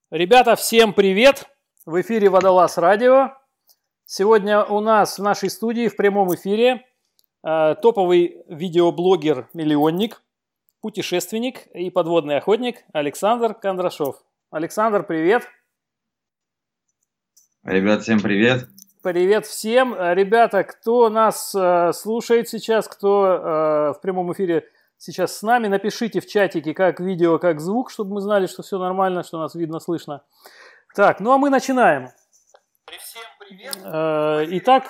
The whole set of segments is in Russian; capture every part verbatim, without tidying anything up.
Ребята, всем привет! В эфире Водолаз Радио. Сегодня у нас в нашей студии в прямом эфире э, топовый видеоблогер-миллионник, путешественник и подводный охотник Александр Кондрашов. Александр, привет! Ребят, всем привет! Привет всем! Ребята, кто нас э, слушает сейчас, кто э, в прямом эфире сейчас с нами, напишите в чатике, как видео, как звук, чтобы мы знали, что все нормально, что нас видно, слышно. Так, ну а мы начинаем. Всем привет. Итак,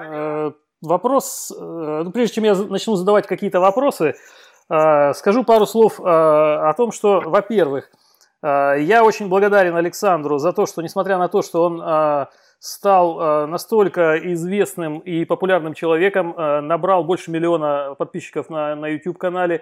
вопрос, ну, прежде чем я начну задавать какие-то вопросы, скажу пару слов о том, что, во-первых, я очень благодарен Александру за то, что, несмотря на то, что он стал настолько известным и популярным человеком, набрал больше миллиона подписчиков на, на YouTube-канале.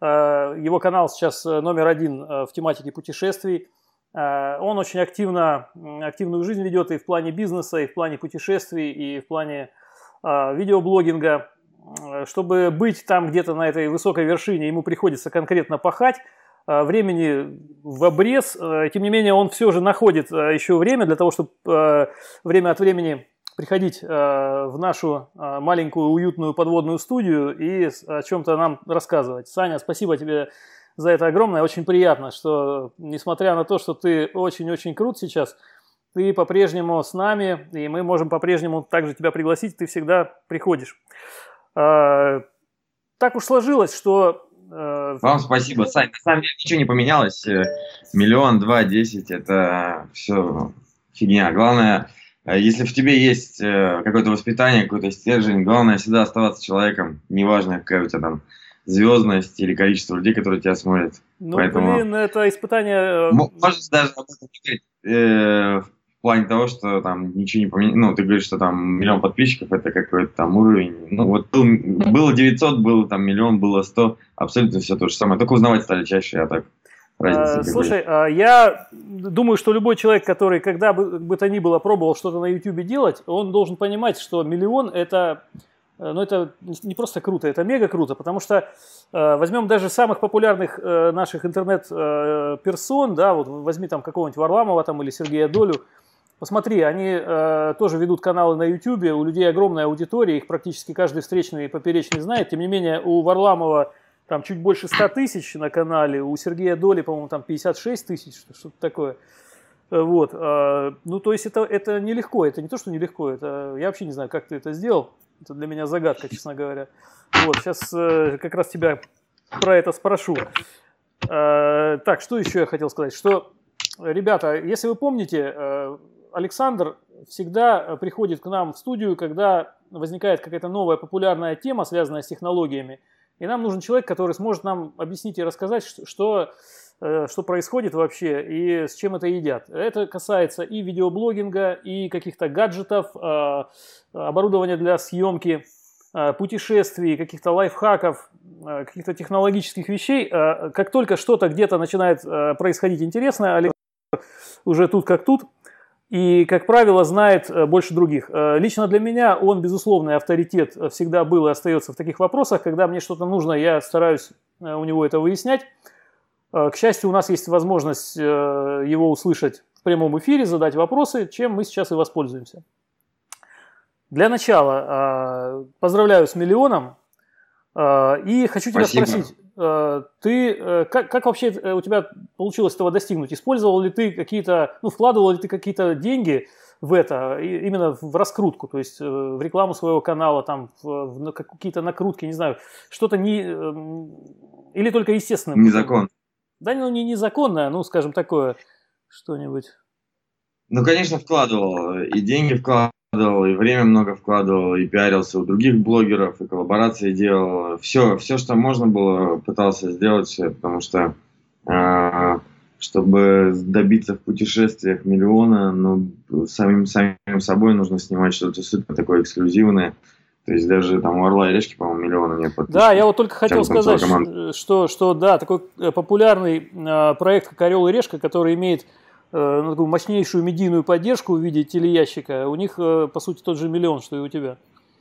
Его канал сейчас номер один в тематике путешествий. Он очень активно, активную жизнь ведет и в плане бизнеса, и в плане путешествий, и в плане видеоблогинга. Чтобы быть там где-то на этой высокой вершине, ему приходится конкретно пахать. Времени в обрез, тем не менее он все же находит еще время для того, чтобы время от времени приходить в нашу маленькую уютную подводную студию и о чем-то нам рассказывать. Саня, спасибо тебе за это огромное, очень приятно, что несмотря на то, что ты очень-очень крут сейчас, ты по-прежнему с нами, и мы можем по-прежнему также тебя пригласить, ты всегда приходишь. Так уж сложилось, что... Вам спасибо, Сань. На самом деле ничего не поменялось. Миллион, два, десять – это все фигня. Главное, если в тебе есть какое-то воспитание, какой-то стержень, главное всегда оставаться человеком. Неважно, какая у тебя там звездность или количество людей, которые тебя смотрят. Ну, Поэтому... блин, это испытание... Можешь даже об этом говорить. Э, в плане того, что там ничего не поменялось. Ну, ты говоришь, что там миллион подписчиков – это какой-то там уровень. Ну, вот был, было девятьсот, было там миллион, было сто. Абсолютно все то же самое. Только узнавать стали чаще, а так разница. А, слушай, а, я думаю, что любой человек, который когда бы, бы то ни было пробовал что-то на YouTube делать, он должен понимать, что миллион – это... Ну, это не просто круто, это мега круто, потому что э, возьмем даже самых популярных э, наших интернет-персон, э, да, вот возьми там какого-нибудь Варламова там, или Сергея Долю, посмотри, они э, тоже ведут каналы на YouTube, у людей огромная аудитория, их практически каждый встречный и поперечный знает, тем не менее у Варламова там чуть больше ста тысяч на канале, у Сергея Доли, по-моему, там пятьдесят шесть тысяч, что-то такое. Вот, э, ну, то есть это, это нелегко, это не то, что нелегко, это, я вообще не знаю, как ты это сделал. Это для меня загадка, честно говоря. Вот, сейчас э, как раз тебя про это спрошу. Э, так, что еще я хотел сказать? Что, ребята, если вы помните, э, Александр всегда приходит к нам в студию, когда возникает какая-то новая популярная тема, связанная с технологиями. И нам нужен человек, который сможет нам объяснить и рассказать, что, э, что происходит вообще и с чем это едят. Это касается и видеоблогинга, и каких-то гаджетов, э, оборудования для съемки, путешествий, каких-то лайфхаков, каких-то технологических вещей. Как только что-то где-то начинает происходить интересное, Александр уже тут как тут, и, как правило, знает больше других. Лично для меня он, безусловный авторитет, всегда был и остается в таких вопросах. Когда мне что-то нужно, я стараюсь у него это выяснять. К счастью, у нас есть возможность его услышать в прямом эфире, задать вопросы, чем мы сейчас и воспользуемся. Для начала поздравляю с миллионом и хочу тебя Спасибо. спросить, ты как, как вообще у тебя получилось этого достигнуть? Использовал ли ты какие-то, ну, вкладывал ли ты какие-то деньги в это, именно в раскрутку, то есть в рекламу своего канала, там, в, в какие-то накрутки, не знаю, что-то не... Или только естественным? Незаконно. Да, ну не незаконное, ну, скажем, такое что-нибудь. Ну, конечно, вкладывал. И деньги вкладывал. И время много вкладывал, и пиарился у других блогеров, и коллаборации делал. Все, все, что можно было, пытался сделать все, потому что, э, чтобы добиться в путешествиях миллиона, ну, самим, самим собой нужно снимать что-то супер такое эксклюзивное. То есть даже там у Орла и Решки, по-моему, миллиона нет подписчиков. Да, я вот только хотел сказать, что, что да, такой популярный э, проект, как Орел и Решка, который имеет Ну, такую мощнейшую медийную поддержку в виде телеящика, у них, по сути, тот же миллион, что и у тебя.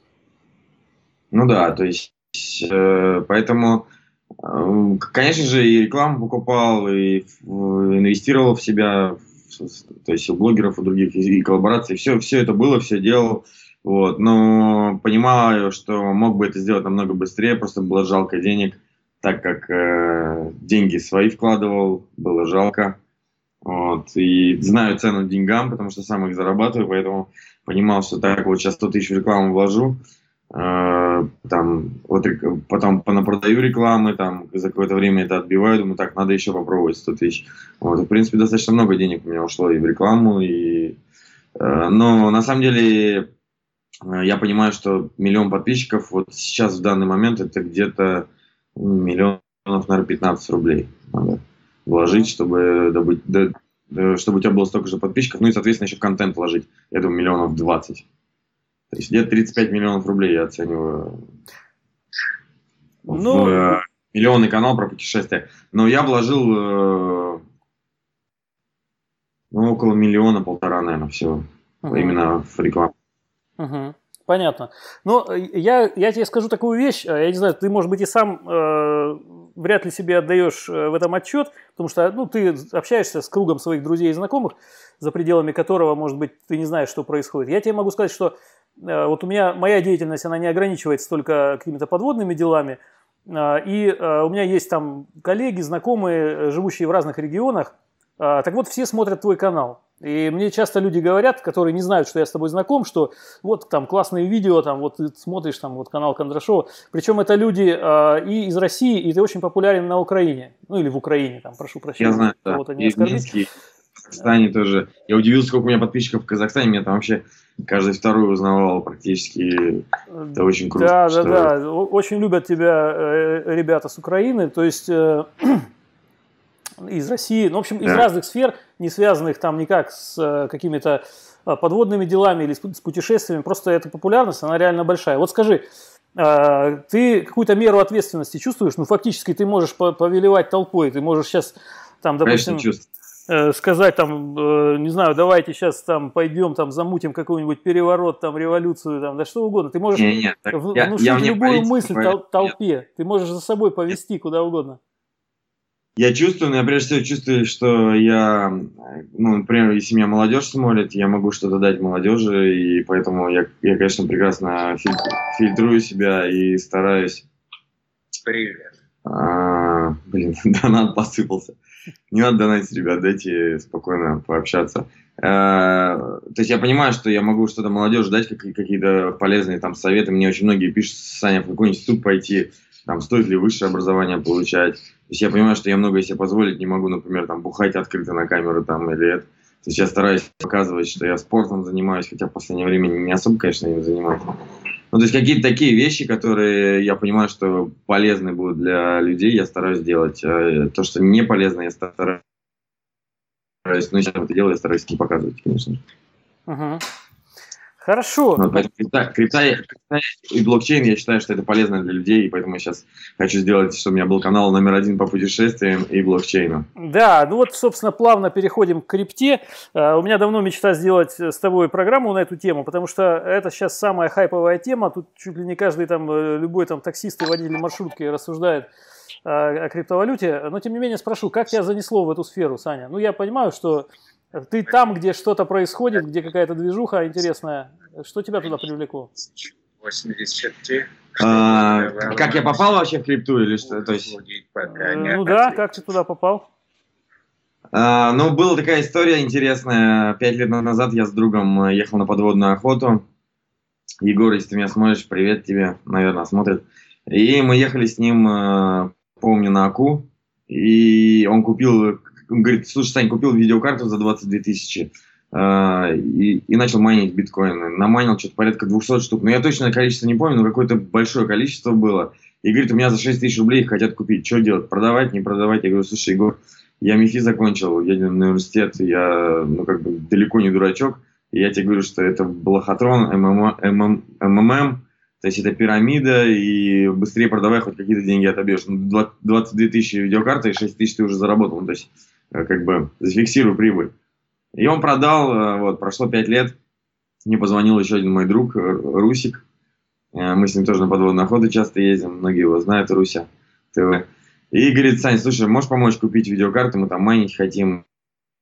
Ну да, то есть, э, поэтому, э, конечно же, и рекламу покупал, и инвестировал в себя, то есть у блогеров, у других и коллабораций, все, все это было, все делал, вот, но понимаю, что мог бы это сделать намного быстрее, просто было жалко денег, так как э, деньги свои вкладывал, было жалко, вот, и знаю цену деньгам, потому что сам их зарабатываю, поэтому понимал, что так вот сейчас сто тысяч в рекламу вложу, э, там, вот, потом понапродаю рекламы, там, за какое-то время это отбиваю, думаю, так, надо еще попробовать сто тысяч. Вот, и, в принципе, достаточно много денег у меня ушло и в рекламу, и... Э, но на самом деле э, я понимаю, что миллион подписчиков вот сейчас в данный момент это где-то миллионов, наверное, пятнадцать рублей надо вложить, чтобы добыть, да, чтобы у тебя было столько же подписчиков, ну и, соответственно, еще контент вложить. Я думаю, миллионов двадцать. То есть где-то тридцать пять миллионов рублей я оцениваю ну... в э, миллионный канал про путешествия. Но я вложил э, ну, около миллиона, полтора, наверное, всего. Uh-huh. Именно в рекламу. Uh-huh. Понятно. Но я, я тебе скажу такую вещь, я не знаю, ты, может быть, и сам э, вряд ли себе отдаешь в этом отчет, потому что ну, ты общаешься с кругом своих друзей и знакомых, за пределами которого, может быть, ты не знаешь, что происходит. Я тебе могу сказать, что э, вот у меня моя деятельность, она не ограничивается только какими-то подводными делами, э, и э, у меня есть там коллеги, знакомые, живущие в разных регионах, э, так вот, все смотрят твой канал. И мне часто люди говорят, которые не знают, что я с тобой знаком, что вот там классные видео, там вот ты смотришь там вот канал Кондрашова. Причем это люди э, и из России, и ты очень популярен на Украине. Ну или в Украине, там, прошу прощения. Я знаю, да. И в Минске, и в Казахстане тоже. Я удивился, сколько у меня подписчиков в Казахстане. Меня там вообще каждый второй узнавал практически. Это очень круто. Да, что... да, да. Очень любят тебя э, ребята с Украины. То есть... Э, из России, ну, в общем, из да. разных сфер, не связанных там никак с э, какими-то э, подводными делами или с, с путешествиями, просто эта популярность, она реально большая. Вот скажи, э, ты какую-то меру ответственности чувствуешь? Ну, фактически ты можешь по повелевать толпой, ты можешь сейчас, там, допустим, э, сказать, там, э, не знаю, давайте сейчас там пойдем, там, замутим какой-нибудь переворот, там, революцию, там, да что угодно. Ты можешь не, не, так, внушить я, я любую мысль тол толпе, я... ты можешь за собой повести куда угодно. Я чувствую, но я прежде всего чувствую, что я, ну, например, если меня молодежь смотрит, я могу что-то дать молодежи, и поэтому я, я конечно, прекрасно фильтрую себя и стараюсь... Привет. А, блин, донат посыпался. Не надо донатить, ребят, дайте спокойно пообщаться. А, то есть я понимаю, что я могу что-то молодежи дать, какие-то полезные там советы. Мне очень многие пишут, Саня, в какой-нибудь институт пойти, там, стоит ли высшее образование получать. То есть я понимаю, что я многое себе позволить не могу, например, там, бухать открыто на камеру там, или это. То есть я стараюсь показывать, что я спортом занимаюсь, хотя в последнее время не особо, конечно, им занимаюсь. Ну, то есть какие-то такие вещи, которые я понимаю, что полезны будут для людей, я стараюсь делать. А то, что не полезно, я стараюсь, ну, если я это делаю, я стараюсь не показывать, конечно же. Uh-huh. Хорошо. Вот, поэтому крипта, крипта, крипта и блокчейн, я считаю, что это полезно для людей, и поэтому я сейчас хочу сделать, чтобы у меня был канал номер один по путешествиям и блокчейну. Да, ну вот, собственно, плавно переходим к крипте. Uh, у меня давно мечта сделать с тобой программу на эту тему, потому что это сейчас самая хайповая тема. Тут чуть ли не каждый там, любой там таксист и водитель маршрутки рассуждает uh, о криптовалюте. Но, тем не менее, спрошу, как тебя занесло в эту сферу, Саня? Ну, я понимаю, что ты там, где что-то происходит, где какая-то движуха интересная. Что тебя туда привлекло? восемьдесят четыре. А, как я попал вообще в крипту или что? То есть... Ну да, как ты туда попал? А, ну, была такая история интересная. Пять лет назад я с другом ехал на подводную охоту. Егор, если ты меня смотришь, привет тебе, наверное, смотрит. И мы ехали с ним, помню, на Аку. И он купил... Он говорит, слушай, Сань, купил видеокарту за двадцать две тысячи э, и, и начал майнить биткоины. Намайнил что-то порядка двухсот штук. Но я точное количество не помню, но какое-то большое количество было. И говорит, у меня за шесть тысяч рублей их хотят купить. Что делать? Продавать, не продавать? Я говорю, слушай, Егор, я МИФИ закончил, едем на университет, я, ну, как бы далеко не дурачок. И я тебе говорю, что это лохотрон, МММ, МММ, то есть это пирамида, и быстрее продавай, хоть какие-то деньги отобьешь. двадцать две тысячи видеокарты и шесть тысяч ты уже заработал. Ну, то есть как бы зафиксируй прибыль. И он продал, вот, прошло пять лет, мне позвонил еще один мой друг, Русик, мы с ним тоже на подводную охоту часто ездим, многие его знают, Руся ТВ. И говорит, Сань, слушай, можешь помочь купить видеокарту, мы там майнить хотим.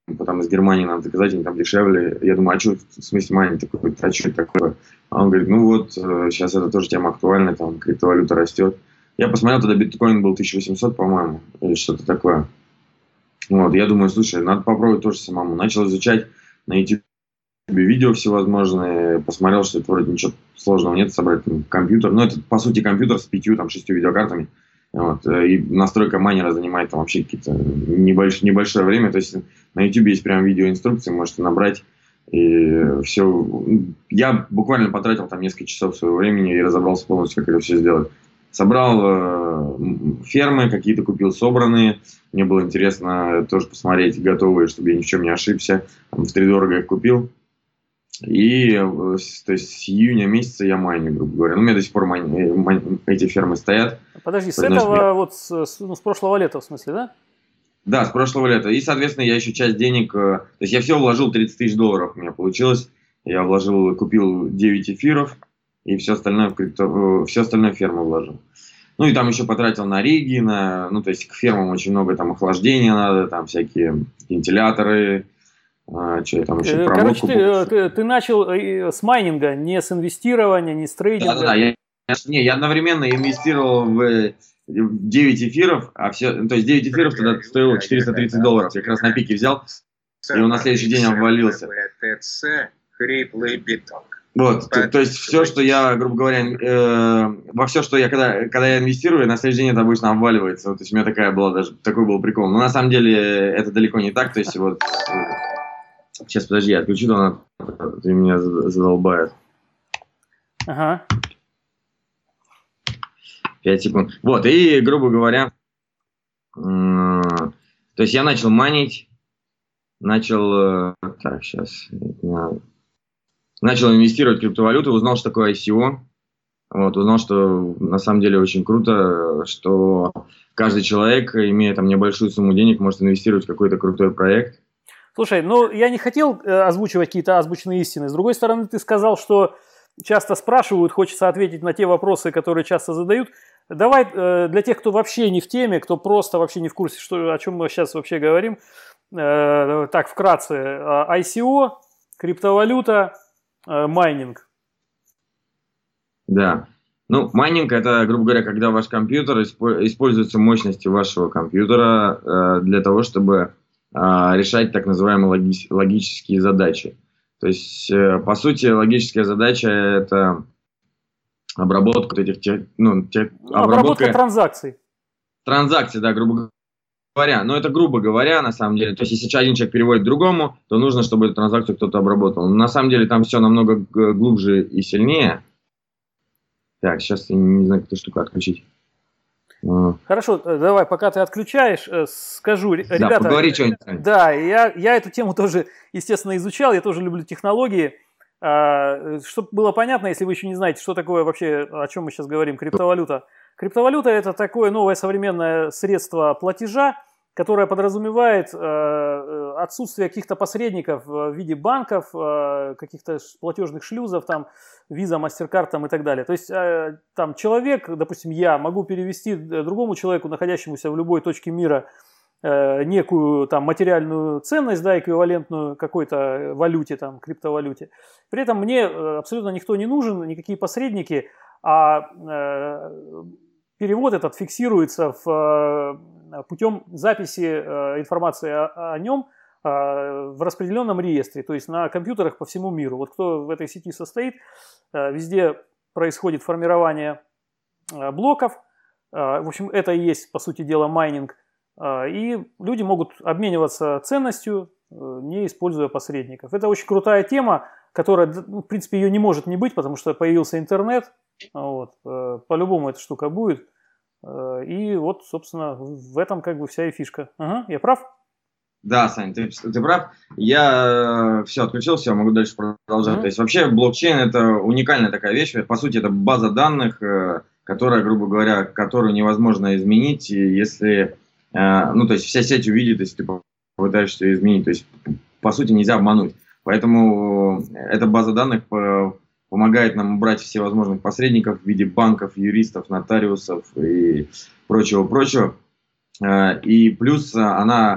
потом из Германии надо заказать, они там дешевле. Я думаю, а что, в смысле майнинг такой, а что это такое? А он говорит, ну вот, сейчас это тоже тема актуальна, там криптовалюта растет. Я посмотрел, тогда биткоин был тысяча восемьсот, по-моему, или что-то такое. Вот, я думаю, слушай, надо попробовать тоже самому. Начал изучать на YouTube видео всевозможные, посмотрел, что это вроде ничего сложного нет, собрать там, компьютер. Ну, это, по сути, компьютер с пятью, там, шестью видеокартами. Вот, и настройка майнера занимает там вообще какие-то небольш, небольшое время. То есть на YouTube есть прям видеоинструкции, можете набрать. И все. Я буквально потратил там несколько часов своего времени и разобрался полностью, как это все сделать. Собрал э, фермы, какие-то купил собранные. Мне было интересно тоже посмотреть готовые, чтобы я ни в чем не ошибся. Там, втридорого их купил. И то есть с июня месяца я майню, грубо говоря. Ну, у меня до сих пор майн, майн, эти фермы стоят. Подожди, с этого я... вот, с, ну, с прошлого лета, в смысле, да? Да, с прошлого лета. И, соответственно, я еще часть денег... То есть я все вложил, тридцать тысяч долларов у меня получилось. Я вложил, купил девять эфиров, и все остальное в крипто, все остальное в ферму вложил. Ну, и там еще потратил на риги, на... Ну, то есть к фермам очень много там охлаждения надо, там всякие вентиляторы... А, что там еще? Короче, ты, ты, ты начал с майнинга, не с инвестирования, не с трейдинга. Да, да, я, не, я одновременно инвестировал в девять эфиров, а все, то есть девять эфиров тогда стоило четыреста тридцать долларов. Я как раз на пике взял, и он на следующий день обвалился. Вот, то, то есть все, что я, грубо говоря, э, во все, что я, когда, когда я инвестирую, на следующий день это обычно обваливается. Вот, то есть у меня такая была даже, такой был прикол. Но на самом деле это далеко не так, то есть вот... Сейчас, подожди, я отключу, но ты меня задолбает. Ага. пять секунд. Вот, и, грубо говоря, то есть я начал майнить, начал, так, сейчас, начал инвестировать в криптовалюту, узнал, что такое ай си о, вот, узнал, что на самом деле очень круто, что каждый человек, имея там небольшую сумму денег, может инвестировать в какой-то крутой проект. Слушай, ну я не хотел э, озвучивать какие-то азбучные истины. С другой стороны, ты сказал, что часто спрашивают, хочется ответить на те вопросы, которые часто задают. Давай э, для тех, кто вообще не в теме, кто просто вообще не в курсе, что, о чем мы сейчас вообще говорим, э, так вкратце. ай си о, криптовалюта, э, майнинг. Да. Ну, майнинг – это, грубо говоря, когда ваш компьютер, используются мощности вашего компьютера э, для того, чтобы... решать так называемые логи логические задачи. То есть, э, по сути, логическая задача – это обработка этих тех, ну, тех, ну, обработка, обработка транзакций. Транзакций, да, грубо говоря. Но это грубо говоря, на самом деле. То есть, если один человек переводит другому, то нужно, чтобы эту транзакцию кто-то обработал. Но на самом деле там все намного глубже и сильнее. Так, сейчас я не знаю, как эту штуку отключить. Хорошо, давай, пока ты отключаешь, скажу, ребята, да, поговори что-нибудь. Да, я, я эту тему тоже, естественно, изучал, я тоже люблю технологии. Чтобы было понятно, если вы еще не знаете, что такое вообще, о чем мы сейчас говорим, криптовалюта. Криптовалюта – это такое новое современное средство платежа, которое подразумевает отсутствие каких-то посредников в виде банков, каких-то платежных шлюзов, там, Visa, MasterCard там, и так далее. То есть там человек, допустим, я могу перевести другому человеку, находящемуся в любой точке мира, некую там материальную ценность, да, эквивалентную какой-то валюте, там, криптовалюте. При этом мне абсолютно никто не нужен, никакие посредники, а перевод этот фиксируется в, путем записи информации о, о нем в распределенном реестре, то есть на компьютерах по всему миру. Вот кто в этой сети состоит, везде происходит формирование блоков. В общем, это и есть, по сути дела, майнинг. И люди могут обмениваться ценностью, не используя посредников. Это очень крутая тема, которая, в принципе, ее не может не быть, потому что появился интернет. Вот. По-любому эта штука будет. И вот, собственно, в этом как бы вся и фишка. Ага, я прав? Да, Сань, ты, ты прав. Я все отключил, все, могу дальше продолжать. Mm-hmm. То есть вообще блокчейн – это уникальная такая вещь. По сути, это база данных, которая, грубо говоря, которую невозможно изменить, если, ну, то есть вся сеть увидит, если ты попытаешься ее изменить. То есть, по сути, нельзя обмануть. Поэтому эта база данных помогает нам убрать всевозможных посредников в виде банков, юристов, нотариусов и прочего-прочего. И плюс она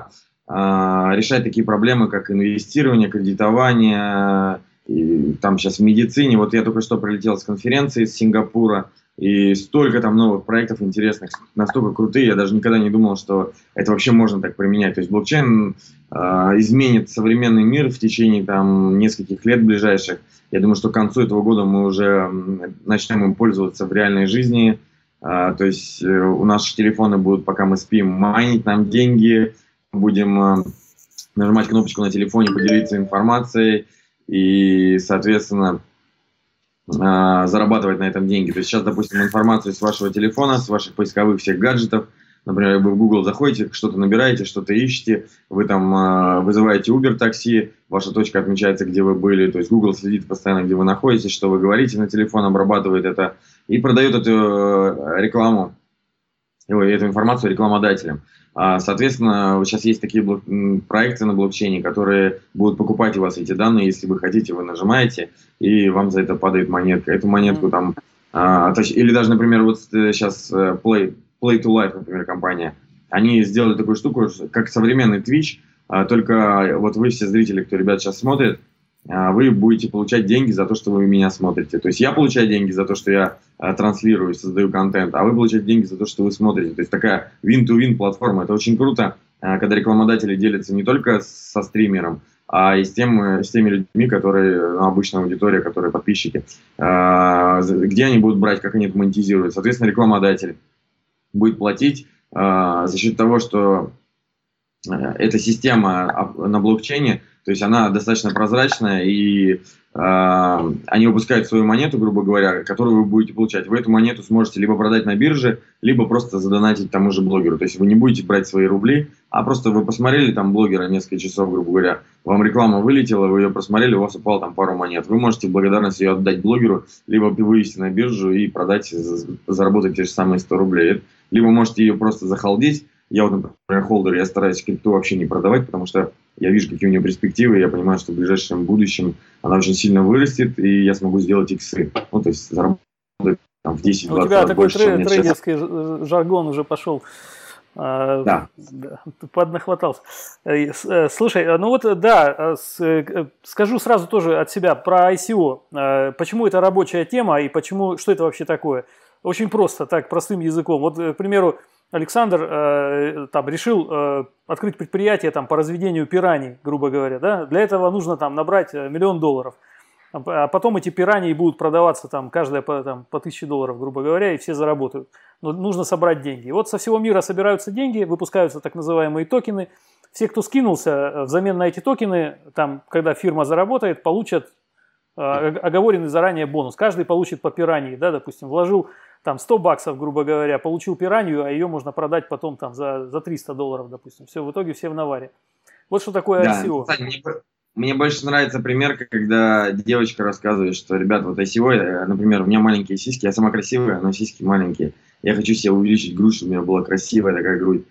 решать такие проблемы, как инвестирование, кредитование, и там сейчас в медицине. Вот я только что прилетел с конференции из Сингапура, и столько там новых проектов интересных, настолько крутые, я даже никогда не думал, что это вообще можно так применять. То есть блокчейн э, изменит современный мир в течение там нескольких лет ближайших. Я думаю, что к концу этого года мы уже начнем им пользоваться в реальной жизни. Э, то есть э, у наши телефоны будут, пока мы спим, майнить нам деньги, будем э, нажимать кнопочку на телефоне, поделиться информацией и, соответственно, зарабатывать на этом деньги. То есть сейчас, допустим, информацию с вашего телефона, с ваших поисковых всех гаджетов, например, вы в Google заходите, что-то набираете, что-то ищете, вы там вызываете Uber такси, ваша точка отмечается, где вы были, то есть Google следит постоянно, где вы находитесь, что вы говорите на телефон, обрабатывает это и продает эту рекламу, эту информацию рекламодателям. Соответственно, сейчас есть такие блок... проекты на блокчейне, которые будут покупать у вас эти данные, если вы хотите, вы нажимаете, и вам за это падает монетка. Эту монетку там, а, точ... или даже, например, вот сейчас Play, Play to Life, например, компания, они сделали такую штуку, как современный Twitch, а, только вот вы все зрители, кто, ребят, сейчас смотрят, а, вы будете получать деньги за то, что вы меня смотрите. То есть я получаю деньги за то, что я а, транслирую, создаю контент, а вы получаете деньги за то, что вы смотрите. То есть такая win-to-win платформа. Это очень круто, а, когда рекламодатели делятся не только со стримером, а и с, тем, с теми людьми, которые, ну, обычная аудитория, которые подписчики. А, где они будут брать, как они это монетизируют. Соответственно, рекламодатель будет платить а, за счет того, что эта система на блокчейне, то есть она достаточно прозрачная, и э, они выпускают свою монету, грубо говоря, которую вы будете получать. Вы эту монету сможете либо продать на бирже, либо просто задонатить тому же блогеру. То есть вы не будете брать свои рубли, а просто вы посмотрели там блогера несколько часов, грубо говоря, вам реклама вылетела, вы ее просмотрели, у вас упало там пару монет. Вы можете в благодарность ее отдать блогеру, либо вывести на биржу и продать, заработать те же самые сто рублей. Либо можете ее просто захалдить. Я вот, например, холдер, я стараюсь крипту вообще не продавать, потому что я вижу, какие у нее перспективы, и я понимаю, что в ближайшем будущем она очень сильно вырастет, и я смогу сделать иксы. Ну, то есть заработать там, в десять-двадцать раз больше, чем у тебя такой трейдерский сейчас. Жаргон уже пошел. Да. Поднахватался. Слушай, ну вот да, скажу сразу тоже от себя про ай си о. Почему это рабочая тема и почему, что это вообще такое? Очень просто, так, простым языком. Вот, к примеру, Александр э, там, решил э, открыть предприятие там, по разведению пираний, грубо говоря. Да? Для этого нужно там, набрать миллион долларов. А потом эти пираньи будут продаваться там, каждая по, там, по тысяче долларов, грубо говоря, и все заработают. Но нужно собрать деньги. И вот со всего мира собираются деньги, выпускаются так называемые токены. Все, кто скинулся, взамен на эти токены, там, когда фирма заработает, получат э, оговоренный заранее бонус. Каждый получит по пираньи, да, допустим, вложил там сто баксов, грубо говоря, получил пиранью, а ее можно продать потом там за, за триста долларов, допустим. Все, в итоге все в наваре. Вот что такое ай си о. Да, мне, мне больше нравится пример, когда девочка рассказывает, что, ребят, вот ай си о, например, у меня маленькие сиськи, я сама красивая, но сиськи маленькие. Я хочу себе увеличить грудь, чтобы у меня была красивая такая грудь.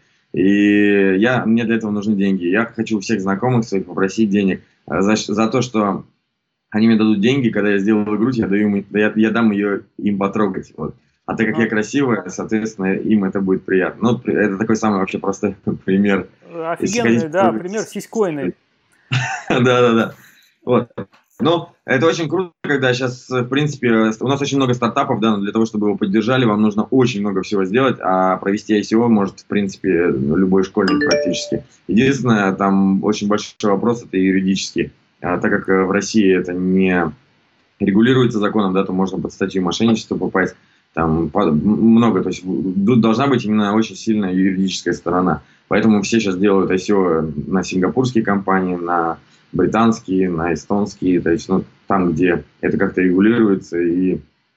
И я, мне для этого нужны деньги. Я хочу у всех знакомых своих попросить денег за, за то, что они мне дадут деньги, когда я сделаю грудь, я, даю им, я, я дам ее им потрогать. Вот. А так как я красивая, соответственно, им это будет приятно. Ну, это такой самый вообще простой пример. Офигенный, да, пример сиськойный. Да-да-да. Вот. Но это очень круто, когда сейчас, в принципе, у нас очень много стартапов, да, но для того, чтобы его поддержали, вам нужно очень много всего сделать, а провести ай си о может, в принципе, любой школьник практически. Единственное, там очень большой вопрос, это юридический. А, так как в России это не регулируется законом, да, то можно под статью мошенничества попасть. Там много, то есть должна быть именно очень сильная юридическая сторона. Поэтому все сейчас делают ай си о на сингапурские компании, на британские, на эстонские, то есть ну, там, где это как-то регулируется. И,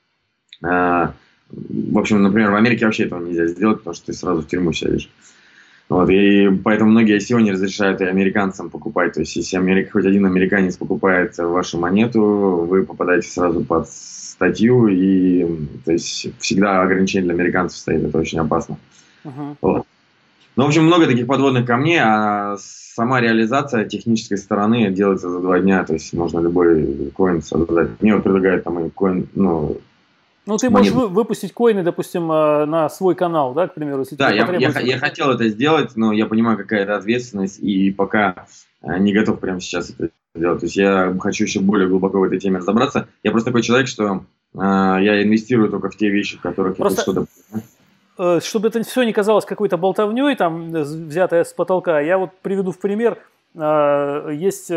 э, в общем, например, в Америке вообще этого нельзя сделать, потому что ты сразу в тюрьму сядешь. Вот, и поэтому многие ай си о не разрешают и американцам покупать. То есть если Америка, хоть один американец покупает вашу монету, вы попадаете сразу под статью, и то есть всегда ограничение для американцев стоит, это очень опасно. Uh-huh. Вот. Ну, в общем, много таких подводных камней, а сама реализация технической стороны делается за два дня, то есть можно любой коин создать. Мне вот предлагают там и коин, ну, Ну, ты можешь вы, выпустить коины, допустим, на свой канал, да, к примеру, если да, тебе я, потребуется. я, я хотел это сделать, но я понимаю, какая это ответственность, и пока не готов прямо сейчас это делать. То есть я хочу еще более глубоко в этой теме разобраться. Я просто такой человек, что э, я инвестирую только в те вещи, в которых просто... я что-то... Чтобы это все не казалось какой-то болтовней, там, взятой с потолка, я вот приведу в пример. Есть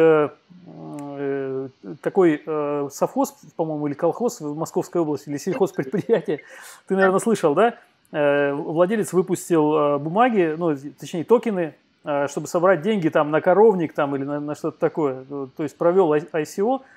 такой совхоз, по-моему, или колхоз в Московской области, или сельхозпредприятие, ты, наверное, слышал, да? Владелец выпустил бумаги, ну, точнее, токены, чтобы собрать деньги там на коровник там, или на, на что-то такое. То есть провел ай си о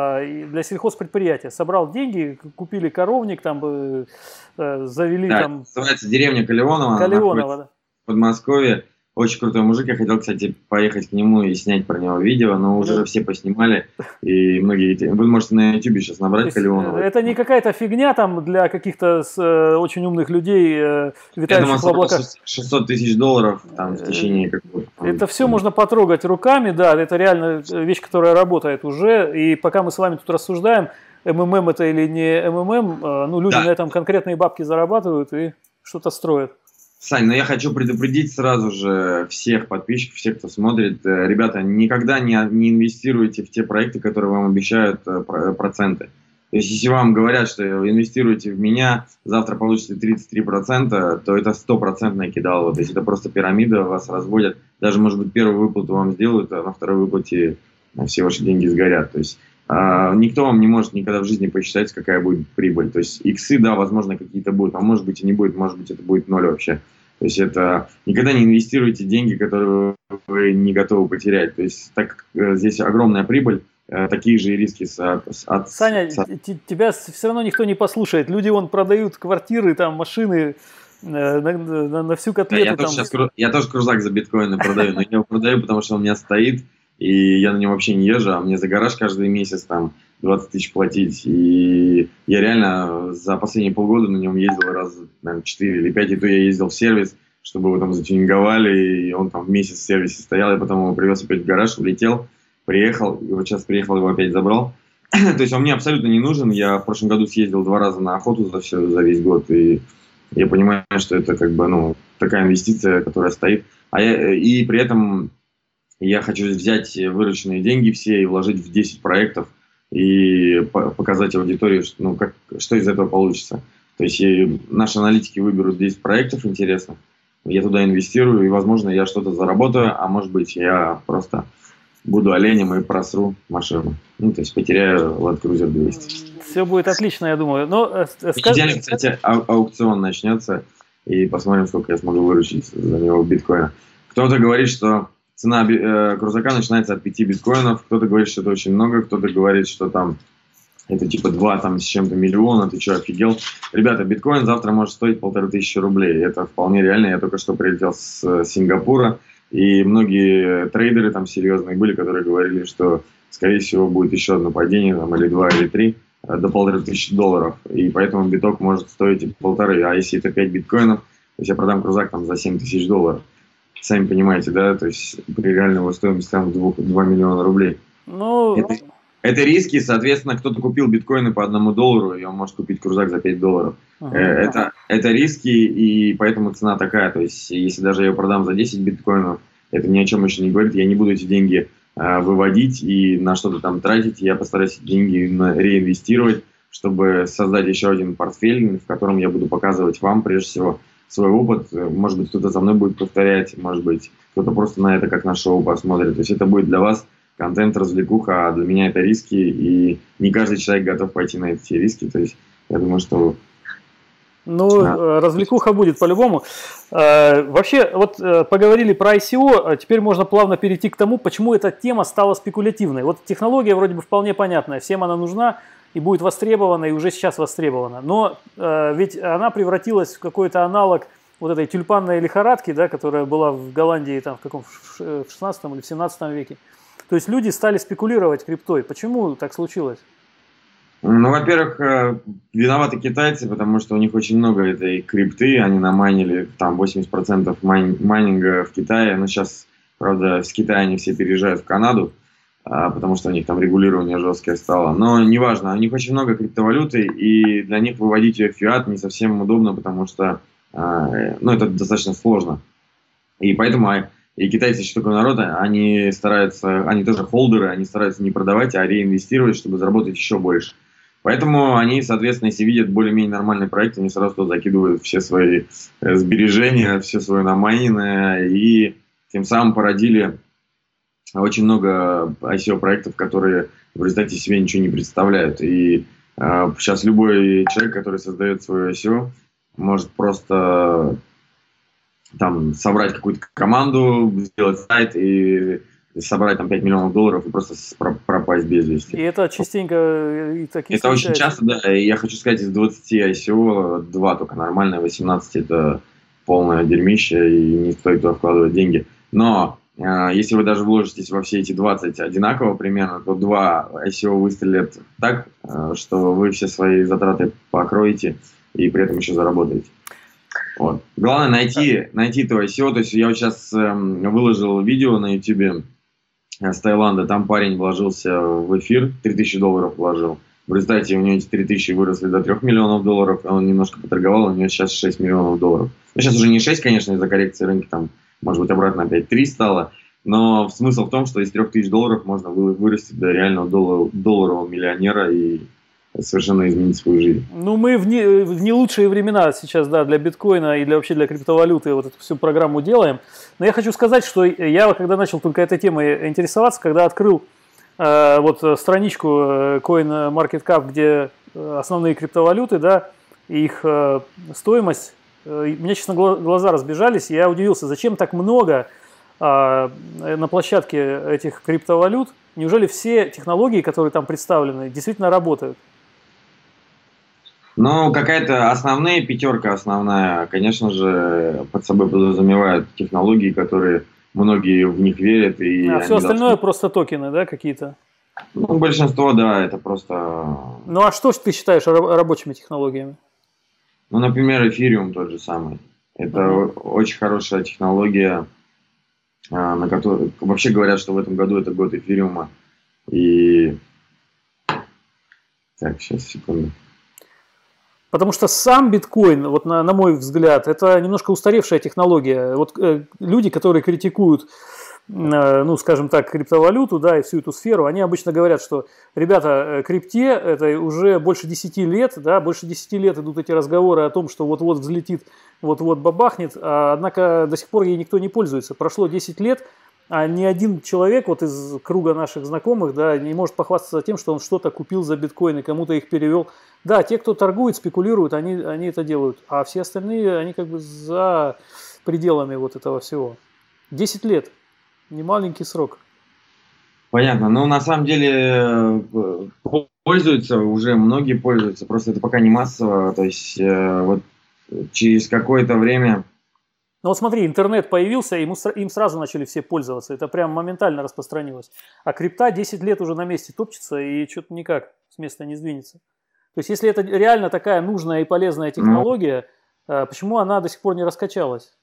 для сельхозпредприятия. Собрал деньги, купили коровник, там, завели да, там... называется деревня Калеонова. Калеонова, да. В Подмосковье. Очень крутой мужик. Я хотел, кстати, поехать к нему и снять про него видео, но уже да. все поснимали. И многие... Вы можете на ютубе сейчас набрать Калеонова. Это не какая-то фигня там для каких-то с, э, очень умных людей, э, витающих в облаках. шестьсот тысяч долларов там, в течение какого-то... Это все можно потрогать руками, да. Это реально вещь, которая работает уже. И пока мы с вами тут рассуждаем, эм эм эм это или не эм эм эм, э, ну, люди да. на этом конкретные бабки зарабатывают и что-то строят. Сань, но я хочу предупредить сразу же всех подписчиков, всех, кто смотрит. Ребята, никогда не, не инвестируйте в те проекты, которые вам обещают проценты. То есть, если вам говорят, что инвестируйте в меня, завтра получите тридцать три процента, то это стопроцентное кидалово. То есть, это просто пирамида, вас разводят. Даже, может быть, первую выплату вам сделают, а на второй выплате все ваши деньги сгорят. То есть, а, никто вам не может никогда в жизни посчитать, какая будет прибыль. То есть, иксы, да, возможно, какие-то будут, а может быть и не будет, может быть, это будет ноль вообще. То есть это никогда не инвестируйте деньги, которые вы не готовы потерять. То есть так как здесь огромная прибыль, такие же и риски от... от Саня, с... тебя все равно никто не послушает. Люди вон продают квартиры, там машины на, на, на всю котлету. Да, я, там... тоже сейчас, я тоже крузак за биткоины продаю, но я его продаю, потому что он у меня стоит, и я на нем вообще не езжу, а мне за гараж каждый месяц там двадцать тысяч платить. И я реально за последние полгода на нем ездил раз, наверное, четыре или пять, и то я ездил в сервис, чтобы его там затюнинговали, и он там месяц в сервисе стоял, я потом его привез опять в гараж, улетел, приехал, и вот сейчас приехал, его опять забрал. То есть он мне абсолютно не нужен. Я в прошлом году съездил два раза на охоту за, все, за весь год, и я понимаю, что это как бы, ну, такая инвестиция, которая стоит. А я, и при этом я хочу взять вырученные деньги все и вложить в десять проектов, и показать аудитории, что, ну, как, что из этого получится. То есть наши аналитики выберут десять проектов интересных, я туда инвестирую, и, возможно, я что-то заработаю, а может быть, я просто буду оленем и просру машину. Ну, то есть потеряю Land Cruiser двести. Все будет отлично, я думаю. Но, в понедельник, кстати, ау- аукцион начнется, и посмотрим, сколько я смогу выручить за него биткоина. Кто-то говорит, что цена э, крузака начинается от пяти биткоинов, кто-то говорит, что это очень много, кто-то говорит, что там это типа два там с чем-то миллиона, ты что, офигел? Ребята, биткоин завтра может стоить полторы тысячи рублей, это вполне реально, я только что прилетел с Сингапура, и многие трейдеры там серьезные были, которые говорили, что скорее всего будет еще одно падение, там, или два, или три, до полторы тысячи долларов, и поэтому биток может стоить и полторы, а если это пять биткоинов, то есть я продам крузак там за семь тысяч долларов. Сами понимаете, да, то есть при реальной его стоимости там два миллиона рублей. Ну... Это, это риски, соответственно, кто-то купил биткоины по одному доллару, и он может купить крузак за пять долларов. Uh-huh. Это, это риски, и поэтому цена такая, то есть если даже я его продам за десять биткоинов, это ни о чем еще не говорит, я не буду эти деньги э, выводить и на что-то там тратить, я постараюсь эти деньги реинвестировать, чтобы создать еще один портфель, в котором я буду показывать вам, прежде всего, свой опыт, может быть, кто-то за мной будет повторять, может быть, кто-то просто на это как на шоу посмотрит. То есть это будет для вас контент, развлекуха, а для меня это риски, и не каждый человек готов пойти на эти риски. То есть я думаю, что... Ну, да. Развлекуха будет по-любому. Вообще, вот поговорили про ай си о, теперь можно плавно перейти к тому, почему эта тема стала спекулятивной. Вот технология вроде бы вполне понятная, всем она нужна, и будет востребована, и уже сейчас востребована. Но э, ведь она превратилась в какой-то аналог вот этой тюльпанной лихорадки, да, которая была в Голландии там, в, каком, в шестнадцатом или в семнадцатом веке. То есть люди стали спекулировать криптой. Почему так случилось? Ну, во-первых, виноваты китайцы, потому что у них очень много этой крипты. Они намайнили там восемьдесят процентов майн, майнинга в Китае. Но сейчас, правда, с Китая они все переезжают в Канаду. потому что у них там регулирование жесткое стало. Но неважно, у них очень много криптовалюты, и для них выводить ее в фиат не совсем удобно, потому что ну, это достаточно сложно. И поэтому и китайцы еще такой народ, они стараются, они тоже холдеры, они стараются не продавать, а реинвестировать, чтобы заработать еще больше. Поэтому они, соответственно, если видят более-менее нормальный проект, они сразу туда закидывают все свои сбережения, все свое намайненное, и тем самым породили очень много ай си о-проектов, которые в результате себе ничего не представляют. И э, сейчас любой человек, который создает свое ай си о, может просто там собрать какую-то команду, сделать сайт и собрать там пять миллионов долларов и просто пропасть без вести. И это частенько и такие Это очень часто, да. И я хочу сказать, из двадцати ай си о два только нормальные, восемнадцать это полное дерьмище и не стоит туда вкладывать деньги. Но э, если вы даже вложитесь во все эти двадцать одинаково примерно, то два ай си о выстрелят так, э, что вы все свои затраты покроете и при этом еще заработаете. Вот. Главное найти, найти то ай си о. То есть я вот сейчас э, выложил видео на YouTube с Таиланда, там парень вложился в эфир, три тысячи долларов вложил. В результате у него эти три тысячи выросли до трёх миллионов долларов, он немножко поторговал, у него сейчас шесть миллионов долларов. Ну, сейчас уже не шесть, конечно, из-за коррекции рынка, там, может быть, обратно опять три стало, но смысл в том, что из трёх тысяч долларов можно вырасти до реального доллар, долларового миллионера и совершенно изменить свою жизнь. Ну, мы в не, в не лучшие времена сейчас, да, для биткоина и для вообще для криптовалюты вот эту всю программу делаем. Но я хочу сказать, что я, когда начал только этой темой интересоваться, когда открыл э, вот страничку CoinMarketCap, где основные криптовалюты, да, их э, стоимость, э, у меня, честно, глаза разбежались, и я удивился, зачем так много э, на площадке этих криптовалют. Неужели все технологии, которые там представлены, действительно работают? Ну, какая-то основная пятерка основная, конечно же, под собой подразумевает технологии, которые многие в них верят. И а все остальное должны... просто токены, да, какие-то? Ну, большинство, да, это просто... Ну, а что ты считаешь рабочими технологиями? Ну, например, эфириум тот же самый. Это uh-huh. очень хорошая технология, на которую... Вообще говорят, что в этом году это год эфириума. И... Так, сейчас, секунду. Потому что сам биткоин, вот на, на мой взгляд, это немножко устаревшая технология. Вот э, люди, которые критикуют, э, ну, скажем так, криптовалюту, да, и всю эту сферу, они обычно говорят, что, ребята, крипте это уже больше десяти лет, да, больше десяти лет идут эти разговоры о том, что вот-вот взлетит, вот-вот бабахнет, а, однако до сих пор ей никто не пользуется. Прошло десять лет, а ни один человек вот из круга наших знакомых, да, не может похвастаться тем, что он что-то купил за биткоин и кому-то их перевел. Да, те, кто торгует, спекулируют, они, они это делают. А все остальные, они как бы за пределами вот этого всего. десять лет. Не маленький срок. Понятно. Ну, на самом деле, пользуются уже, многие пользуются. Просто это пока не массово. То есть, вот через какое-то время... Ну вот смотри, интернет появился, и им сразу начали все пользоваться. Это прям моментально распространилось. А крипта десять лет уже на месте топчется, и что-то никак с места не сдвинется. То есть, если это реально такая нужная и полезная технология, ну, почему она до сих пор не раскачалась?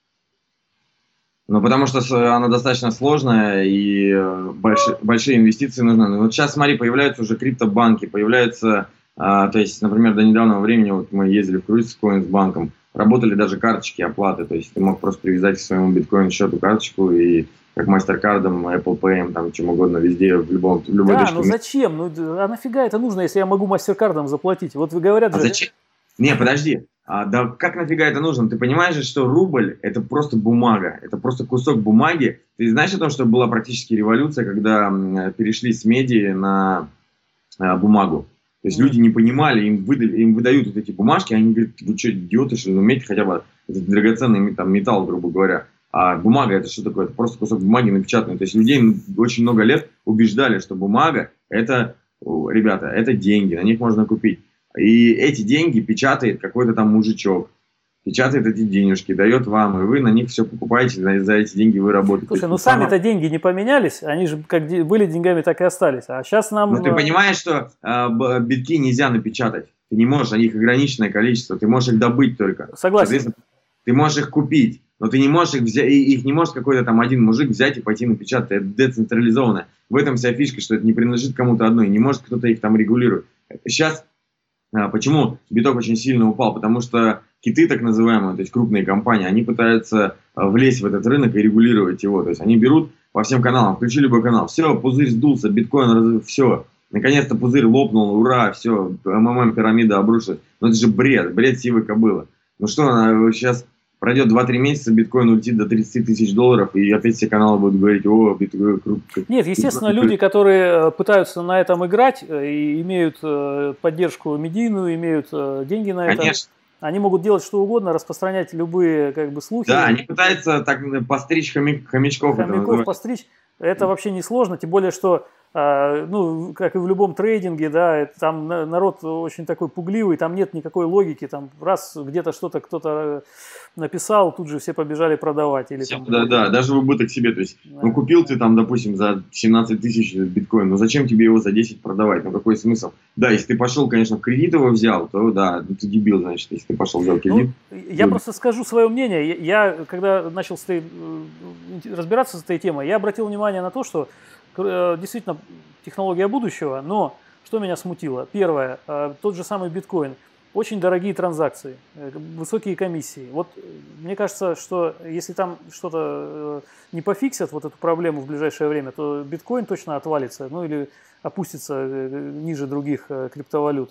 Ну, потому что она достаточно сложная, и большие, большие инвестиции нужны. Вот сейчас, смотри, появляются уже криптобанки, появляются, а, то есть, например, до недавнего времени вот мы ездили в Круизкоин с банком, работали даже карточки оплаты, то есть ты мог просто привязать к своему биткоин-счету карточку и как MasterCard'ом, Apple Pay, там, чем угодно, везде, в, любом, в любой да, точке. Ну зачем? Ну, а нафига это нужно, если я могу MasterCard'ом заплатить? Вот вы говорят а же... Зачем? Не, подожди. А, да как нафига это нужно? Ты понимаешь же, что рубль – это просто бумага, это просто кусок бумаги. Ты знаешь о том, что была практически революция, когда перешли с меди на а, бумагу? То есть люди не понимали, им, выдали, им выдают вот эти бумажки, они говорят, вы что, идиоты, что ли, умеете хотя бы этот драгоценный там, металл, грубо говоря. А бумага это что такое? Это просто кусок бумаги напечатанный. То есть людей очень много лет убеждали, что бумага это, ребята, это деньги, на них можно купить. И эти деньги печатает какой-то там мужичок. Печатает эти денежки, дает вам, и вы на них все покупаете, за, за эти деньги вы работаете. Слушай, ну сами-то деньги не поменялись, они же как были деньгами, так и остались. А сейчас нам... Ну ты понимаешь, что э, битки нельзя напечатать. Ты не можешь, у них ограниченное количество, ты можешь их добыть только. Согласен. Ты можешь их купить. но ты не можешь их взять, их не может какой-то там один мужик взять и пойти напечатать, это децентрализованно. В этом вся фишка, что это не принадлежит кому-то одной, не может кто-то их там регулировать. Сейчас, почему биток очень сильно упал? Потому что киты, так называемые, то есть крупные компании, они пытаются влезть в этот рынок и регулировать его. То есть они берут по всем каналам, включи любой канал, все, пузырь сдулся, биткоин, все, наконец-то пузырь лопнул, ура, все, МММ, пирамида обрушилась. Но это же бред, бред сивой кобылы. Ну что, сейчас пройдет два-три месяца, биткоин улетит до тридцати тысяч долларов, и опять все каналы будут говорить, о, биткоин круто. Нет, естественно, люди, которые пытаются на этом играть и имеют поддержку медийную, имеют деньги на это, конечно, они могут делать что угодно, распространять любые как бы слухи. Да, они пытаются так постричь хомяк, хомячков. Хомяков постричь, это вообще не сложно, тем более, что ну, как и в любом трейдинге, да, там народ очень такой пугливый, там нет никакой логики, там раз где-то что-то кто-то написал, тут же все побежали продавать. Или, там, да, да, даже в убыток себе, то есть, да. Ну, купил ты там, допустим, за семнадцать тысяч биткоин, ну, зачем тебе его за десять продавать, ну, какой смысл? Да, если ты пошел, конечно, в кредит его взял, то, да, ну, ты дебил, значит, если ты пошел взял кредит. Ну, я то... просто скажу свое мнение, я, когда начал с этой, разбираться с этой темой, я обратил внимание на то, что действительно технология будущего, но что меня смутило? Первое, тот же самый биткоин. Очень дорогие транзакции, высокие комиссии. Вот мне кажется, что если там что-то не пофиксят, вот эту проблему в ближайшее время, то биткоин точно отвалится, ну или опустится ниже других криптовалют.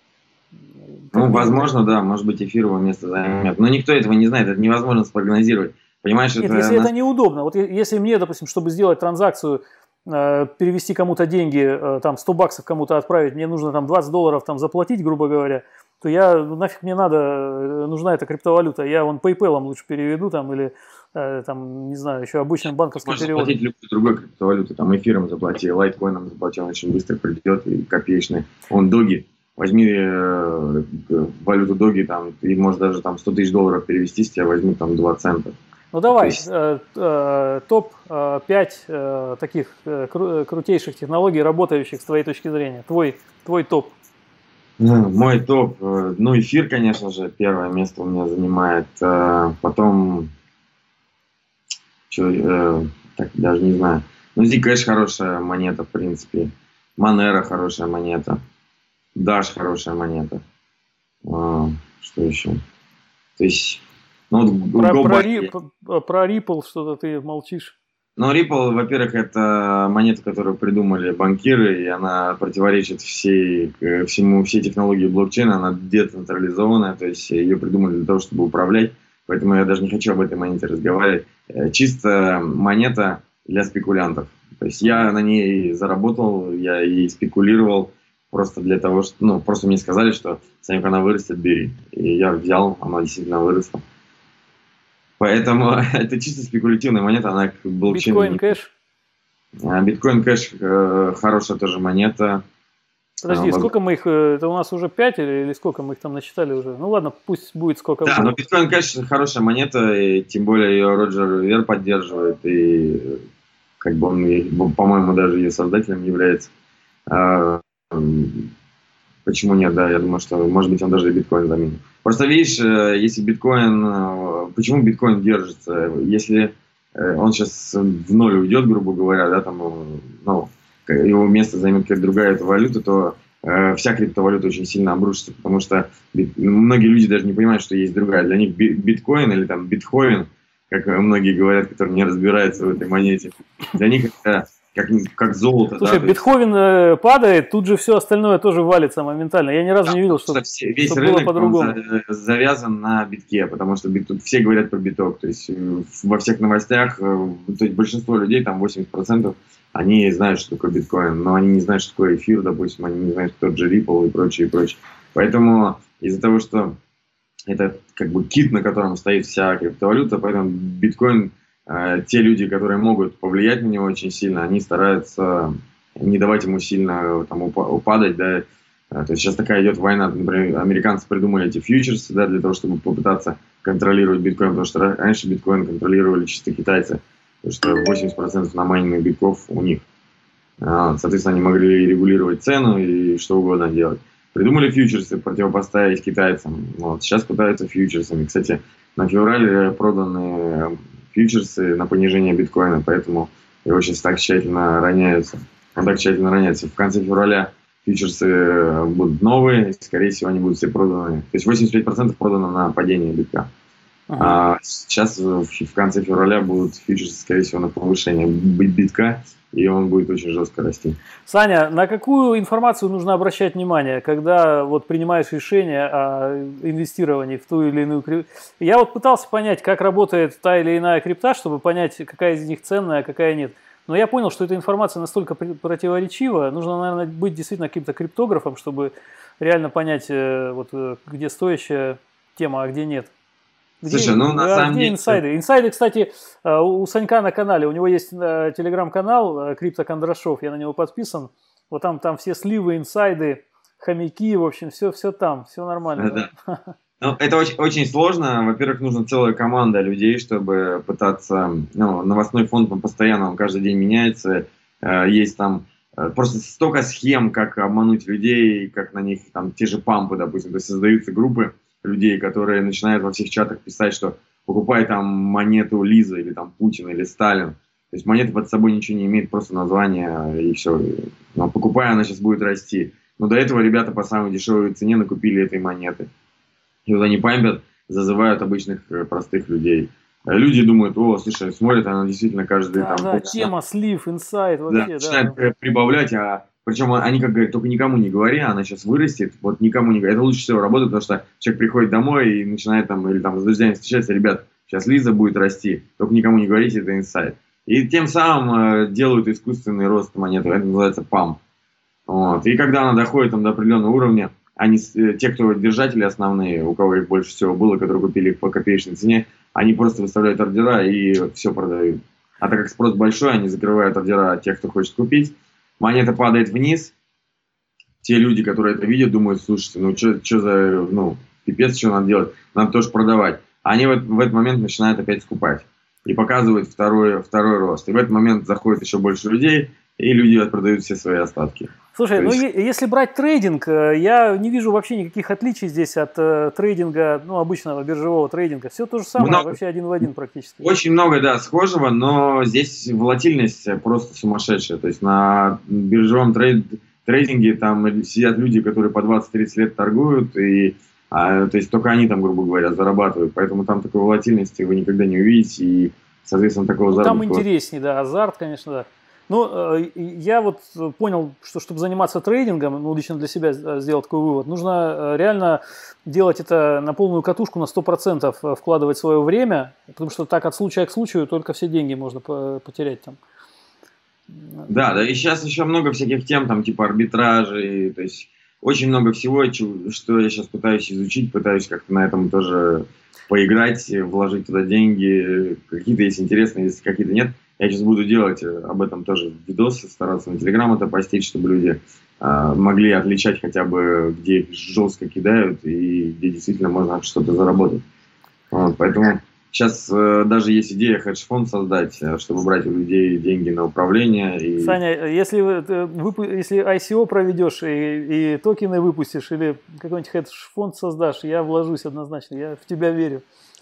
Ну, возможно, да, может быть, эфир его место займет. Но никто этого не знает, это невозможно спрогнозировать. Понимаешь, Нет, это... если это неудобно, вот если мне, допустим, чтобы сделать транзакцию, перевести кому-то деньги, там сто баксов кому-то отправить, мне нужно там двадцать долларов там заплатить, грубо говоря, то я, ну, нафиг мне надо, нужна эта криптовалюта, я вон PayPal лучше переведу там или там, не знаю, еще обычным банковским Можно переводом. Можно заплатить любой другой криптовалюты, там эфиром заплати, лайткоином заплати, он очень быстро придет и копеечный. Он доги, возьми э, валюту доги, там, и можешь даже там сто тысяч долларов перевести, с тебя возьмут там два цента. Ну давай, есть... э, э, топ пять э, таких э, кру- крутейших технологий, работающих с твоей точки зрения. Твой, твой топ. Ну, мой топ, э, ну эфир, конечно же, первое место у меня занимает. Э, потом, что, э, так, даже не знаю. Ну, Zcash хорошая монета, в принципе. Monero хорошая монета. Dash хорошая монета. Э, что еще? То есть... Ну, вот про, про, про, про Ripple что-то ты молчишь. Ну, Ripple, во-первых, это монета, которую придумали банкиры, и она противоречит всей, всему, всей технологии блокчейна, она децентрализованная, то есть ее придумали для того, чтобы управлять, поэтому я даже не хочу об этой монете разговаривать. Чисто монета для спекулянтов. То есть я на ней заработал, я ей спекулировал, просто для того, что, ну, просто мне сказали, что Санек, она вырастет, бери. И я взял, она действительно выросла. Поэтому это чисто спекулятивная монета, она к блокчейну. Биткоин кэш? Биткоин кэш э, хорошая тоже монета. Подожди, а, сколько мы их, это у нас уже пять или, или сколько мы их там насчитали уже? Ну ладно, пусть будет сколько. Да, будет. Но биткоин кэш хорошая монета, и тем более ее Роджер Вер поддерживает, и как бы он, по-моему, даже ее создателем является. А, почему нет, да, я думаю, что может быть он даже и биткоин заменит. Просто видишь, если биткоин, почему биткоин держится, если он сейчас в ноль уйдет, грубо говоря, да, там, ну, его место займет какая-то другая эта валюта, то э, вся криптовалюта очень сильно обрушится, потому что бит, многие люди даже не понимают, что есть другая. Для них биткоин или там битхоин, как многие говорят, которые не разбираются в этой монете, для них это как, как золото. Слушай, да, Бетховен есть... падает, тут же все остальное тоже валится моментально. Я ни разу да, не видел, что все, весь что рынок было по-другому. Завязан на битке, потому что бит, тут все говорят про биток. То есть во всех новостях, то есть большинство людей, там восемьдесят процентов, они знают, что такое биткоин, но они не знают, что такое эфир, допустим, они не знают, кто же Ripple и прочее, и прочее. Поэтому из-за того, что это как бы кит, на котором стоит вся криптовалюта, поэтому биткоин, э, те люди, которые могут повлиять на него очень сильно, они стараются не давать ему сильно там, упадать, да. То есть сейчас такая идет война, например, американцы придумали эти фьючерсы, да, для того, чтобы попытаться контролировать биткоин, потому что раньше биткоин контролировали чисто китайцы. Потому что восемьдесят процентов намайненных битков у них. Соответственно, они могли регулировать цену и что угодно делать. Придумали фьючерсы противопоставить китайцам. Вот. Сейчас пытаются фьючерсами. Кстати, на феврале проданы фьючерсы на понижение биткоина, поэтому его сейчас так тщательно роняются. Он так тщательно роняется. В конце февраля фьючерсы будут новые, скорее всего, они будут все проданы. То есть восемьдесят пять процентов продано на падение битка. Ага. А сейчас в конце февраля будут фьючерсы, скорее всего, на повышение битка, и он будет очень жестко расти. Саня, на какую информацию нужно обращать внимание, когда вот принимаешь решение о инвестировании в ту или иную крипту? Я вот пытался понять, как работает та или иная крипта, чтобы понять, какая из них ценная, а какая нет. Но я понял, что эта информация настолько противоречива, нужно, наверное, быть действительно каким-то криптографом, чтобы реально понять, вот, где стоящая тема, а где нет. Где, Слушай, ну на а самом где деле... инсайды? Инсайды, кстати, у Санька на канале, у него есть телеграм-канал Крипто Кондрашов, я на него подписан. Вот там, там все сливы, инсайды, хомяки, в общем, все, все там, все нормально. Да, да. Ну, это очень, очень сложно. Во-первых, нужна целая команда людей, чтобы пытаться... Ну, новостной фонд он постоянно, он каждый день меняется. Есть там просто столько схем, как обмануть людей, как на них там те же пампы, допустим. То есть создаются группы людей, которые начинают во всех чатах писать, что покупай там монету Лиза или там Путин или Сталин. То есть монета под собой ничего не имеет, просто название и все. Но покупая, она сейчас будет расти. Но до этого ребята по самой дешевой цене накупили этой монеты. И вот они пампят, зазывают обычных простых людей. Люди думают, о, слушай, смотрят, она действительно каждый да, там... Да, тема, слив, инсайт, вообще, да. Начинают да. прибавлять, а причем они как говорят, только никому не говори, она сейчас вырастет, вот никому не говори. Это лучше всего работает, потому что человек приходит домой и начинает там, или там с друзьями встречаться, ребят, сейчас Лиза будет расти, только никому не говорите, это инсайт. И тем самым э, делают искусственный рост монеты, это называется памп. Вот. И когда она доходит там, до определенного уровня, они, те, кто держатели основные, у кого их больше всего было, которые купили их по копеечной цене, они просто выставляют ордера и все продают. А так как спрос большой, они закрывают ордера тех, кто хочет купить. Монета падает вниз. Те люди, которые это видят, думают, слушайте, ну что за, ну, пипец, что надо делать? Надо тоже продавать. Они в, в этот момент начинают опять скупать. И показывают второй, второй рост. И в этот момент заходит еще больше людей, и люди продают все свои остатки. Слушай, есть... ну если брать трейдинг, я не вижу вообще никаких отличий здесь от э, трейдинга, ну, обычного биржевого трейдинга. Все то же самое, много... вообще один в один практически. Очень много, да, схожего, но здесь волатильность просто сумасшедшая. То есть на биржевом трейд... трейдинге там сидят люди, которые по двадцать-тридцать лет торгуют, и а, то есть только они там, грубо говоря, зарабатывают. Поэтому там такой волатильности вы никогда не увидите, и, соответственно, такого ну, заработка... Там интереснее, да, азарт, конечно, да. Ну, я вот понял, что чтобы заниматься трейдингом, ну, лично для себя сделал такой вывод, нужно реально делать это на полную катушку, на сто процентов вкладывать свое время, потому что так от случая к случаю только все деньги можно потерять там. Да, да, и сейчас еще много всяких тем, там, типа арбитражей, то есть очень много всего, что я сейчас пытаюсь изучить, пытаюсь как-то на этом тоже поиграть, вложить туда деньги, какие-то есть интересные, если какие-то нет. Я сейчас буду делать об этом тоже видосы, стараться на Телеграм это постить, чтобы люди э, могли отличать хотя бы, где их жестко кидают и где действительно можно что-то заработать. Вот, поэтому сейчас э, даже есть идея хедж-фонд создать, чтобы брать у людей деньги на управление. И... Саня, если, вы, если ай си о проведешь и, и токены выпустишь, или какой-нибудь хедж-фонд создашь, я вложусь однозначно, я в тебя верю.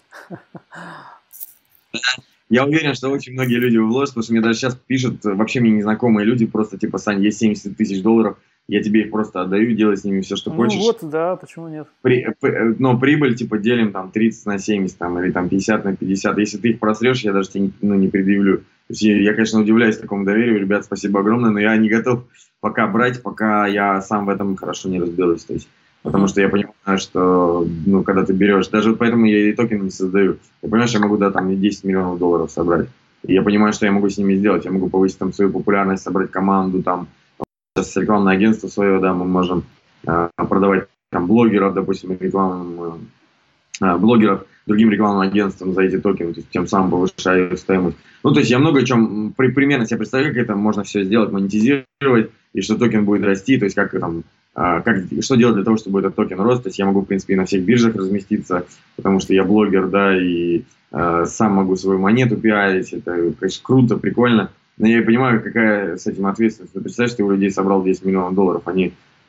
Я уверен, что очень многие люди вложат, потому что мне даже сейчас пишут вообще мне незнакомые люди, просто типа, Сань, есть семьдесят тысяч долларов, я тебе их просто отдаю, делай с ними все, что ну, хочешь. Ну вот, да, почему нет. При, но прибыль, типа, делим там тридцать на семьдесят, там, или там пятьдесят на пятьдесят. Если ты их просрешь, я даже тебе ну, не предъявлю. То есть я, я, конечно, удивляюсь такому доверию, ребят, спасибо огромное, но я не готов пока брать, пока я сам в этом хорошо не разберусь. То есть, потому что я понимаю, что, ну, когда ты берешь, даже вот поэтому я и токен не создаю. Я понимаю, что я могу, да, там, десять миллионов долларов собрать. И я понимаю, что я могу с ними сделать. Я могу повысить там свою популярность, собрать команду, там, сейчас рекламное агентство свое, да, мы можем э, продавать там блогеров, допустим, рекламным э, блогеров другим рекламным агентствам за эти токены, то есть тем самым повышая их стоимость. Ну, то есть я много о чем при, примерно себе представляю, как это можно все сделать, монетизировать, и что токен будет расти, то есть как там, э, как, что делать для того, чтобы этот токен рос. То есть я могу, в принципе, и на всех биржах разместиться, потому что я блогер, да, и э, сам могу свою монету пиарить, это, конечно, круто, прикольно. Но я понимаю, какая с этим ответственность. Ты представляешь, ты у людей собрал десять миллионов долларов, они э,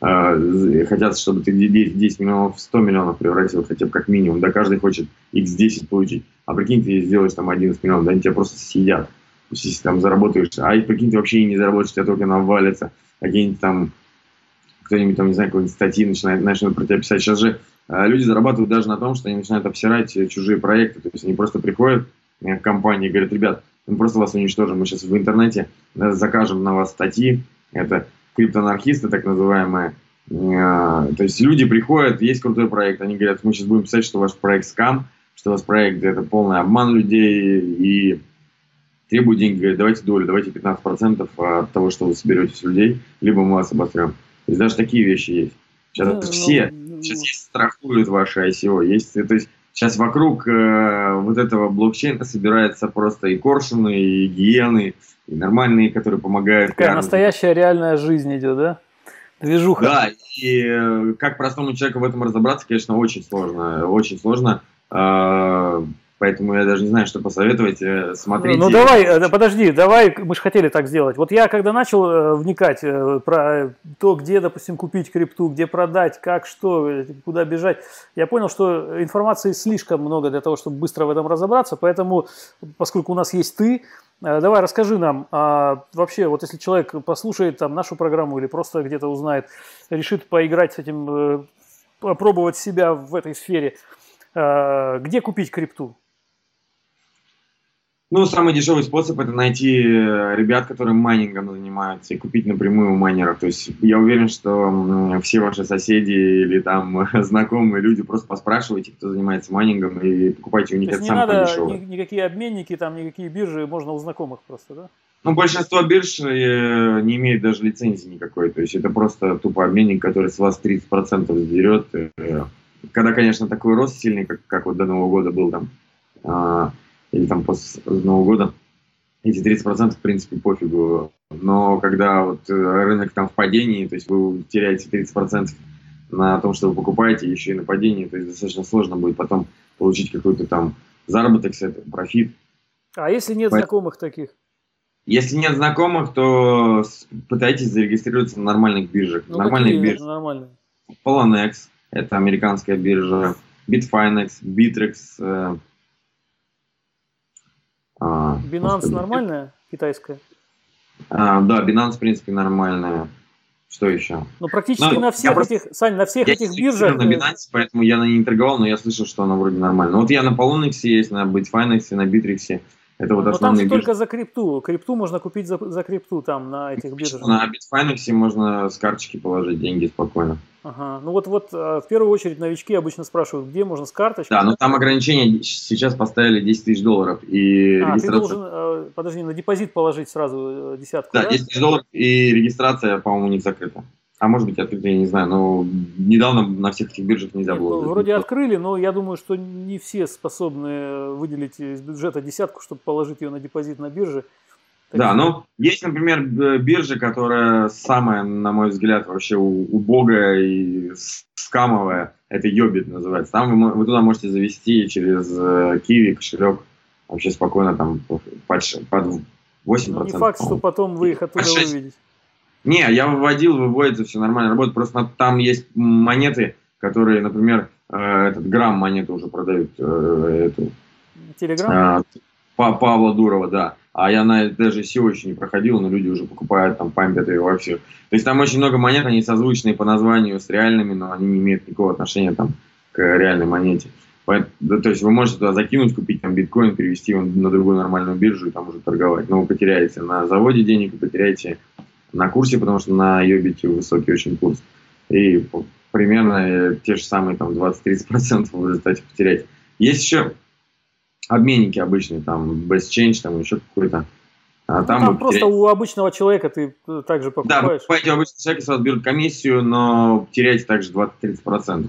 э, хотят, чтобы ты десять миллионов в сто миллионов превратил хотя бы как минимум, да, каждый хочет икс десять получить, а прикинь, ты сделаешь там одиннадцать миллионов, да, они тебя просто съедят, если там заработаешь, а прикинь, ты вообще и не заработаешь, тебя только навалится, какие-нибудь там, кто-нибудь там, не знаю, какие-нибудь статьи начинает, начнут про тебя писать. Сейчас же э, люди зарабатывают даже на том, что они начинают обсирать чужие проекты, то есть они просто приходят к компании и говорят: ребят, мы просто вас уничтожим, мы сейчас в интернете закажем на вас статьи, это криптоанархисты так называемые, то есть люди приходят, есть крутой проект, они говорят: мы сейчас будем писать, что ваш проект скам, что ваш проект это полный обман людей, и требуют деньги, говорят: давайте долю, давайте пятнадцать процентов от того, что вы соберете с людей, либо мы вас обострем. То есть даже такие вещи есть. Сейчас ну, все, ну, сейчас есть, страхуют ваши ай си о, есть, то есть сейчас вокруг э, вот этого блокчейна собирается просто и коршуны, и гиены, и нормальные, которые помогают. Такая настоящая реальная жизнь идет, да? Движуха. Да, и э, как простому человеку в этом разобраться, конечно, очень сложно, очень сложно. Э, поэтому я даже не знаю, что посоветовать. Смотрите. Ну давай, подожди, давай, мы же хотели так сделать. Вот я когда начал э, вникать э, про то, где, допустим, купить крипту, где продать, как, что, куда бежать, я понял, что информации слишком много для того, чтобы быстро в этом разобраться. Поэтому, поскольку у нас есть ты, э, давай расскажи нам, а, вообще, вот если человек послушает там нашу программу или просто где-то узнает, решит поиграть с этим, э, попробовать себя в этой сфере, э, где купить крипту? Ну, самый дешевый способ – это найти ребят, которые майнингом занимаются, и купить напрямую у майнеров. То есть я уверен, что все ваши соседи или там знакомые люди, просто поспрашивайте, кто занимается майнингом, и покупайте у них. То есть это не самое надо дешевое. Ни, никакие обменники, там никакие биржи, можно у знакомых просто, да? Ну, большинство бирж э, не имеет даже лицензии никакой. То есть это просто тупо обменник, который с вас тридцать процентов сдерет. Э, когда, конечно, такой рост сильный, как, как вот до Нового года был там, э, или там после Нового года, эти тридцать процентов в принципе пофигу. Но когда вот рынок там в падении, то есть вы теряете тридцать процентов на том, что вы покупаете, еще и на падении, то есть достаточно сложно будет потом получить какой-то там заработок с этого, профит. А если нет Поэтому... знакомых таких? Если нет знакомых, то пытайтесь зарегистрироваться на нормальных биржах. Ну, нормальные биржи. Нормальные? Poloniex, это американская биржа, Bitfinex, Bittrex. А, Binance нормальная, китайская? А, да, Binance, в принципе, нормальная. Что еще? Ну, практически но на всех этих, просто... Сань, на всех я этих биржах... Я на Binance, поэтому я на ней не торговал, но я слышал, что она вроде нормальная. Вот я на Poloniex есть, на Bitfinex, на Bittrex. Это вот но основные там же биржи. только за крипту. Крипту можно купить за, за крипту там на этих биржах. На Bitfinex можно с карточки положить деньги спокойно. Ага. Ну вот, вот в первую очередь новички обычно спрашивают, где можно с карточки. Да, но там ограничение сейчас поставили десять тысяч долларов. И а, регистрация... ты должен, подожди, на депозит положить сразу десятку, да? Да, десять тысяч долларов, и регистрация, по-моему, у них закрыта. А может быть, открыто, я не знаю, но недавно на всех этих биржах нельзя Нет, было. Ну, вроде открыли, но я думаю, что не все способны выделить из бюджета десятку, чтобы положить ее на депозит на бирже. Так да, что... ну, есть, например, биржа, которая самая, на мой взгляд, вообще убогая и скамовая. Это Йобит называется. Там вы, вы туда можете завести через Kiwi кошелек вообще спокойно там под, под восемь процентов. Ну, не факт, что потом вы их оттуда выведете. Не, я выводил, выводится, все нормально работает. Просто там есть монеты, которые, например, этот грамм монету уже продают. Эту, Телеграм? Павла Дурова, да. А я на даже си о еще не проходил, но люди уже покупают, там, пампят ее во всех. То есть там очень много монет, они созвучные по названию с реальными, но они не имеют никакого отношения там к реальной монете. Поэтому, то есть вы можете туда закинуть, купить там биткоин, перевести его на другую нормальную биржу и там уже торговать. Но вы потеряете на заводе денег, вы потеряете на курсе, потому что на Йобите высокий очень курс. И примерно те же самые там двадцать-тридцать процентов в результате потерять. Есть еще обменники обычные, там, Best Change, там еще какой-то. А там ну, там просто терять... у обычного человека ты также покупаешь. Да, вы покупаете у обычного человека, с вас берут комиссию, но теряете также двадцать-тридцать процентов.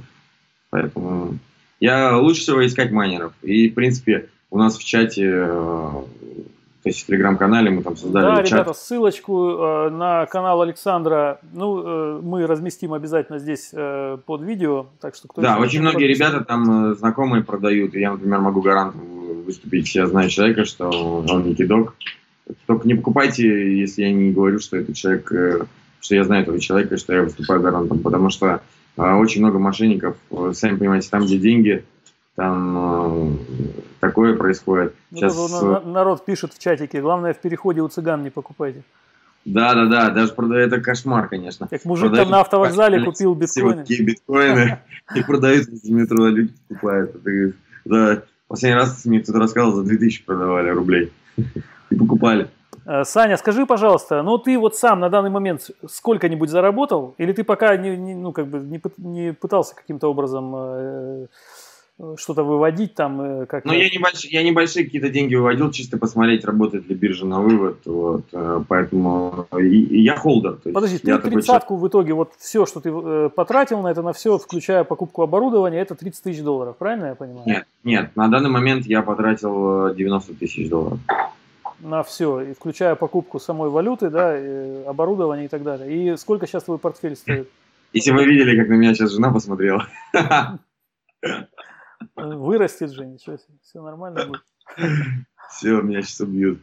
Поэтому я лучше всего искать майнеров. И, в принципе, у нас в чате, то есть в телеграм-канале мы там создали да, чат. ребята, ссылочку э, на канал Александра, ну, э, мы разместим обязательно здесь э, под видео, так что кто да, очень многие ребята там э, знакомые продают, и я, например, могу гарантом выступить, я знаю человека, что он не кидок. Только не покупайте, если я не говорю, что этот человек э, что я знаю этого человека, и что я выступаю гарантом, потому что э, очень много мошенников, э, сами понимаете, там, где деньги, там э, такое происходит. Сейчас... Вот, народ пишет в чатике, главное в переходе у цыган не покупайте. Да, да, да, даже продают, это кошмар, конечно. Как мужик продают, там на автовокзале купил биткоины. биткоины и продают в метро, люди покупают. Да, последний раз мне кто-то рассказывал, за две тысячи продавали рублей и покупали. Саня, скажи, пожалуйста, ну ты вот сам на данный момент сколько-нибудь заработал, или ты пока не, не, ну, как бы не, не пытался каким-то образом э, что-то выводить там? Как ну, я небольшие, я небольшие какие-то деньги выводил, чисто посмотреть, работает ли биржа на вывод, вот, поэтому и, и я холдер. То есть подожди, ты тридцатку в итоге, вот все, что ты э, потратил на это, на все, включая покупку оборудования, это тридцать тысяч долларов, правильно я понимаю? Нет, нет, на данный момент я потратил девяносто тысяч долларов. На все, и включая покупку самой валюты, да, и оборудования и так далее. И сколько сейчас твой портфель стоит? Если вы видели, как на меня сейчас жена посмотрела. Вырастет же, ничего себе, все нормально будет. Все, меня сейчас убьют.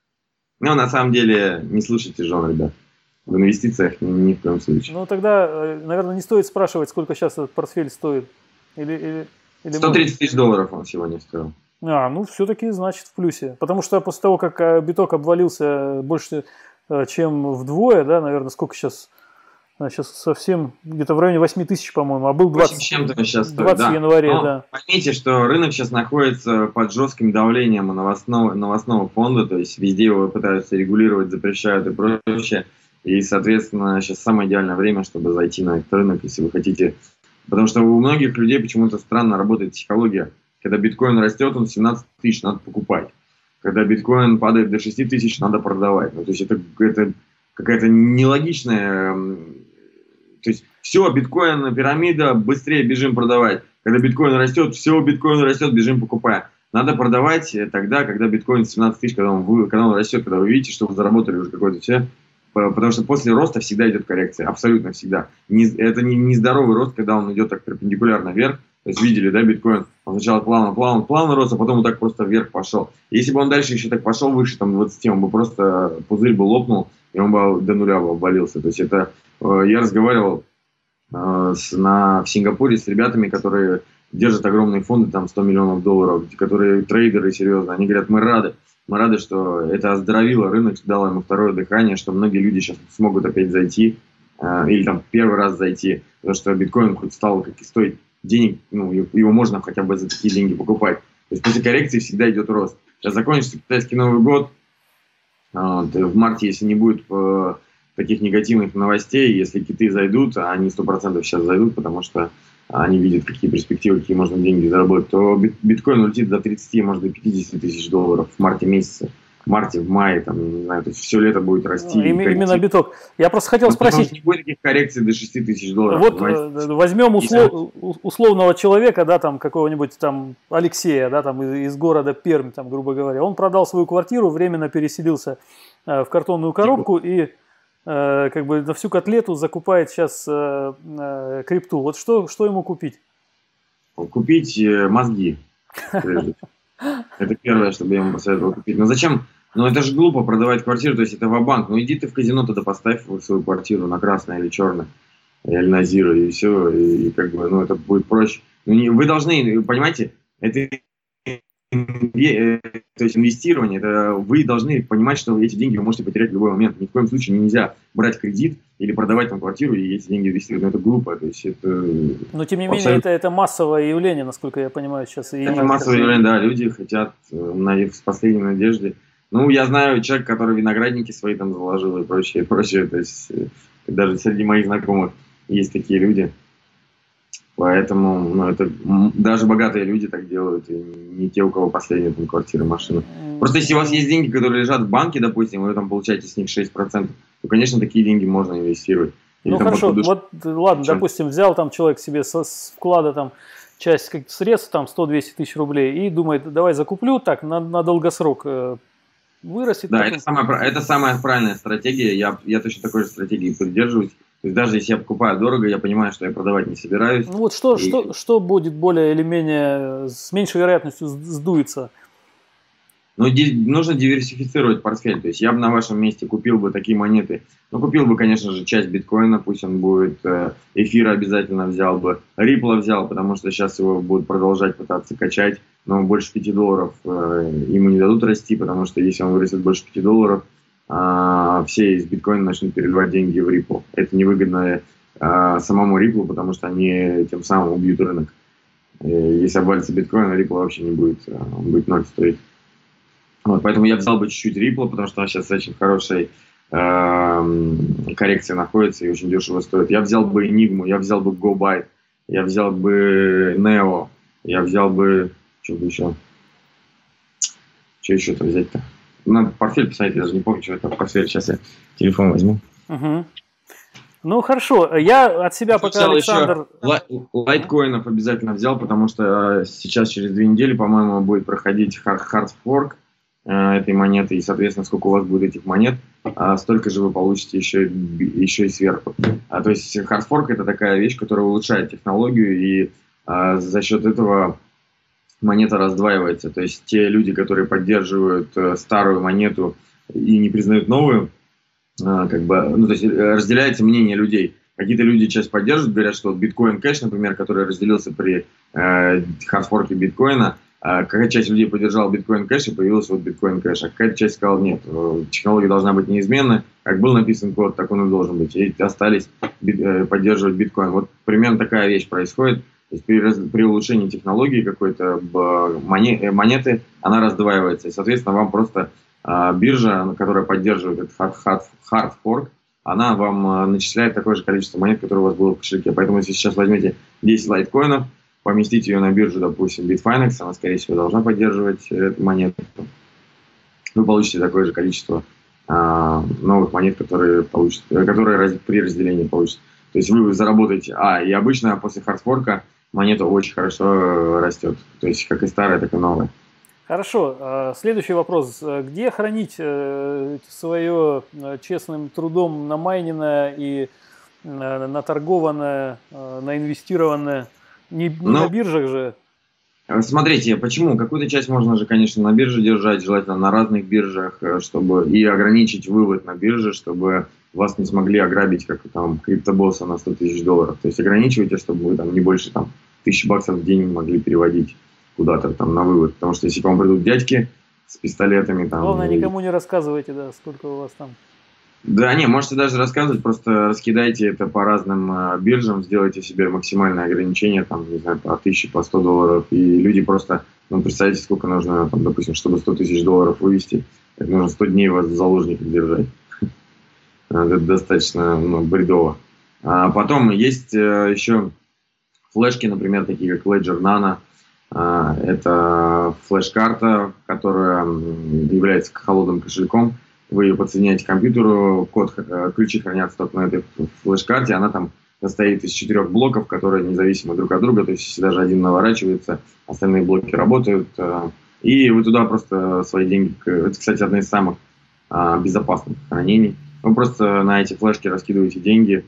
Но на самом деле не слушайте жен, ребят. В инвестициях ни, ни в коем случае. Ну тогда, наверное, не стоит спрашивать, сколько сейчас этот портфель стоит. Или, или, или сто тридцать тысяч долларов он сегодня стоил. А, ну все-таки значит в плюсе. Потому что после того, как биток обвалился больше, чем вдвое, да, наверное, сколько сейчас, сейчас совсем где-то в районе восемь тысяч, по-моему, а был двадцать, сейчас стоит, двадцать да. января, Но да. Поймите, что рынок сейчас находится под жестким давлением новостного, новостного фонда, то есть везде его пытаются регулировать, запрещают и прочее. И, соответственно, сейчас самое идеальное время, чтобы зайти на этот рынок, если вы хотите. Потому что у многих людей почему-то странно работает психология. Когда биткоин растет, он семнадцать тысяч, надо покупать. Когда биткоин падает до шести тысяч, надо продавать. Ну, то есть это, это какая-то нелогичная... То есть все, биткоин, пирамида, быстрее бежим продавать. Когда биткоин растет, все, биткоин растет, бежим покупать. Надо продавать тогда, когда биткоин семнадцать тысяч, когда он, когда он растет, когда вы видите, что вы заработали уже какой-то все. Потому что после роста всегда идет коррекция, абсолютно всегда. Не, это не, не здоровый рост, когда он идет так перпендикулярно вверх. То есть видели, да, биткоин, он сначала плавно, плавно, плавно рос, а потом вот так просто вверх пошел. Если бы он дальше еще так пошел выше, там, двадцати, он бы просто, пузырь бы лопнул, и он бы до нуля бы обвалился. То есть это, э, я разговаривал э, с, на, в Сингапуре с ребятами, которые держат огромные фонды, там, сто миллионов долларов, которые трейдеры, серьезно, они говорят, мы рады, мы рады, что это оздоровило рынок, дало ему второе дыхание, что многие люди сейчас смогут опять зайти, э, или там первый раз зайти, потому что биткоин хоть стал как и стоить денег, ну, его можно хотя бы за такие деньги покупать. То есть после коррекции всегда идет рост. Сейчас закончится китайский Новый год, вот, в марте, если не будет э, таких негативных новостей, если киты зайдут, а они сто процентов сейчас зайдут, потому что они видят, какие перспективы, какие можно деньги заработать, то биткоин улетит до тридцати, может, до пятидесяти тысяч долларов в марте месяце. В марте, в мае, там, не знаю, то есть все лето будет расти. Им, именно биток. Я просто хотел но спросить. Не будет таких коррекций до шести тысяч долларов. Вот понимаете? Возьмем услов, условного человека, да, там, какого-нибудь там Алексея, да, там, из, из города Пермь, там, грубо говоря. Он продал свою квартиру, временно переселился э, в картонную коробку и э, как бы на всю котлету закупает сейчас э, э, крипту. Вот что, что ему купить? Купить э, мозги. Это первое, что бы я ему посоветовал купить. Но зачем? Ну это же глупо продавать квартиру, то есть это ва-банк. Ну иди ты в казино, тогда поставь свою квартиру на красное или черное, или на зиро, и все, и, и как бы, ну это будет проще. Ну, не, вы должны, понимаете, это то есть инвестирование, это вы должны понимать, что эти деньги вы можете потерять в любой момент. Ни в коем случае нельзя брать кредит или продавать там квартиру и эти деньги инвестировать. Но это глупо. То есть это но тем не менее это, это массовое явление, насколько я понимаю сейчас. И это массовое явление, да, люди хотят на, с последней надеждой. Ну, я знаю человека, который виноградники свои там заложил и прочее, и прочее. То есть даже среди моих знакомых есть такие люди. Поэтому, ну, это даже богатые люди так делают, и не те, у кого последняя там квартира, машина. Просто если у вас есть деньги, которые лежат в банке, допустим, и вы там получаете с них шесть процентов, то, конечно, такие деньги можно инвестировать. Или ну, хорошо, подуш... вот, ладно, Чем? допустим, взял там человек себе со, с вклада там часть средств, там сто-двести тысяч рублей, и думает, давай закуплю так, на, на долгосрок э, вырастет. Да, потом... это самая, это самая правильная стратегия, я, я точно такой же стратегии придерживаюсь. То есть даже если я покупаю дорого, я понимаю, что я продавать не собираюсь. Ну вот что, и... что, что будет более или менее с меньшей вероятностью сдуется? Но ди- нужно диверсифицировать портфель. То есть я бы на вашем месте купил бы такие монеты. Ну, купил бы, конечно же, часть биткоина, пусть он будет. э, Эфира обязательно взял бы. Рипла взял, потому что сейчас его будут продолжать пытаться качать. Но больше пяти долларов э, ему не дадут расти, потому что если он вырастет больше пяти долларов, а, все из биткоина начнут переливать деньги в Ripple. Это невыгодно а, самому Ripple, потому что они тем самым убьют рынок. И если обвалится биткоин, Ripple вообще не будет, он будет ноль стоить. Вот, поэтому я взял бы чуть-чуть Ripple, потому что он сейчас очень хорошей э, коррекции находится и очень дешево стоит. Я взял бы Enigma, я взял бы GoByte, я взял бы Neo, я взял бы... Что бы еще? Что еще-то взять-то? Надо портфель посмотреть, я даже не помню, что это портфель. Сейчас я телефон возьму. Угу. Ну, хорошо. Я от себя пока, взял Александр... еще лайткоинов обязательно взял, потому что сейчас через две недели, по-моему, будет проходить хардфорк этой монеты, и, соответственно, сколько у вас будет этих монет, столько же вы получите еще, еще и сверху. А, то есть хардфорк — это такая вещь, которая улучшает технологию, и а, за счет этого монета раздваивается. То есть те люди, которые поддерживают старую монету и не признают новую, как бы, ну, то есть разделяется мнение людей. Какие-то люди часть поддерживают, говорят, что вот биткоин кэш, например, который разделился при э, хардфорке биткоина, э, какая часть людей поддержала биткоин кэш и появился вот биткоин кэш, а какая-то часть сказала, нет, технология должна быть неизменна, как был написан код, так он и должен быть, и остались бит, э, поддерживать биткоин. Вот примерно такая вещь происходит. То есть при, при улучшении технологии какой-то монеты, она раздваивается, и, соответственно, вам просто биржа, которая поддерживает этот hard, hard fork, она вам начисляет такое же количество монет, которое у вас было в кошельке. Поэтому, если сейчас возьмете десять лайткоинов, поместите ее на биржу, допустим, Bitfinex, она, скорее всего, должна поддерживать эту монету, вы получите такое же количество а, новых монет, которые, получат, которые при разделении получат. То есть вы заработаете, а, и обычно после хардфорка монета очень хорошо растет. То есть как и старая, так и новая. Хорошо. Следующий вопрос. Где хранить свое честным трудом намайненное и наторгованное, наинвестированное? Не, не ну, на биржах же? Смотрите, почему? Какую-то часть можно же, конечно, на бирже держать, желательно на разных биржах, чтобы и ограничить вывод на бирже, чтобы вас не смогли ограбить, как там криптобосса на сто тысяч долларов. То есть ограничивайте, чтобы вы там не больше там тысячи баксов в день могли переводить куда-то там на вывод. Потому что если к вам придут дядьки с пистолетами... Там, Главное, и... никому не рассказывайте, да, сколько у вас там. Да, не, можете даже рассказывать, просто раскидайте это по разным э, биржам, сделайте себе максимальное ограничение, там, не знаю, по тысяче, по сто долларов, и люди просто, ну, представьте, сколько нужно, там, допустим, чтобы сто тысяч долларов вывести, это нужно сто дней вас в заложниках держать. Это достаточно, ну, бредово. А потом есть э, еще флешки, например, такие как Ledger Nano. А, это флеш-карта, которая является холодным кошельком. Вы ее подсоединяете к компьютеру, код, ключи хранятся только на этой флеш-карте, она там состоит из четырех блоков, которые независимы друг от друга, то есть если даже один наворачивается, остальные блоки работают, и вы туда просто свои деньги, это, кстати, одно из самых безопасных хранений, вы просто на эти флешки раскидываете деньги,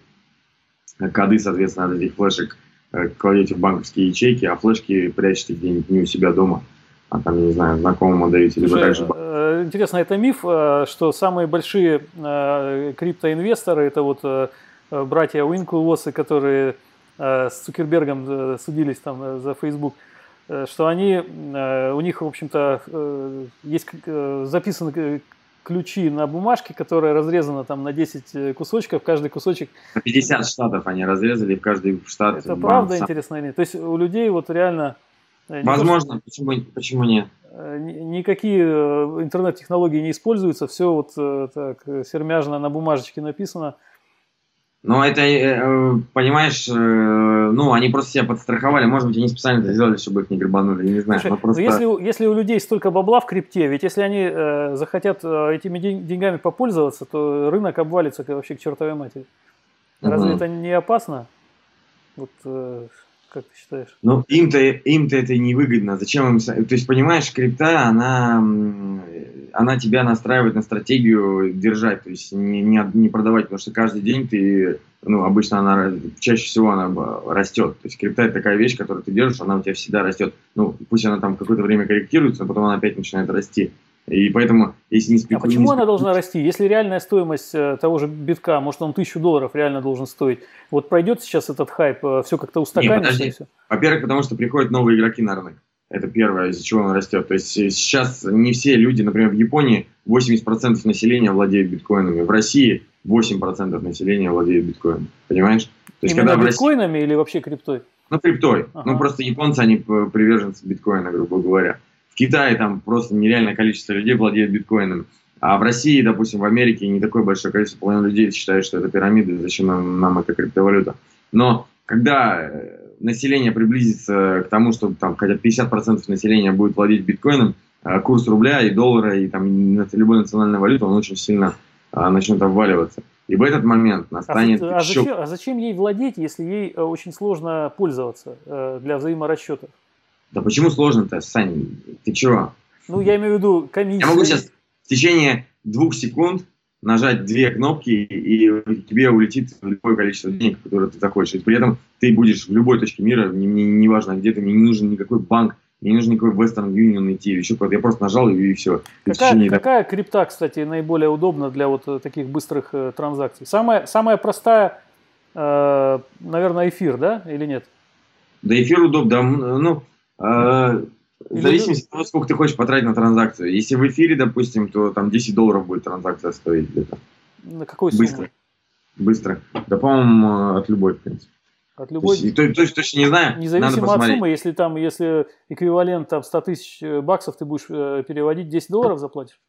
коды, соответственно, от этих флешек кладете в банковские ячейки, а флешки прячете где-нибудь не у себя дома, а там, я не знаю, знакомым отдаете, либо также... Интересно, это миф, что самые большие криптоинвесторы, это вот братья Уинклвоссы, которые с Цукербергом судились там за Facebook, что они, у них, в общем-то, есть записаны ключи на бумажке, которая разрезана там на десять кусочков, каждый кусочек... пятьдесят штатов они разрезали, в каждый штат... Это правда интересно или нет? То есть у людей вот реально... Возможно, то, почему, почему нет? Никакие интернет-технологии не используются, все вот так сермяжно на бумажечке написано. Ну, это, понимаешь, ну, они просто себя подстраховали, может быть, они специально это сделали, чтобы их не грабанули, я не знаю. Слушай, просто... если, если у людей столько бабла в крипте, ведь если они э, захотят этими деньгами попользоваться, то рынок обвалится вообще к чертовой матери. Разве угу. это не опасно? Вот... Э... Как ты считаешь? Ну, им-то, им-то это невыгодно. Зачем им... То есть, понимаешь, крипта, она, она тебя настраивает на стратегию держать, то есть не, не, не продавать, потому что каждый день ты, ну, обычно она, чаще всего она растет. То есть крипта — это такая вещь, которую ты держишь, она у тебя всегда растет. Ну, пусть она там какое-то время корректируется, но потом она опять начинает расти. И поэтому, если не спекулировать... А почему она должна расти? Если реальная стоимость того же битка, может, он тысячу долларов реально должен стоить, вот пройдет сейчас этот хайп, все как-то устаканится? Нет, подожди. Во-первых, потому что приходят новые игроки на рынок. Это первое, из-за чего он растет. То есть сейчас не все люди, например, в Японии восемьдесят процентов населения владеют биткоинами, в России восемь процентов населения владеют биткоином. Понимаешь? То есть, именно когда биткоинами России... или вообще криптой? Ну, криптой. Ага. Ну, просто японцы, они приверженцы биткоина, грубо говоря. В Китае там просто нереальное количество людей владеют биткоинами. А в России, допустим, в Америке не такое большое количество, половина людей считают, что это пирамиды, зачем нам, нам эта криптовалюта. Но когда население приблизится к тому, что там хотя бы пятьдесят процентов населения будет владеть биткоином, курс рубля и доллара, и там любой национальной валюты, он очень сильно а, начнет обваливаться. И в этот момент настанет... А, а, зачем, а зачем ей владеть, если ей очень сложно пользоваться э, для взаиморасчетов? Да почему сложно-то, Сань? Ты чего? Ну, я имею в виду комиссию. Я могу сейчас в течение двух секунд нажать две кнопки, и тебе улетит любое количество денег, которое ты захочешь. И при этом ты будешь в любой точке мира, мне не важно где ты, мне не нужен никакой банк, мне не нужен никакой Western Union идти или еще куда-то. Я просто нажал, и, и все. Какая, течение... какая крипта, кстати, наиболее удобна для вот таких быстрых э, транзакций? Самая, самая простая, э, наверное, эфир, да, или нет? Да, эфир удобно, да, ну... Э, в зависимости от того, сколько ты хочешь потратить на транзакцию. Если в эфире, допустим, то там десять долларов будет транзакция стоить где-то. На какой сумме? Быстро. Быстро. Да, по-моему, от любой, в принципе. От любой? То есть, то, то есть точно не знаю. Независимо от суммы, если там, если эквивалент там, сто тысяч баксов ты будешь э, переводить, десять долларов заплатишь?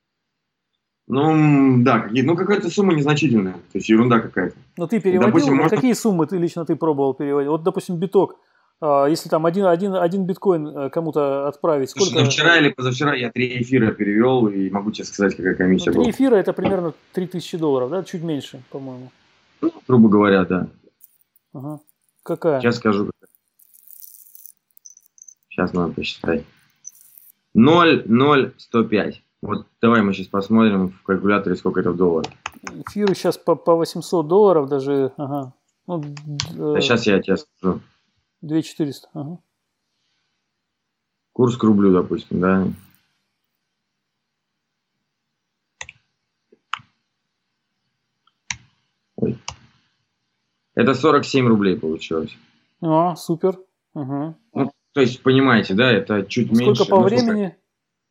Ну, да, какие, ну какая-то сумма незначительная. То есть ерунда какая-то. Но ты переводил, допустим, можно... какие суммы ты лично ты пробовал переводить? Вот, допустим, биток. Если там один, один, один биткоин кому-то отправить, сколько... Слушай, ну вчера или позавчера я три эфира перевел, и могу тебе сказать, какая комиссия ну, была. Три эфира это примерно три тысячи долларов, да? Чуть меньше, по-моему. Ну, грубо говоря, да. Ага. Какая? Сейчас скажу. Сейчас надо посчитать. ноль ноль сто пять. Вот давай мы сейчас посмотрим в калькуляторе, сколько это в долларах. Эфиры сейчас по, по восемьсот долларов даже. Ага. Ну, да, э... сейчас я тебе скажу. две тысячи четыреста. Ага. Курс к рублю, допустим, да. Ой. Это сорок семь рублей получилось. А, супер. Угу. Ну, то есть, понимаете, да, это чуть Сколько меньше. Сколько по ну, времени? Сколько?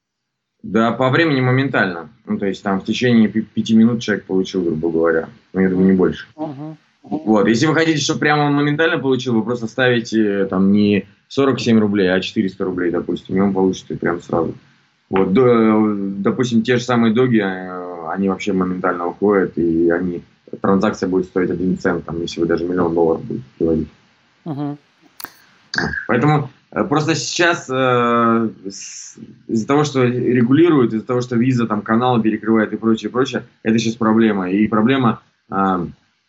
Да, по времени моментально. Ну, то есть, там в течение пяти минут человек получил, грубо говоря. Ну, я думаю, не больше. Угу. Вот, если вы хотите, чтобы прямо он моментально получил, вы просто ставите там не сорок семь рублей, а четыреста рублей, допустим, и он получит прям сразу. Вот, до, допустим, те же самые доги, они вообще моментально уходят, и они, транзакция будет стоить один цент, там, если вы даже миллион долларов будете переводить. Угу. Поэтому просто сейчас э, с, из-за того, что регулируют, из-за того, что виза там каналы перекрывает и прочее, прочее, это сейчас проблема. И проблема... Э,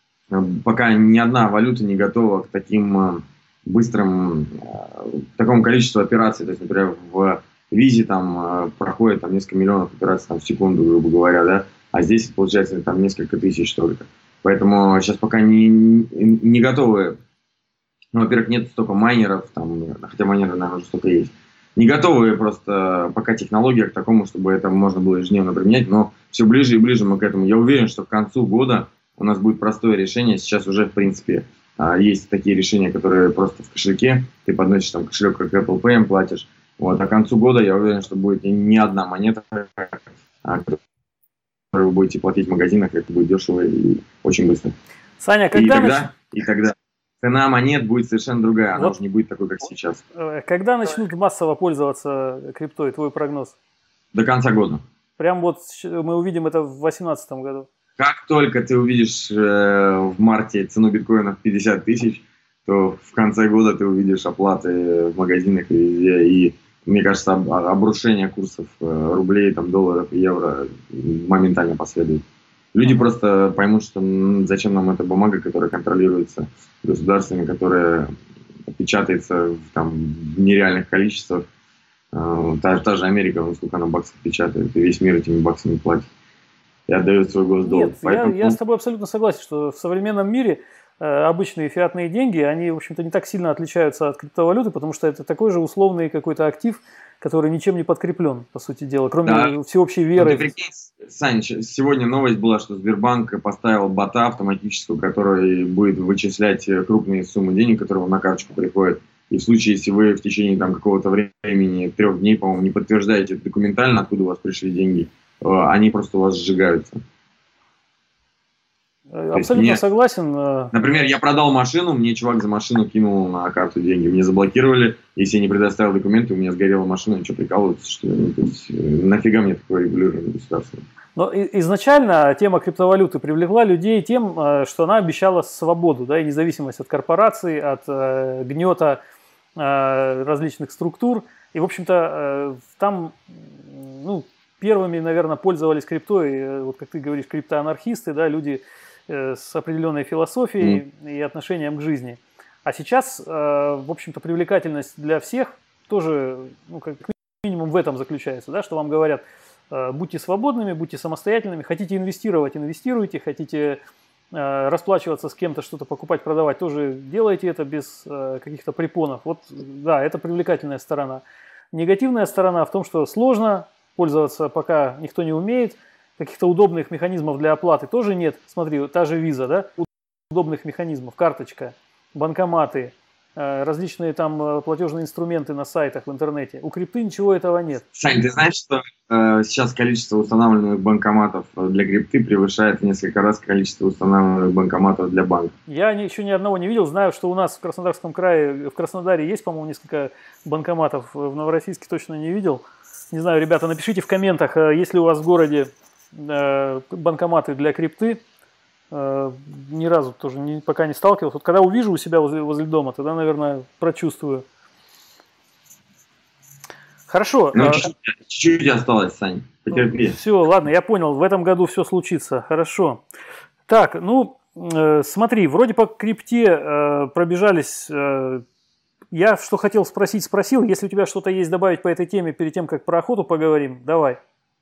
пока ни одна валюта не готова к таким быстрым, к такому количеству операций. То есть, например, в визе там проходит там, несколько миллионов операций там, в секунду, грубо говоря, да, а здесь получается там несколько тысяч только. Поэтому сейчас пока не, не готовы, ну, во-первых, нет столько майнеров, там, хотя майнеры, наверное, уже столько есть. Не готовы просто пока технология к такому, чтобы это можно было ежедневно применять, но все ближе и ближе мы к этому. Я уверен, что к концу года у нас будет простое решение. Сейчас уже, в принципе, есть такие решения, которые просто в кошельке. Ты подносишь там кошелек, как Apple Pay, платишь. Вот. А к концу года я уверен, что будет не одна монета, которую вы будете платить в магазинах. Это будет дешево и очень быстро. Саня, когда... И тогда, и тогда цена монет будет совершенно другая. Она вот. уже не будет такой, как сейчас. Когда начнут массово пользоваться криптой, твой прогноз? До конца года. Прям вот мы увидим это в две тысячи восемнадцатом году. Как только ты увидишь э, в марте цену биткоина в пятьдесят тысяч, то в конце года ты увидишь оплаты в магазинах и везде. И, мне кажется, об, обрушение курсов э, рублей, там, долларов и евро моментально последует. Люди mm-hmm. просто поймут, что м, зачем нам эта бумага, которая контролируется государствами, которая печатается в, там, в нереальных количествах. Э, та, та же Америка, ну, сколько она баксов печатает, и весь мир этими баксами платит. И отдает свой госдолг. Нет, Поэтому... я, я с тобой абсолютно согласен, что в современном мире обычные фиатные деньги, они, в общем-то, не так сильно отличаются от криптовалюты, потому что это такой же условный какой-то актив, который ничем не подкреплен, по сути дела, кроме да. всеобщей веры. Ну, ты прикинь, Сань, сегодня новость была, что Сбербанк поставил бота автоматическую, который будет вычислять крупные суммы денег, которые вам на карточку приходят. И в случае, если вы в течение там, какого-то времени, трех дней, по-моему, не подтверждаете документально, откуда у вас пришли деньги, они просто у вас сжигаются. Абсолютно мне, согласен. Например, я продал машину, мне чувак за машину кинул на карту деньги. Мне заблокировали, если я не предоставил документы, у меня сгорела машина. Что, прикалываются, что ли? То есть, нафига мне такое регулирование государства? Но изначально тема криптовалюты привлекла людей тем, что она обещала свободу, да, и независимость от корпораций, от э, гнета э, различных структур. И, в общем-то, э, там ну, первыми, наверное, пользовались криптой, вот как ты говоришь, криптоанархисты, да, люди с определенной философией mm. и отношением к жизни. А сейчас, э, в общем-то, привлекательность для всех тоже, ну, как минимум в этом заключается, да, что вам говорят, э, будьте свободными, будьте самостоятельными, хотите инвестировать, инвестируйте, хотите э, расплачиваться с кем-то, что-то покупать, продавать, тоже делайте это без э, каких-то препонов. Вот, да, это привлекательная сторона. Негативная сторона в том, что сложно пользоваться, пока никто не умеет. Каких-то удобных механизмов для оплаты тоже нет. Смотри, та же виза, да, удобных механизмов, карточка, банкоматы, различные там платежные инструменты на сайтах в интернете. У крипты ничего этого нет. Сань, ты знаешь, что э, сейчас количество устанавливаемых банкоматов для крипты превышает в несколько раз количество устанавливаемых банкоматов для банка? Я ни, еще ни одного не видел. Знаю, что у нас в Краснодарском крае, в Краснодаре есть, по-моему, несколько банкоматов. В Новороссийске точно не видел. Не знаю, ребята, напишите в комментах, есть ли у вас в городе банкоматы для крипты. Ни разу тоже не, пока не сталкивался. Вот когда увижу у себя возле, возле дома, тогда, наверное, прочувствую. Хорошо. Ну, чуть-чуть, чуть-чуть осталось, Сань. Потерпи. Все, ладно, я понял. В этом году все случится. Хорошо. Так, ну, э, смотри, вроде по крипте э, пробежались. Э, я что хотел спросить, спросил. Если у тебя что-то есть добавить по этой теме перед тем, как про охоту поговорим, давай.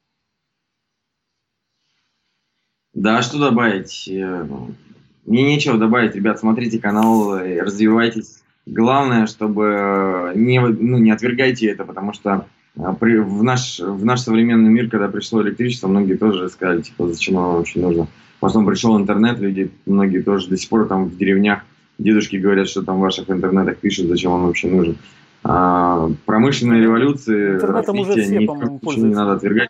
Да, что добавить? Мне нечего добавить, ребят, смотрите канал, развивайтесь. Главное, чтобы не, ну, не отвергайте это, потому что при, в, наш, в наш современный мир, когда пришло электричество, многие тоже сказали, типа, зачем оно вообще нужно. Потом пришел интернет, люди, многие тоже до сих пор там в деревнях, дедушки говорят, что там в ваших интернетах пишут, зачем он вообще нужен. А, промышленные революции, развитие, ни в коем случае не надо отвергать.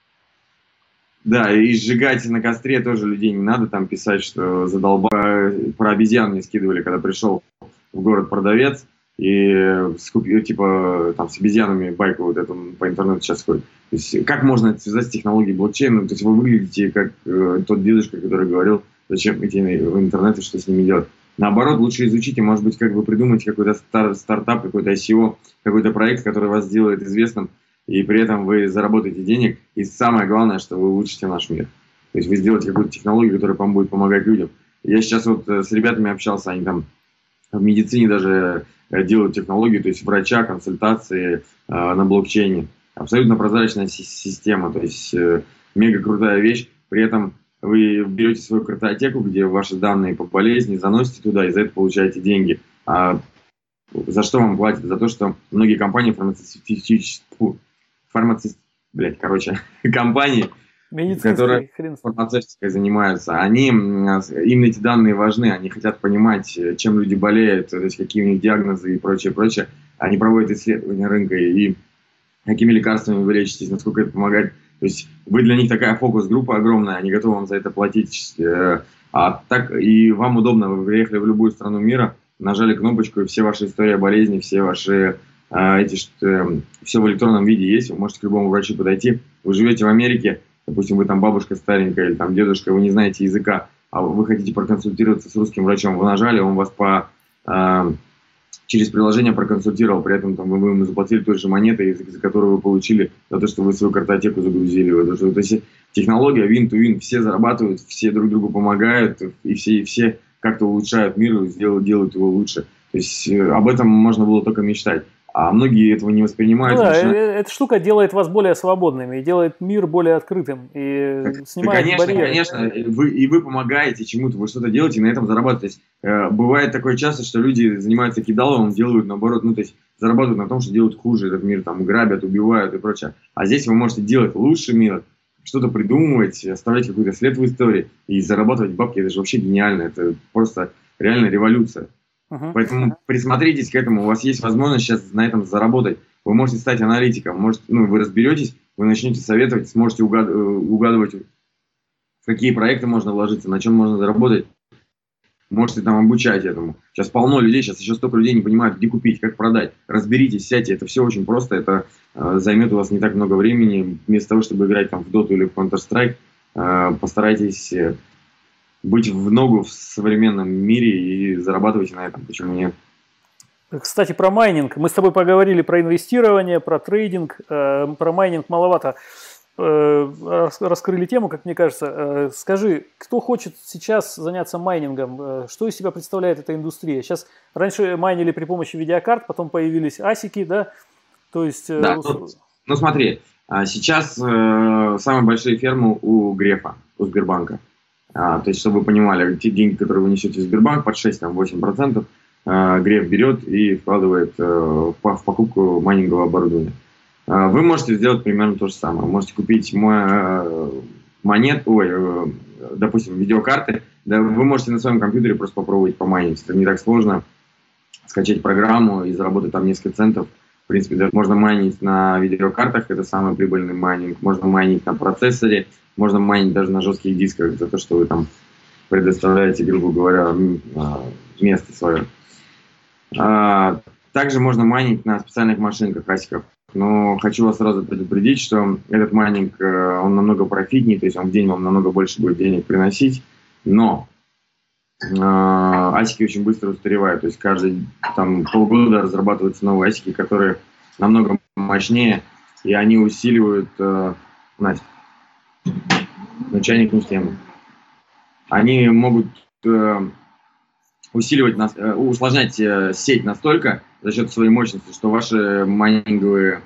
Да, и сжигать на костре тоже людей не надо, там писать, что задолба... Про обезьян мне скидывали, когда пришел в город продавец, и скупил, типа, там с обезьянами байку вот эту по интернету сейчас ходит. То есть, как можно это связать с технологией блокчейна? То есть, вы выглядите как э, тот дедушка, который говорил, зачем идти в интернет и что с ними делать. Наоборот, лучше изучите, может быть, как вы придумаете какой-то стар- стартап, какой-то ай си о, какой-то проект, который вас сделает известным, и при этом вы заработаете денег, и самое главное, что вы улучшите наш мир. То есть вы сделаете какую-то технологию, которая вам будет помогать людям. Я сейчас вот с ребятами общался, они там в медицине даже делают технологию, то есть врача, консультации э, на блокчейне. Абсолютно прозрачная система, то есть э, мега крутая вещь. При этом вы берете свою картотеку, где ваши данные по болезни, заносите туда, и за это получаете деньги. А за что вам платят? За то, что многие компании фармацевтические, фармацевт, блядь, короче, компании, которые фармацевтикой занимаются, они, им эти данные важны, они хотят понимать, чем люди болеют, то есть какие у них диагнозы и прочее, прочее. Они проводят исследования рынка и какими лекарствами вы лечитесь, насколько это помогает. То есть вы для них такая фокус-группа огромная, они готовы вам за это платить. А так и вам удобно, вы приехали в любую страну мира, нажали кнопочку, и все ваши истории болезни, все ваши эти, все в электронном виде есть, вы можете к любому врачу подойти. Вы живете в Америке, допустим, вы там бабушка старенькая или там дедушка, вы не знаете языка, а вы хотите проконсультироваться с русским врачом, вы нажали, он вас по, э, через приложение проконсультировал, при этом там, вы ему заплатили той же монетой, за, за которую вы получили, за то, что вы свою картотеку загрузили. То есть технология win-to-win, все зарабатывают, все друг другу помогают, и все, и все как-то улучшают мир и делают, делают его лучше. То есть об этом можно было только мечтать. А многие этого не воспринимают. Ну, да, начинают... эта штука делает вас более свободными и делает мир более открытым. И Так, снимает да, конечно, барьеры. конечно, вы, и вы помогаете чему-то, вы что-то делаете и на этом зарабатываете. То есть, э, бывает такое часто, что люди занимаются кидаловым, делают наоборот, ну то есть зарабатывают на том, что делают хуже этот мир, там грабят, убивают и прочее. А здесь вы можете делать лучше мир, что-то придумывать, оставлять какой-то след в истории и зарабатывать бабки. Это же вообще гениально, это просто реально революция. Uh-huh. Поэтому присмотритесь к этому, у вас есть возможность сейчас на этом заработать. Вы можете стать аналитиком, может, ну, вы разберетесь, вы начнете советовать, сможете угад, угадывать, в какие проекты можно вложиться, на чем можно заработать. Можете там обучать этому. Сейчас полно людей, сейчас еще столько людей не понимают, где купить, как продать. Разберитесь, сядьте, это все очень просто, это э, займет у вас не так много времени. Вместо того, чтобы играть там в Доту или в Counter-Strike, э, постарайтесь э, быть в ногу в современном мире и зарабатывайте на этом, почему нет. Кстати, про майнинг. Мы с тобой поговорили про инвестирование, про трейдинг, э, про майнинг маловато. Э, раскрыли тему, как мне кажется. Э, скажи, кто хочет сейчас заняться майнингом? Э, что из себя представляет эта индустрия? Сейчас раньше майнили при помощи видеокарт, потом появились асики, да? То есть... Э, да, ну, ну смотри, сейчас э, самые большие фермы у Грефа, у Сбербанка. А, то есть, чтобы вы понимали, те деньги, которые вы несете в Сбербанк, под шесть-восемь процентов, Греф берет и вкладывает в покупку майнингового оборудования. Вы можете сделать примерно то же самое. Вы можете купить монет, ой, допустим, видеокарты. Да, вы можете на своем компьютере просто попробовать помайнить. Это не так сложно. Скачать программу и заработать там несколько центов. В принципе, даже можно майнить на видеокартах. Это самый прибыльный майнинг. Можно майнить на процессоре. Можно майнить даже на жестких дисках. За то, что вы там предоставляете, грубо говоря, место свое. А, также можно майнить на специальных машинках, асиков. Но хочу вас сразу предупредить, что этот майнинг, он намного профитнее, то есть он в день вам намного больше будет денег приносить. Но а, асики очень быстро устаревают, то есть каждые там, полгода разрабатываются новые асики, которые намного мощнее, и они усиливают... А, Настя, начальник Муслема. Они могут... А, усиливать, усложнять сеть настолько за счет своей мощности, что ваши майнинговые,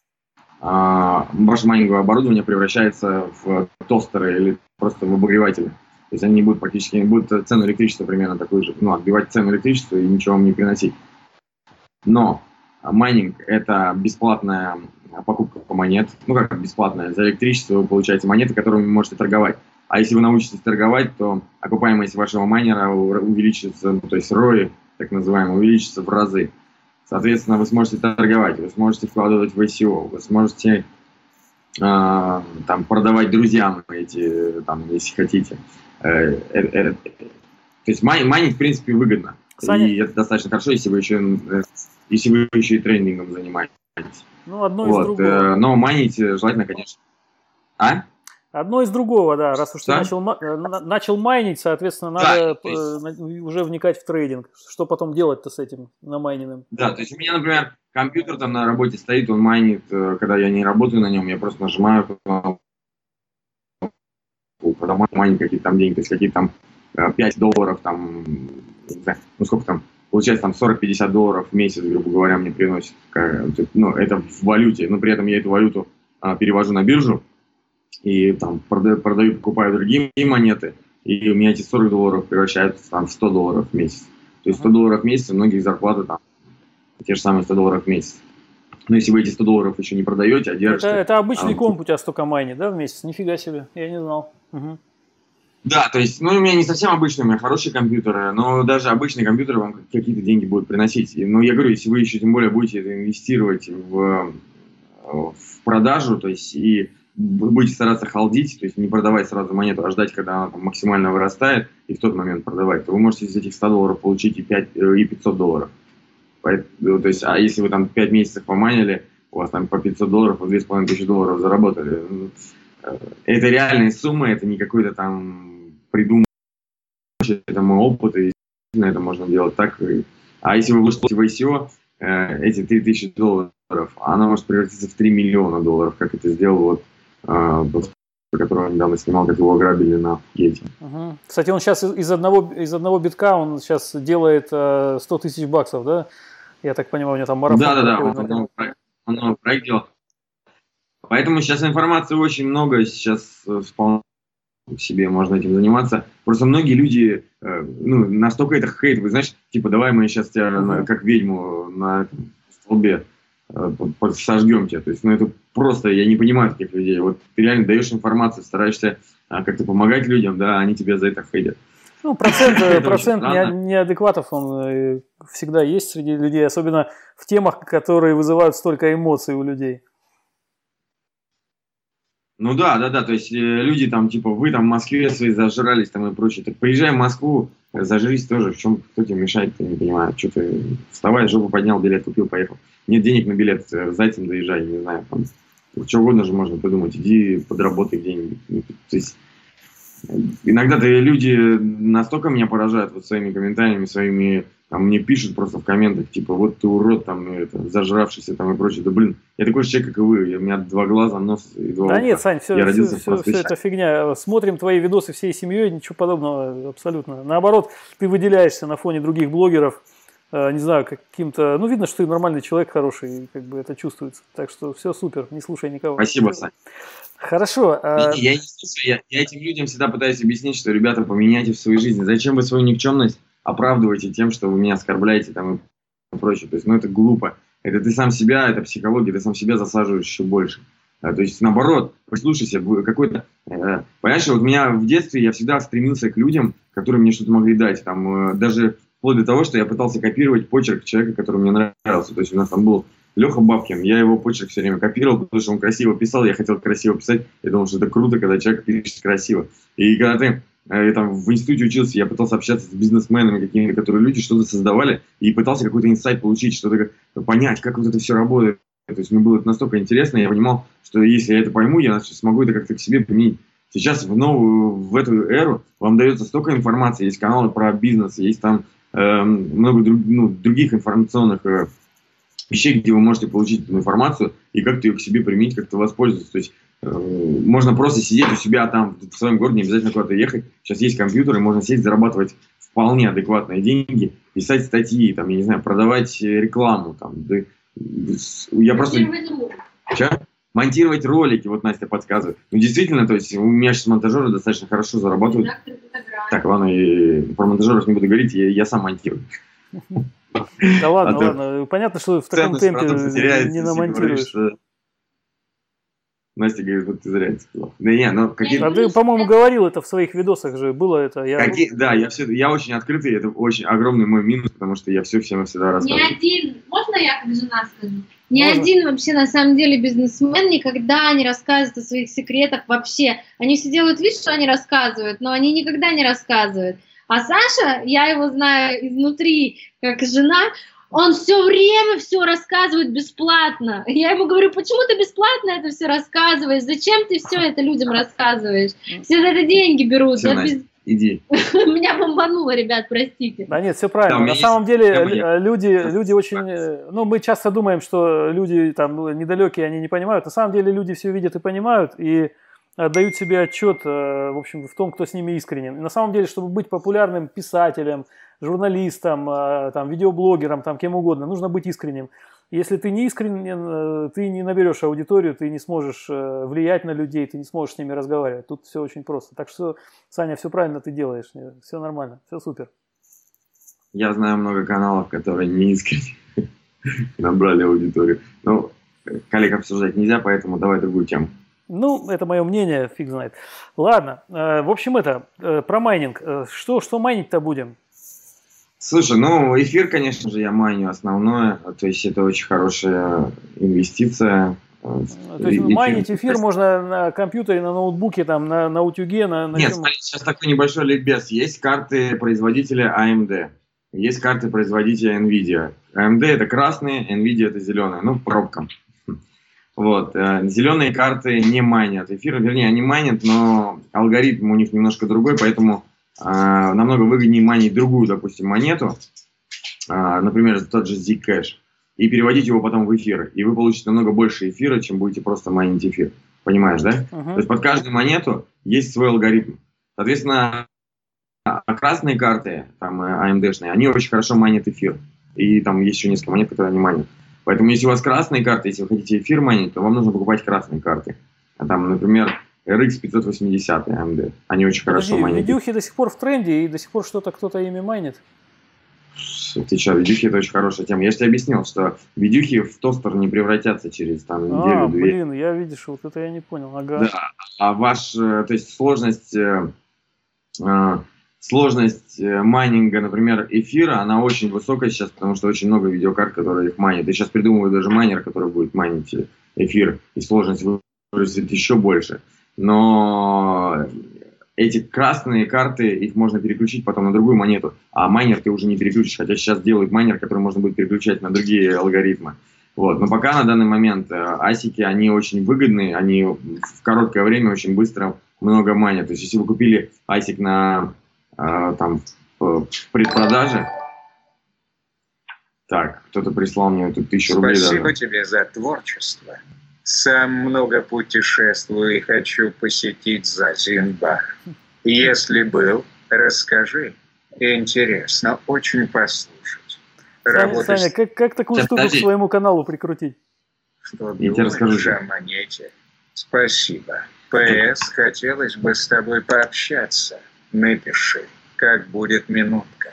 ваше майнинговое оборудование превращается в тостеры или просто в обогреватели. То есть они не будут практически, не будут цену электричества примерно такую же, ну, отбивать цену электричества и ничего вам не приносить. Но майнинг – это бесплатная покупка по монет, ну как бесплатная, за электричество вы получаете монеты, которыми вы можете торговать. А если вы научитесь торговать, то окупаемость вашего майнера увеличится, то есть рои, так называемый, увеличится в разы. Соответственно, вы сможете торговать, вы сможете вкладывать в ай си о, вы сможете э, там, продавать друзьям эти, там, если хотите. Э, э, э, то есть майн, майнинг, в принципе, выгодно. Саня... И это достаточно хорошо, если вы еще, если вы еще и трейдингом занимаетесь. Ну, одно вот, из другого. Э, но майнить желательно, конечно. А? Одно из другого, да. Раз уж да? ты начал, начал майнить, соответственно, надо да, есть... уже вникать в трейдинг. Что потом делать-то с этим намайненным? Да, то есть у меня, например, компьютер там на работе стоит, он майнит, когда я не работаю на нем, я просто нажимаю, когда майнит какие-то там деньги, то есть какие-то там пять долларов, там, не знаю, ну сколько там, получается там сорок-пятьдесят долларов в месяц, грубо говоря, мне приносит. Ну, это в валюте, но при этом я эту валюту а, перевожу на биржу. И там продаю, продаю, покупаю другие монеты, и у меня эти сорок долларов превращаются там, в сто долларов в месяц. То есть сто долларов в месяц, у многих зарплаты там те же самые сто долларов в месяц. Но если вы эти сто долларов еще не продаете, а держите... Это, это обычный а, комп у тебя столько майнит, да, в месяц? Нифига себе, я не знал. Угу. Да, то есть, ну, у меня не совсем обычные, у меня хорошие компьютеры, но даже обычные компьютеры вам какие-то деньги будут приносить. Но я говорю, если вы еще тем более будете это инвестировать в, в продажу, то есть и будете стараться холдить, то есть не продавать сразу монету, а ждать, когда она там максимально вырастает, и в тот момент продавать, то вы можете из этих ста долларов получить и, пять, и пятьсот долларов. Поэтому, то есть, а если вы там пять месяцев поманили, у вас там по пятьсот долларов, по две с половиной тысячи долларов заработали. Это реальные суммы, это не какой-то там придуманный, это мой опыт, и это можно делать так. А если вы вложите в ай си о, эти три тысячи долларов, она может превратиться в три миллиона долларов, как это сделал вот которого я недавно снимал, как его ограбили на гейте. Угу. Кстати, он сейчас из одного, из одного битка, он сейчас делает э, сто тысяч баксов, да? Я так понимаю, у него там марафон. Да-да-да, он, он, он, он проект делал. Поэтому сейчас информации очень много, сейчас вполне себе можно этим заниматься. Просто многие люди, ну, настолько это хейт, вы знаешь, типа, давай мы сейчас тебя mm-hmm. как ведьму на этом столбе сожгем тебя. То есть, ну, это просто, я не понимаю таких людей. Вот ты реально даешь информацию, стараешься как-то помогать людям, да, они тебя за это хейтят. Ну, процент, процент не, неадекватов, он всегда есть среди людей, особенно в темах, которые вызывают столько эмоций у людей. Ну да, да, да, то есть э, люди там, типа, вы там в Москве свои зажрались там и прочее. Так приезжай в Москву, зажрись тоже, в чем, кто тебе мешает, ты не понимаю. Что ты, вставай, жопу поднял, билет купил, поехал. Нет денег на билет, зайцем заезжай, не знаю, там, что угодно же можно придумать, иди подработай где-нибудь. То есть, иногда -то люди настолько меня поражают вот своими комментариями, своими, там, мне пишут просто в комментах, типа, вот ты урод, там, это, зажравшийся, там, и прочее. Да, блин, я такой же человек, как и вы, у меня два глаза, нос и два Да уха. нет, Сань, все, я все, все, все это фигня. Смотрим твои видосы всей семьей, ничего подобного абсолютно. Наоборот, ты выделяешься на фоне других блогеров, не знаю, каким-то, ну, видно, что ты нормальный человек, хороший, как бы это чувствуется. Так что все супер, не слушай никого. Спасибо, Сань. Хорошо. Я, я, я, я, я этим людям всегда пытаюсь объяснить, что, ребята, поменяйте в своей жизни. Зачем вы свою никчемность оправдываете тем, что вы меня оскорбляете там и прочее. То есть, ну, это глупо. Это ты сам себя, это психология, ты сам себя засаживаешь еще больше. А, то есть, наоборот, прислушайся, какой-то... Э, понимаешь, вот у меня в детстве я всегда стремился к людям, которые мне что-то могли дать. Там, э, даже вплоть до того, что я пытался копировать почерк человека, который мне нравился. То есть, у нас там был Леха Бабкин, я его почерк все время копировал, потому что он красиво писал, я хотел красиво писать, я думал, что это круто, когда человек пишет красиво. И когда ты э, там в институте учился, я пытался общаться с бизнесменами какими-то, которые люди что-то создавали, и пытался какой-то инсайт получить, что-то понять, как вот это все работает. То есть мне было это настолько интересно, я понимал, что если я это пойму, я смогу это как-то к себе применить. Сейчас в новую, в эту эру вам дается столько информации, есть каналы про бизнес, есть там э, много друг, ну, других информационных э, вещей, где вы можете получить эту информацию и как-то ее к себе применить, как-то воспользоваться. То есть э, можно просто сидеть у себя там, в своем городе, не обязательно куда-то ехать. Сейчас есть компьютеры, можно сесть, зарабатывать вполне адекватные деньги, писать статьи, там, я не знаю, продавать рекламу. Там, да, я просто... Че? Монтировать ролики, вот Настя подсказывает. Ну, действительно, то есть у меня сейчас монтажеры достаточно хорошо зарабатывают. Так, ладно, и про монтажеров не буду говорить, я, я сам монтирую. Да ладно, а ладно. Понятно, что в таком темпе не намонтируешь. Настя говорит, вот ты зря это сказал. Да не, ну какие-то... А ты, по-моему, говорил это в своих видосах же, было это. Я... Какие... Да, я, все... я очень открытый, это очень огромный мой минус, потому что я все всем всегда рассказываю. Ни один, можно я как жена скажу? Ни можно? Один вообще на самом деле бизнесмен никогда не рассказывает о своих секретах вообще. Они все делают вид, что они рассказывают, но они никогда не рассказывают. А Саша, я его знаю изнутри, как жена, он все время все рассказывает бесплатно. Я ему говорю, почему ты бесплатно это все рассказываешь? Зачем ты все это людям рассказываешь? Все за это деньги берут. Все, Настя, без... иди. Меня бомбануло, ребят, простите. Да нет, все правильно. Да, на самом есть... деле люди, люди очень... Ну, мы часто думаем, что люди там недалекие, они не понимают. На самом деле люди все видят и понимают, и отдают себе отчет, в общем, в том, кто с ними искренен. И на самом деле, чтобы быть популярным писателем, журналистом, там, видеоблогером, там, кем угодно, нужно быть искренним. Если ты не искренен, ты не наберешь аудиторию, ты не сможешь влиять на людей, ты не сможешь с ними разговаривать. Тут все очень просто. Так что, Саня, все правильно ты делаешь, все нормально, все супер. Я знаю много каналов, которые не искренне набрали аудиторию. Ну, коллег обсуждать нельзя, поэтому давай другую тему. Ну, это мое мнение, фиг знает. Ладно, в общем, это, про майнинг. Что, что майнить-то будем? Слушай, ну, эфир, конечно же, я майню основное. То есть это очень хорошая инвестиция. То есть эфир, майнить эфир можно на компьютере, на ноутбуке, там, на, на утюге? На, на Нет, чем... смотри, сейчас такой небольшой ликбез. Есть карты производителя эй эм ди. Есть карты производителя NVIDIA. эй эм ди это красные, NVIDIA это зеленые. Ну, пробкам. Вот. Зеленые карты не майнят эфир, вернее, они майнят, но алгоритм у них немножко другой, поэтому э, намного выгоднее майнить другую, допустим, монету, э, например, тот же Zcash, и переводить его потом в эфир. И вы получите намного больше эфира, чем будете просто майнить эфир. Понимаешь, да? Uh-huh. То есть под каждую монету есть свой алгоритм. Соответственно, красные карты, там, эй эм ди-шные, они очень хорошо майнят эфир. и там есть еще несколько монет, которые они майнят. Поэтому если у вас красные карты, если вы хотите эфир майнить, то вам нужно покупать красные карты. А там, например, эр икс пятьсот восемьдесят эй эм ди. Они очень Подожди, хорошо майнят. видюхи до сих пор в тренде, и до сих пор что-то кто-то ими майнит? Ты что, видюхи — это очень хорошая тема. Я же тебе объяснил, что видюхи в тостер не превратятся через там неделю-две. А, блин, я, видишь, вот это я не понял. Ага. Да, а ваш, то есть сложность, сложность майнинга, например, эфира, она очень высокая сейчас, потому что очень много видеокарт, которые их майнят. И сейчас придумывают даже майнер, который будет майнить эфир, и сложность вырастет еще больше. Но эти красные карты, их можно переключить потом на другую монету, а майнер ты уже не переключишь, хотя сейчас делают майнер, который можно будет переключать на другие алгоритмы. Вот. Но пока на данный момент асики, они очень выгодные, они в короткое время очень быстро много майнят. То есть если вы купили асик на э, там, в предпродаже, так, кто-то прислал мне тут тысячу рублей. Спасибо даже. тебе за творчество. Сам много путешествую и хочу посетить Занзибар. Если был, расскажи. Интересно очень послушать. Саня, Саня как, как такую Сейчас, штуку подожди. к своему каналу прикрутить? Что Я тебе расскажу. думаешь о монете? Спасибо. ПС, хотелось бы с тобой пообщаться. Напиши, как будет минутка.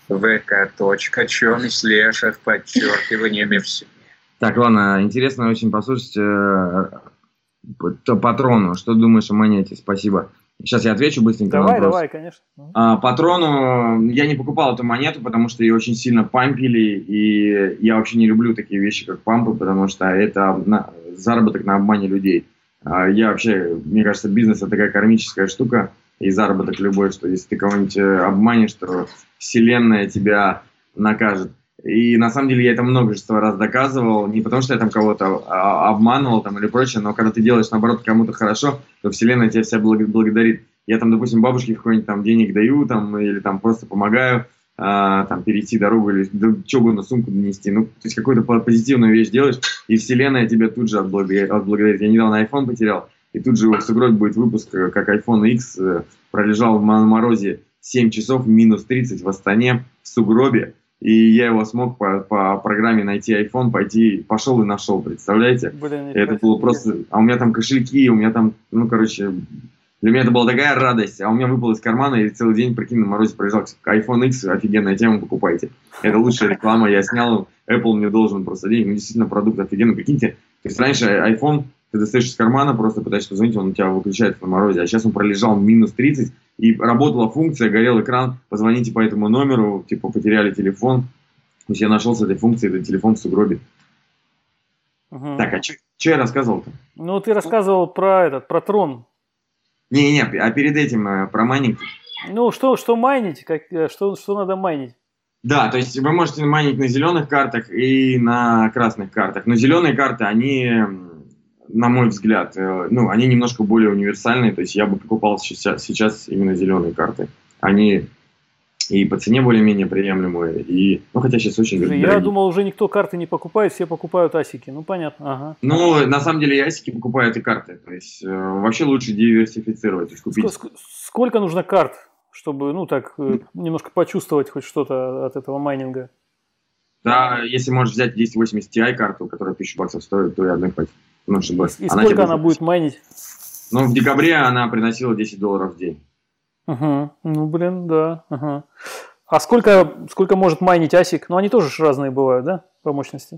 ВК. Чем слеша подчеркиваниями всеми. Так, ладно, интересно очень послушать э, Патрону. Что думаешь о монете? Спасибо. Сейчас я отвечу быстренько Давай, на вопрос. давай, конечно. А, Патрону я не покупал эту монету, потому что ее очень сильно пампили, и я вообще не люблю такие вещи, как пампы, потому что это на, заработок на обмане людей. А, я вообще, мне кажется, бизнес — это такая кармическая штука, и заработок любой, что если ты кого-нибудь обманешь, то вселенная тебя накажет. И на самом деле я это множество раз доказывал, не потому что я там кого-то обманывал там, или прочее, но когда ты делаешь, наоборот, кому-то хорошо, то вселенная тебя вся благодарит. Я там, допустим, бабушке какой-нибудь там денег даю, там, или там просто помогаю а, там, перейти дорогу, или да, что угодно, сумку донести. Ну, то есть какую-то позитивную вещь делаешь, и вселенная тебя тут же отблагодарит. Я недавно iPhone потерял, и тут же в сугробе будет выпуск, как iPhone X пролежал в морозе семь часов, минус тридцать в Астане, в сугробе. И я его смог по, по программе найти iPhone, пойти, пошел и нашел, представляете? Блин, это было просто... А у меня там кошельки, у меня там, ну, короче, для меня это была такая радость. А у меня выпал из кармана, и целый день, прикинь, на морозе проезжал. iPhone X, офигенная тема, покупайте. Это лучшая реклама, я снял, Apple мне должен просто денег. Ну, действительно, продукт офигенный, прикиньте. То есть раньше iPhone, ты достаешь из кармана, просто пытаешься позвонить, он у тебя выключается на морозе. А сейчас он пролежал минус тридцать, и работала функция, горел экран, позвоните по этому номеру, типа потеряли телефон. То есть я нашел с этой функцией этот телефон в сугробе. Угу. Так, а что я рассказывал-то? Ну, ты рассказывал про этот, про трон. Не-не, а перед этим э, про майнинг. Ну, что, что майнить, как, что, что надо майнить? Да, то есть вы можете майнить на зеленых картах и на красных картах. Но зеленые карты, они, на мой взгляд, э, ну, они немножко более универсальные. То есть я бы покупал сейчас, сейчас именно зеленые карты. Они и по цене более-менее приемлемые, и, ну, хотя сейчас очень дорогие. Я думал, уже никто карты не покупает, все покупают асики. Ну, понятно, ага. Ну, на самом деле и асики покупают и карты. То есть э, вообще лучше диверсифицировать. То есть купить... Ск- сколько нужно карт, чтобы, ну, так, э, немножко почувствовать хоть что-то от этого майнинга? Да, если можешь взять десять восемьдесят Ti карту, которая тысячу баксов стоит, то и одной хватит. Ну, чтобы И, и она сколько она будет майнить? Ну, в декабре она приносила десять долларов в день. Угу. Ну, блин, да. Угу. А сколько, сколько может майнить асик? Ну, они тоже ж разные бывают, да, по мощности?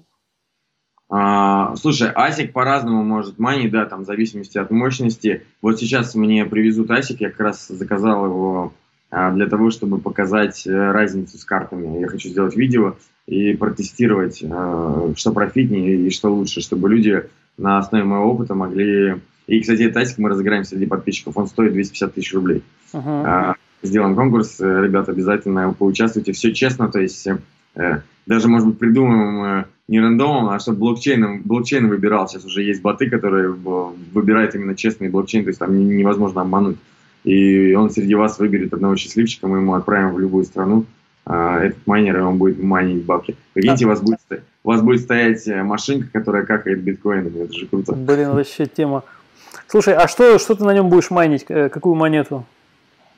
А, слушай, асик по-разному может майнить, да, там, в зависимости от мощности. Вот сейчас мне привезут асик, я как раз заказал его а, для того, чтобы показать разницу с картами. Я хочу сделать видео и протестировать, а, что профитнее и что лучше, чтобы люди на основе моего опыта могли... И, кстати, этот асик мы разыграем среди подписчиков, он стоит двести пятьдесят тысяч рублей. Uh-huh. А, сделан конкурс, ребята, обязательно поучаствуйте, все честно, то есть э, даже, может быть, придумаем э, не рандомом, а чтобы блокчейн, блокчейн выбирал. Сейчас уже есть боты, которые выбирают именно честный блокчейн, то есть там невозможно обмануть. И он среди вас выберет одного счастливчика, мы ему отправим в любую страну э, этот майнер, и он будет майнить бабки. Прикиньте, uh-huh. у вас будет, у вас будет стоять машинка, которая какает биткоинами, это же круто. Блин, вообще тема. Слушай, а что, что ты на нем будешь майнить? Какую монету?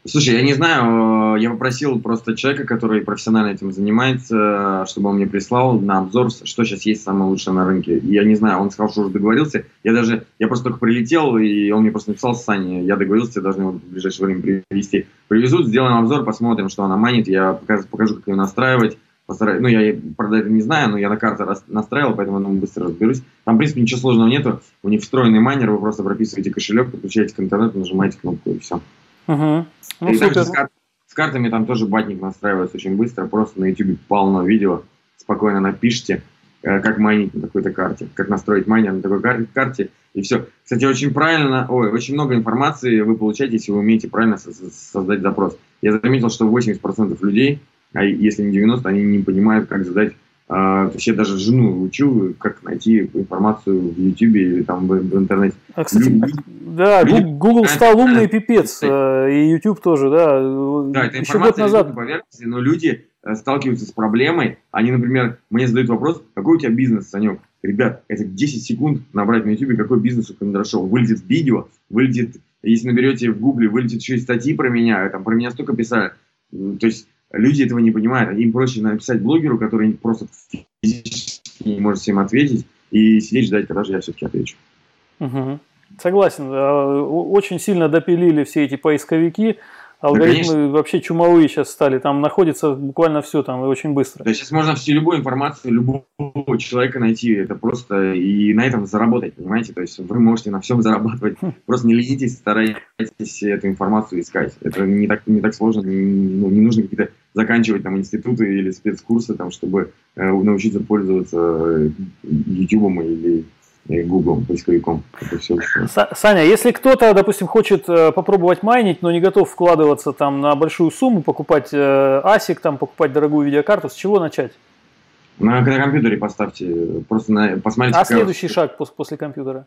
Слушай, я не знаю, я попросил просто человека, который профессионально этим занимается, чтобы он мне прислал на обзор, что сейчас есть самое лучшее на рынке. И я не знаю, он сказал, что уже договорился. Я даже, я просто только прилетел, и он мне просто написал: Саня, я договорился, я должен его в ближайшее время привезти. Привезут, сделаем обзор, посмотрим, что она манит, я покажу, покажу как ее настраивать. Постараюсь. Ну, я правда это не знаю, но я на карте настраивал, поэтому я быстро разберусь. Там, в принципе, ничего сложного нету. У них встроенный майнер, вы просто прописываете кошелек, подключаете к интернету, нажимаете кнопку, и все. Угу. Ну, и также с, кар- с картами там тоже батник настраивается очень быстро. Просто на YouTube полно видео. Спокойно напишите, э, как майнить на такой-то карте, как настроить майнер на такой кар- карте. И все. Кстати, очень правильно, ой, очень много информации вы получаете, если вы умеете правильно со- создать запрос. Я заметил, что восемьдесят процентов людей, а если не девяносто процентов, они не понимают, как задать. Uh, то есть я даже жену учу, как найти информацию в YouTube или там в, в интернете. А, кстати, люди, да, люди, Google стал умный пипец, и YouTube тоже, да. Да, это еще год назад. Поверхности, но люди сталкиваются с проблемой. Они, например, мне задают вопрос: какой у тебя бизнес, Санек? Ребят, это десять секунд набрать на YouTube, какой бизнес у Кондрашова. Вылетит видео, вылетит, если наберете в Гугле, вылетит еще и статьи про меня, там про меня столько писали. То есть люди этого не понимают. Им проще написать блогеру, который просто физически не может всем ответить, и сидеть ждать, когда же я все-таки отвечу. Угу. Согласен. Очень сильно допилили все эти поисковики. Алгоритмы да, вообще чумовые сейчас стали. Там находится буквально все там и очень быстро. Да, сейчас можно всю любую информацию любого человека найти. Это просто и на этом заработать, понимаете? То есть вы можете на всем зарабатывать. Просто не ленитесь, старайтесь эту информацию искать. Это не так, не так сложно. Не, ну, не нужно какие-то заканчивать там институты или спецкурсы, там, чтобы э, научиться пользоваться Ютубом или Google, поисковиком. Это все. Саня, если кто-то, допустим, хочет попробовать майнить, но не готов вкладываться там на большую сумму, покупать асик, там, покупать дорогую видеокарту, с чего начать? На, на компьютере поставьте, просто на, посмотрите. А следующий шаг после, после компьютера?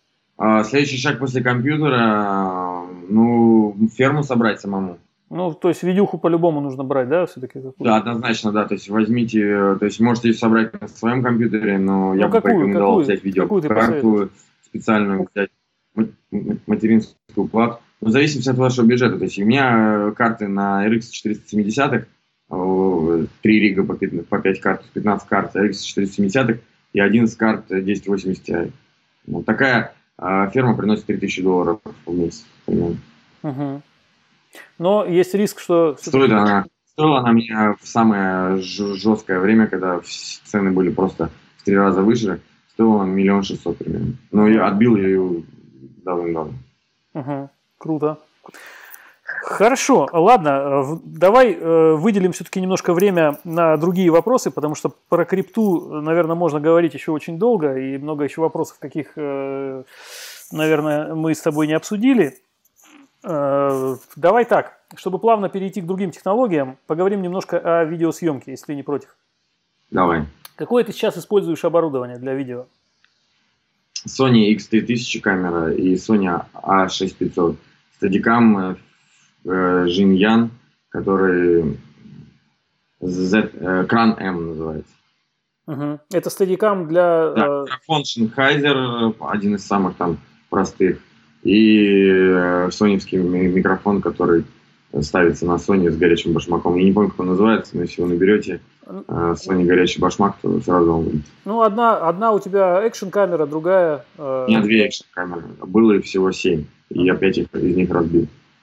А, следующий шаг после компьютера, ну, ферму собрать самому. Ну, то есть видюху по-любому нужно брать, да, все-таки? Да, однозначно, да. То есть возьмите, то есть можете собрать на своем компьютере, но ну, я бы порекомендовал взять видеокарту специальную, взять материнскую плату. Ну, в зависимости от вашего бюджета. То есть у меня карты на эр икс четыреста семьдесят, три рига по пять карт, пятнадцать карт эр икс четыреста семьдесят и одиннадцать карт десять восемьдесят Ti. Вот такая а, ферма приносит три тысячи долларов в месяц примерно. Угу. Но есть риск, что... Стоит она, стоила она меня в самое жесткое время, когда цены были просто в три раза выше, стоила миллион шестьсот примерно. Но я отбил ее давным-давно. Угу. Круто. Хорошо, ладно, давай выделим все-таки немножко время на другие вопросы, потому что про крипту, наверное, можно говорить еще очень долго, и много еще вопросов, каких, наверное, мы с тобой не обсудили. Давай так, чтобы плавно перейти к другим технологиям, поговорим немножко о видеосъемке, если ты не против. Давай. Какое ты сейчас используешь оборудование для видео? Sony икс три тысячи камера и Sony а шесть пятьсот. Steadicam Jinyan, который Z, Кран M называется. Угу. Это Steadicam для... Да, микрофон Sennheiser, один из самых там простых. И э, соневский микрофон, который ставится на Sony с горячим башмаком. Я не помню, как он называется, но если вы наберете э, Sony горячий башмак, то сразу он будет. Ну, одна, одна у тебя экшн-камера, другая... Э... У меня две экшн-камеры. Было всего семь, и я пять из них разбил.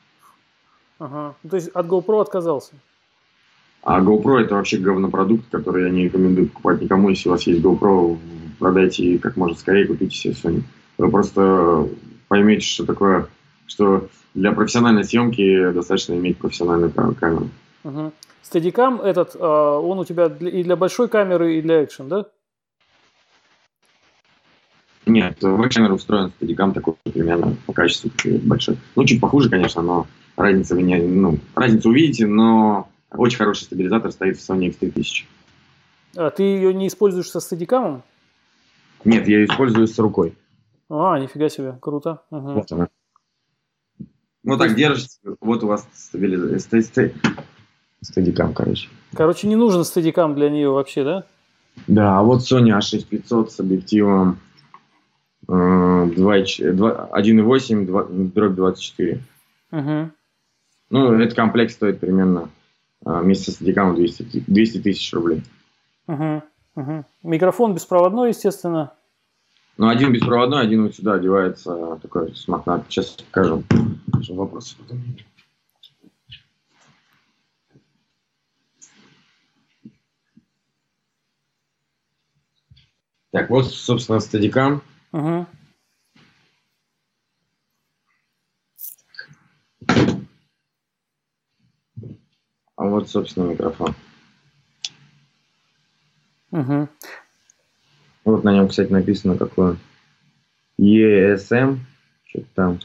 Ага. То есть от GoPro отказался? А GoPro это вообще говнопродукт, который я не рекомендую покупать никому. Если у вас есть GoPro, продайте как можно скорее, купите себе Sony. Вы просто... поймете, что такое, что для профессиональной съемки достаточно иметь профессиональную камеру. Угу. Steadicam этот, он у тебя и для большой камеры, и для экшен, да? Нет, в камеру устроен Steadicam такой примерно по качеству большой. Ну, чуть похуже, конечно, но разница вы не, ну, разницу увидите, но очень хороший стабилизатор стоит в Sony икс три тысячи. А ты ее не используешь со Steadicam? Нет, я ее использую с рукой. А, нифига себе, круто. Угу. Вот она. Вот так держите, вот у вас стабилизатор. Steadicam, короче. Короче, не нужен Steadicam для нее вообще, да? Да, а вот Sony а шесть пятьсот с объективом э, один и восемь дробь двадцать четыре. Угу. Ну, этот комплект стоит примерно а, вместе с стадикамом двести тысяч рублей. Угу, угу. Микрофон беспроводной, естественно. Ну, один беспроводной, один вот сюда одевается, такой смарт. Сейчас покажу. Вопросы потом. Так, вот, собственно, стадикам. Угу. А вот, собственно, микрофон. Угу. Вот на нем, кстати, написано какое и эс эм, что-то там.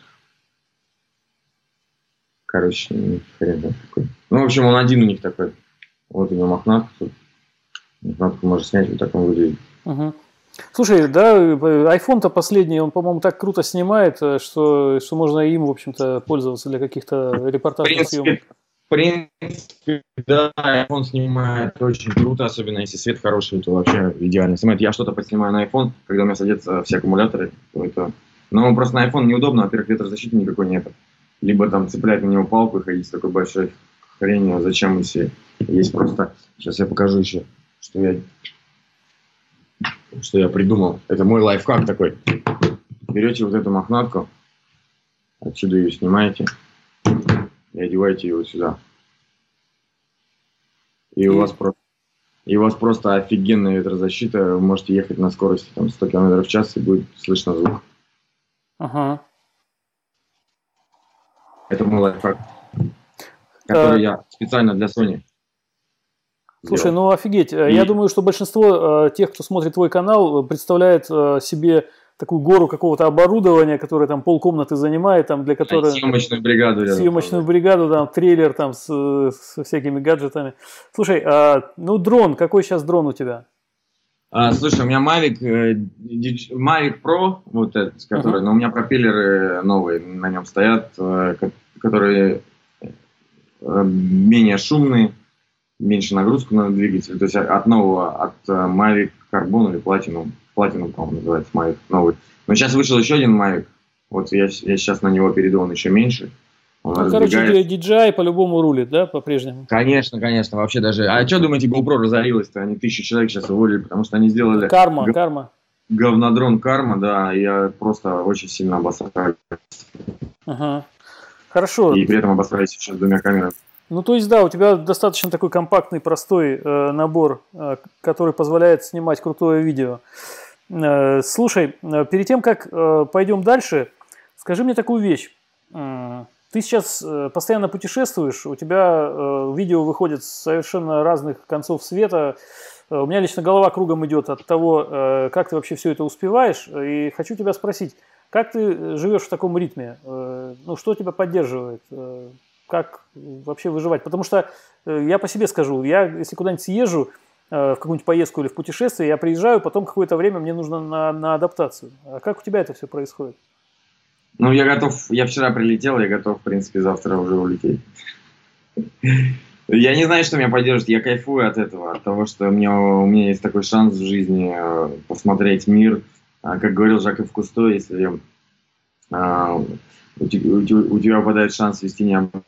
Короче, хрен там такой. Ну, в общем, он один у них такой. Вот у него мохнатка тут. Мохнатку можно снять, вот так он выглядит. Угу. Слушай, да, iPhone-то последний, он, по-моему, так круто снимает, что, что можно им, в общем-то, пользоваться для каких-то репортажных съемок. В принципе, да, iPhone снимает очень круто, особенно если свет хороший, то вообще идеально снимает. Я что-то подснимаю на iPhone, когда у меня садятся все аккумуляторы, то это... Но просто на iPhone неудобно, во-первых, ветрозащиты никакой нет. Либо там цеплять на него палку и ходить с такой большой хренью, зачем, если есть просто... Сейчас я покажу еще, что я... что я придумал. Это мой лайфхак такой. Берете вот эту мохнатку, отсюда ее снимаете и одеваете ее вот сюда. И у вас просто, и у вас просто офигенная ветрозащита. Вы можете ехать на скорости там, сто километров в час и будет слышно звук. Ага. Это мой лайфхак, который а... я специально для Sony. Слушай, ну офигеть. И... Я думаю, что большинство э, тех, кто смотрит твой канал, представляет э, себе такую гору какого-то оборудования, которое там полкомнаты занимает, там, для которой... Съемочную бригаду. Съемочную бригаду, там, трейлер там с, с всякими гаджетами. Слушай, э, ну дрон, какой сейчас дрон у тебя? А, слушай, у меня Mavic, э, Mavic Pro, вот этот, который, uh-huh. но у меня пропеллеры новые на нем стоят, э, которые э, менее шумные, меньше нагрузку на двигатель, то есть от нового, от Mavic Carbon или Platinum, Platinum, по-моему, называется Mavic, новый. Но сейчас вышел еще один Mavic, вот я, я сейчас на него перейду, он еще меньше. Он ну, короче, ди джей ай по-любому рулит, да, по-прежнему? Конечно, конечно, вообще даже. А что думаете, GoPro разорилась-то? Они тысячу человек сейчас уволили, потому что они сделали... Карма, г... карма. Говнодрон карма, да, я просто очень сильно обосрался. Ага, хорошо. И при этом обосрались еще с двумя камерами. Ну, то есть, да, у тебя достаточно такой компактный, простой э, набор, э, который позволяет снимать крутое видео. Э, слушай, э, перед тем, как э, пойдем дальше, скажи мне такую вещь. Э, ты сейчас э, постоянно путешествуешь, у тебя э, видео выходит с совершенно разных концов света. Э, у меня лично голова кругом идет от того, э, как ты вообще все это успеваешь. И хочу тебя спросить, как ты живешь в таком ритме? Э, ну, что тебя поддерживает? Э, Как вообще выживать? Потому что э, я по себе скажу, я если куда-нибудь съезжу э, в какую-нибудь поездку или в путешествие, я приезжаю, потом какое-то время мне нужно на, на адаптацию. А как у тебя это все происходит? Ну, я готов, я вчера прилетел, я готов, в принципе, завтра уже улететь. Я не знаю, что меня поддержит, я кайфую от этого, от того, что у меня, у меня есть такой шанс в жизни посмотреть мир. Как говорил Жак-Ив Кусто, если у тебя выпадает шанс вести необычную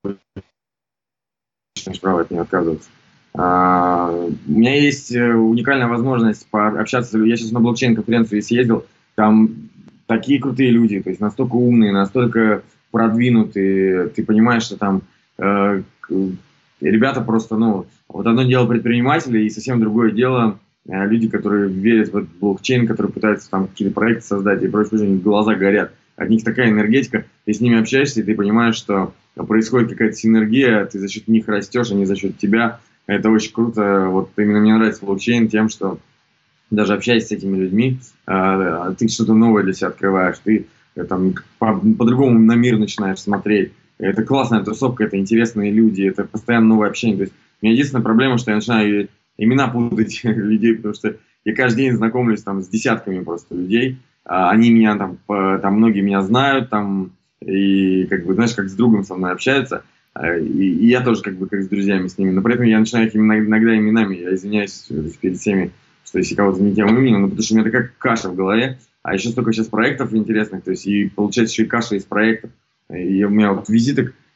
право от нее отказываться. А, у меня есть уникальная возможность пообщаться. Я сейчас на блокчейн-конференцию съездил, там такие крутые люди, то есть настолько умные, настолько продвинутые. Ты понимаешь, что там э, ребята просто, ну, вот одно дело предприниматели, и совсем другое дело э, люди, которые верят в этот блокчейн, которые пытаются там какие-то проекты создать, и прочее, у них глаза горят. От них такая энергетика, ты с ними общаешься, и ты понимаешь, что происходит какая-то синергия, ты за счет них растешь, а не за счет тебя. Это очень круто. Вот именно мне нравится блокчейн тем, что даже общаясь с этими людьми, ты что-то новое для себя открываешь, ты там по-другому на мир начинаешь смотреть. Это классная тусовка, это интересные люди, это постоянно новое общение. То есть у меня единственная проблема, что я начинаю имена путать людей, потому что я каждый день знакомлюсь там с десятками просто людей. Они меня там, там многие меня знают, там, и как бы, знаешь, как с другом со мной общаются, и, и я тоже как бы как с друзьями с ними, но при этом я начинаю их иногда именами, я извиняюсь перед всеми, что если кого-то не тем именем, ну, потому что у меня такая каша в голове, а еще столько сейчас проектов интересных, то есть и получается еще и каша из проектов, и у меня вот визиток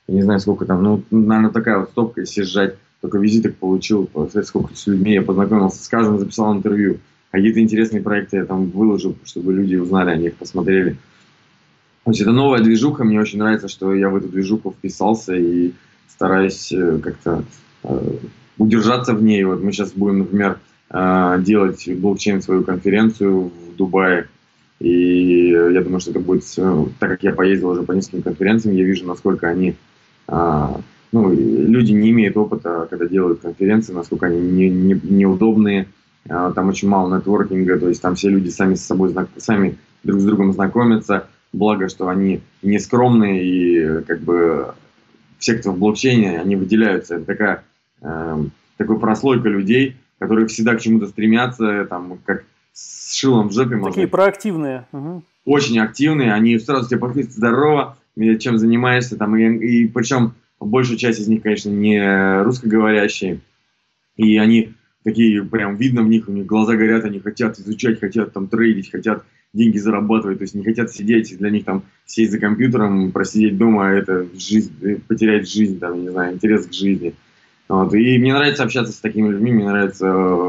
я не знаю, сколько там, ну, наверное, такая вот стопка, если сжать, только визиток получил, сколько с людьми я познакомился, с каждым записал интервью, какие-то интересные проекты я там выложил, чтобы люди узнали о них, посмотрели. То есть это новая движуха, мне очень нравится, что я в эту движуху вписался и стараюсь как-то э, удержаться в ней. Вот мы сейчас будем, например, э, делать блокчейн свою конференцию в Дубае, и я думаю, что это будет, так как я поездил уже по нескольким конференциям, я вижу, насколько они, э, ну, люди не имеют опыта, когда делают конференции, насколько они не, не, неудобные, э, там очень мало нетворкинга, то есть там все люди сами с собой, сами друг с другом знакомятся. Благо, что они не скромные и как бы все, кто в блокчейне, они выделяются. Это такая, э, такая прослойка людей, которые всегда к чему-то стремятся, там, как с шилом в жопе. Такие проактивные. Угу. Очень активные, они сразу тебе подписывают: здорово, чем занимаешься. Там, и, и причем большая часть из них, конечно, не русскоговорящие. И они такие, прям видно в них, у них глаза горят, они хотят изучать, хотят там трейдить, хотят деньги зарабатывать, то есть не хотят сидеть, для них там сесть за компьютером, просидеть дома, это жизнь, потерять жизнь, там, не знаю, интерес к жизни. Вот. И мне нравится общаться с такими людьми, мне нравится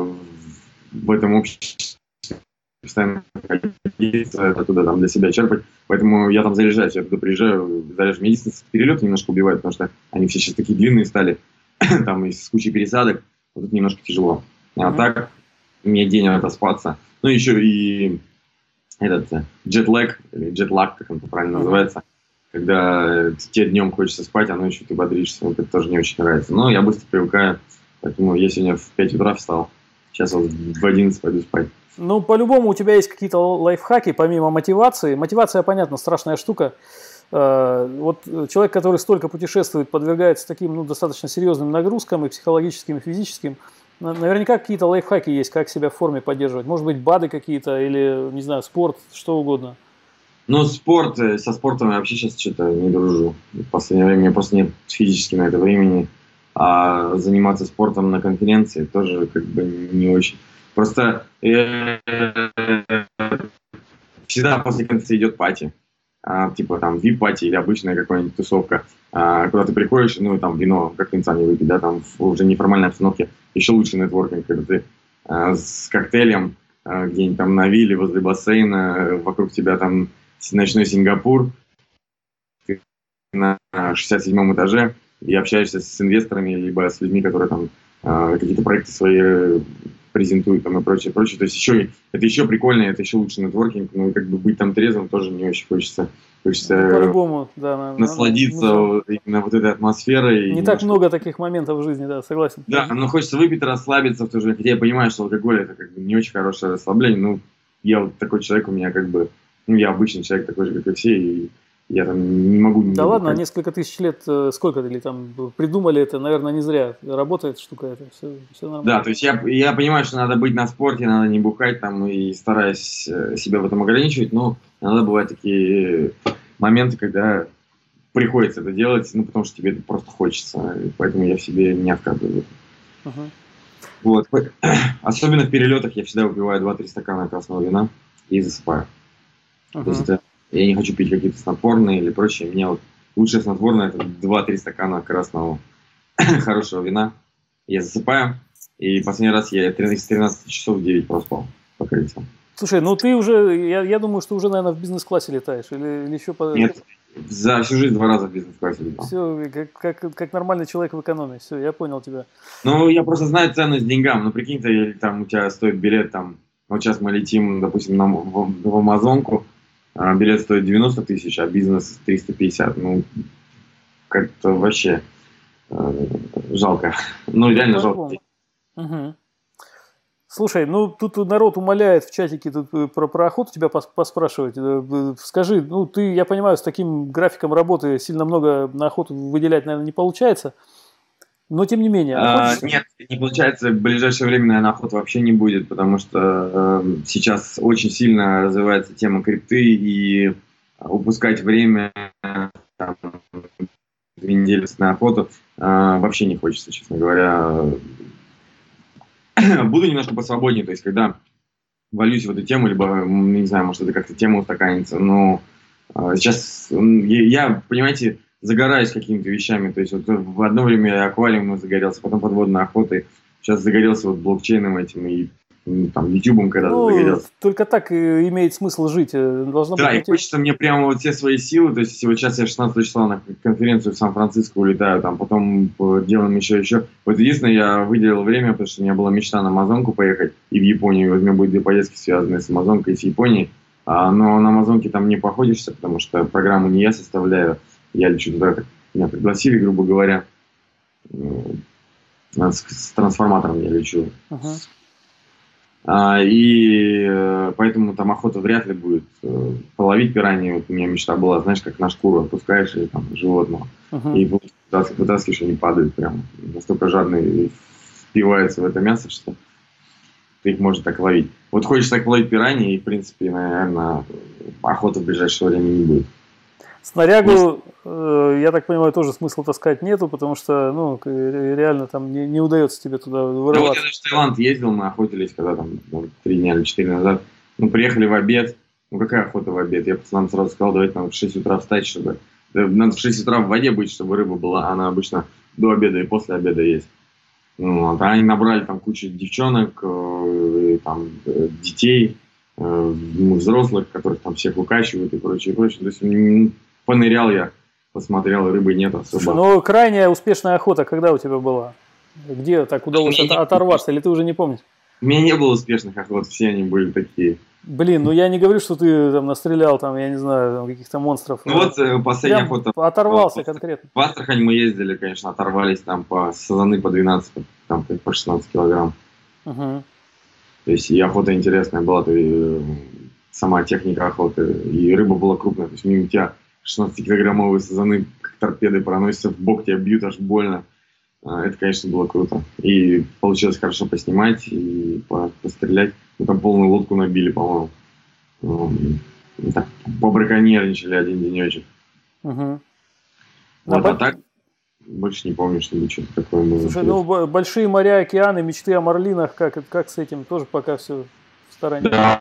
в этом обществе постоянно ходить, оттуда там для себя черпать, поэтому я там заряжаюсь, я туда приезжаю, заряжаюсь. Мне единственное, перелет немножко убивает, потому что они все сейчас такие длинные стали, там и с кучей пересадок, вот это немножко тяжело. А mm-hmm. так мне день отоспаться. Ну, еще и этот джетлэг, или джетлаг, как он правильно mm-hmm. называется, когда тебе днем хочется спать, а ночью ты бодришься, вот это тоже не очень нравится. Но я быстро привыкаю, поэтому я сегодня в пять утра встал, сейчас вот в одиннадцать пойду спать. Ну, по-любому у тебя есть какие-то лайфхаки, помимо мотивации. Мотивация, понятно, страшная штука. Вот человек, который столько путешествует, подвергается таким, ну, достаточно серьезным нагрузкам и психологическим, и физическим. Наверняка какие-то лайфхаки есть, как себя в форме поддерживать. Может быть, БАДы какие-то или, не знаю, спорт, что угодно. Ну, спорт, со спортом я вообще сейчас что-то не дружу. В последнее время у меня просто нет физически на это времени. А заниматься спортом на конференции тоже как бы не очень. Просто э, всегда после конференции идет пати. А, типа там вип-пати или обычная какая-нибудь тусовка, а, куда ты приходишь, ну, там вино, как конца не выпить, да, там в уже неформальной обстановке еще лучше нетворкинг, когда ты а, с коктейлем а, где-нибудь там на вилле возле бассейна, вокруг тебя там ночной Сингапур, ты на шестьдесят седьмом этаже и общаешься с инвесторами, либо с людьми, которые там а, какие-то проекты свои презентуют там и прочее, прочее. То есть еще, это еще прикольно, это еще лучше нетворкинг, но как бы быть там трезвым тоже не очень хочется. Хочется ну, по-любому, да, насладиться надо, именно вот этой атмосферой. Не так много таких моментов в жизни, да, согласен. Да, но хочется выпить, расслабиться в то же время. Хотя я понимаю, что алкоголь это как бы не очень хорошее расслабление, но я вот такой человек, у меня как бы, ну я обычный человек такой же, как и все, и я там не могу... Да ладно, бухать. Несколько тысяч лет, сколько или там придумали это, наверное, не зря. Работает штука эта, все, все нормально. Да, то есть я, я понимаю, что надо быть на спорте, надо не бухать там, и стараюсь себя в этом ограничивать, но иногда бывают такие моменты, когда приходится это делать, ну, потому что тебе это просто хочется, и поэтому я в себе не отказываю. Uh-huh. Вот. Особенно в перелетах я всегда выпиваю два-три стакана красного вина и засыпаю. Uh-huh. То есть это я не хочу пить какие-то снотворные или прочее. Мне вот лучшее снотворное это два-три стакана красного хорошего вина. Я засыпаю. И последний раз я тринадцать часов девять проспал по крыльцам. Слушай, ну ты уже, я, я думаю, что уже, наверное, в бизнес-классе летаешь. Или, или еще по... Нет, за всю жизнь два раза в бизнес-классе летал. Все, как, как, как нормальный человек в экономии. Все, я понял тебя. Ну, я просто знаю ценность деньгам. Ну, прикинь, ты, там у тебя стоит билет, там, вот сейчас мы летим, допустим, на, в, в Амазонку. Билет стоит девяносто тысяч, а бизнес триста пятьдесят. Ну, как-то вообще э, жалко. Ну, реально жалко. Угу. Слушай, ну тут народ умоляет в чатике тут про, про охоту тебя поспрашивать. Скажи, ну ты, я понимаю, с таким графиком работы сильно много на охоту выделять, наверное, не получается. Но тем не менее. А, нет, не получается. В ближайшее время, наверное, охоты вообще не будет, потому что э, сейчас очень сильно развивается тема крипты, и упускать время, там, две недели на охоту э, вообще не хочется, честно говоря. Буду немножко посвободнее, то есть когда валюсь в эту тему, либо, не знаю, может, это как-то тема устаканится, но э, сейчас я, понимаете, загораюсь какими-то вещами. То есть вот в одно время я аквариумом загорелся, потом подводной охотой. Сейчас загорелся вот блокчейном этим и там ютубом когда-то Ну, загорелся. только так и имеет смысл жить. Должно Да, быть и мотив- хочется мне прямо вот все свои силы, то есть вот сейчас я шестнадцатого числа на конференцию в Сан-Франциско улетаю, там потом э, делаем еще еще. Вот единственное, я выделил время, потому что у меня была мечта на Амазонку поехать и в Японию. Вот у меня будет две поездки, связанные с Амазонкой и с Японией. А, но на Амазонке там не походишься, потому что программу не я составляю. Я лечу туда, как меня пригласили, грубо говоря. С, с трансформатором я лечу. Ага. А, и э, поэтому там охота вряд ли будет э, половить пираньи. Вот у меня мечта была, знаешь, как на шкуру отпускаешь и, там, животного. Ага. И вытаскиваешь, вытаскиваешь, они падают прям. Настолько жадные впиваются в это мясо, что ты их можешь так ловить. Вот хочешь так ловить пираньи, и, в принципе, наверное, охоты в ближайшее время не будет. Снарягу, э, я так понимаю, тоже смысла таскать нету, потому что, ну, к- реально там не, не удается тебе туда Да вот я вырываться. даже в Таиланд ездил, мы охотились, когда там ну, три дня или четыре назад. Ну, приехали в обед. Ну, какая охота в обед? Я пацанам сразу сказал, давайте нам в шесть утра встать, чтобы... Да, надо в шесть утра в воде быть, чтобы рыба была. Она обычно до обеда и после обеда есть. Ну, вот. А они набрали там кучу девчонок, э, там, э, детей, э, ну, взрослых, которых там всех укачивают и прочее, прочее. То есть м, понырял я, посмотрел, рыбы нет особо. Слушай, ну, крайняя успешная охота когда у тебя была? Где так удалось Мне от- не- оторваться, или ты уже не помнишь? У меня не было успешных охот, все они были такие. Блин, ну я не говорю, что ты там настрелял, там, я не знаю, там, каких-то монстров. Ну вот э, последняя Прям охота. оторвался конкретно. В Астрахань мы ездили, конечно, оторвались там по сазаны по двенадцать, там по шестнадцать килограмм. Угу. То есть и охота интересная была, то и, э, сама техника охоты, и рыба была крупная. То есть мимо тебя шестнадцатикилограммовые сазаны, как торпеды, проносятся в бок, тебя бьют, аж больно. А, Это, конечно, было круто. И получилось хорошо поснимать и по- пострелять. Мы там полную лодку набили, по-моему. М, Так, побраконьерничали один денечек. Угу. Вот, а так больше не помню, чтобы что-то такое было. Слушай, ну б- большие моря, океаны, мечты о марлинах, как, это- как с этим? Тоже пока все в стороне. Да.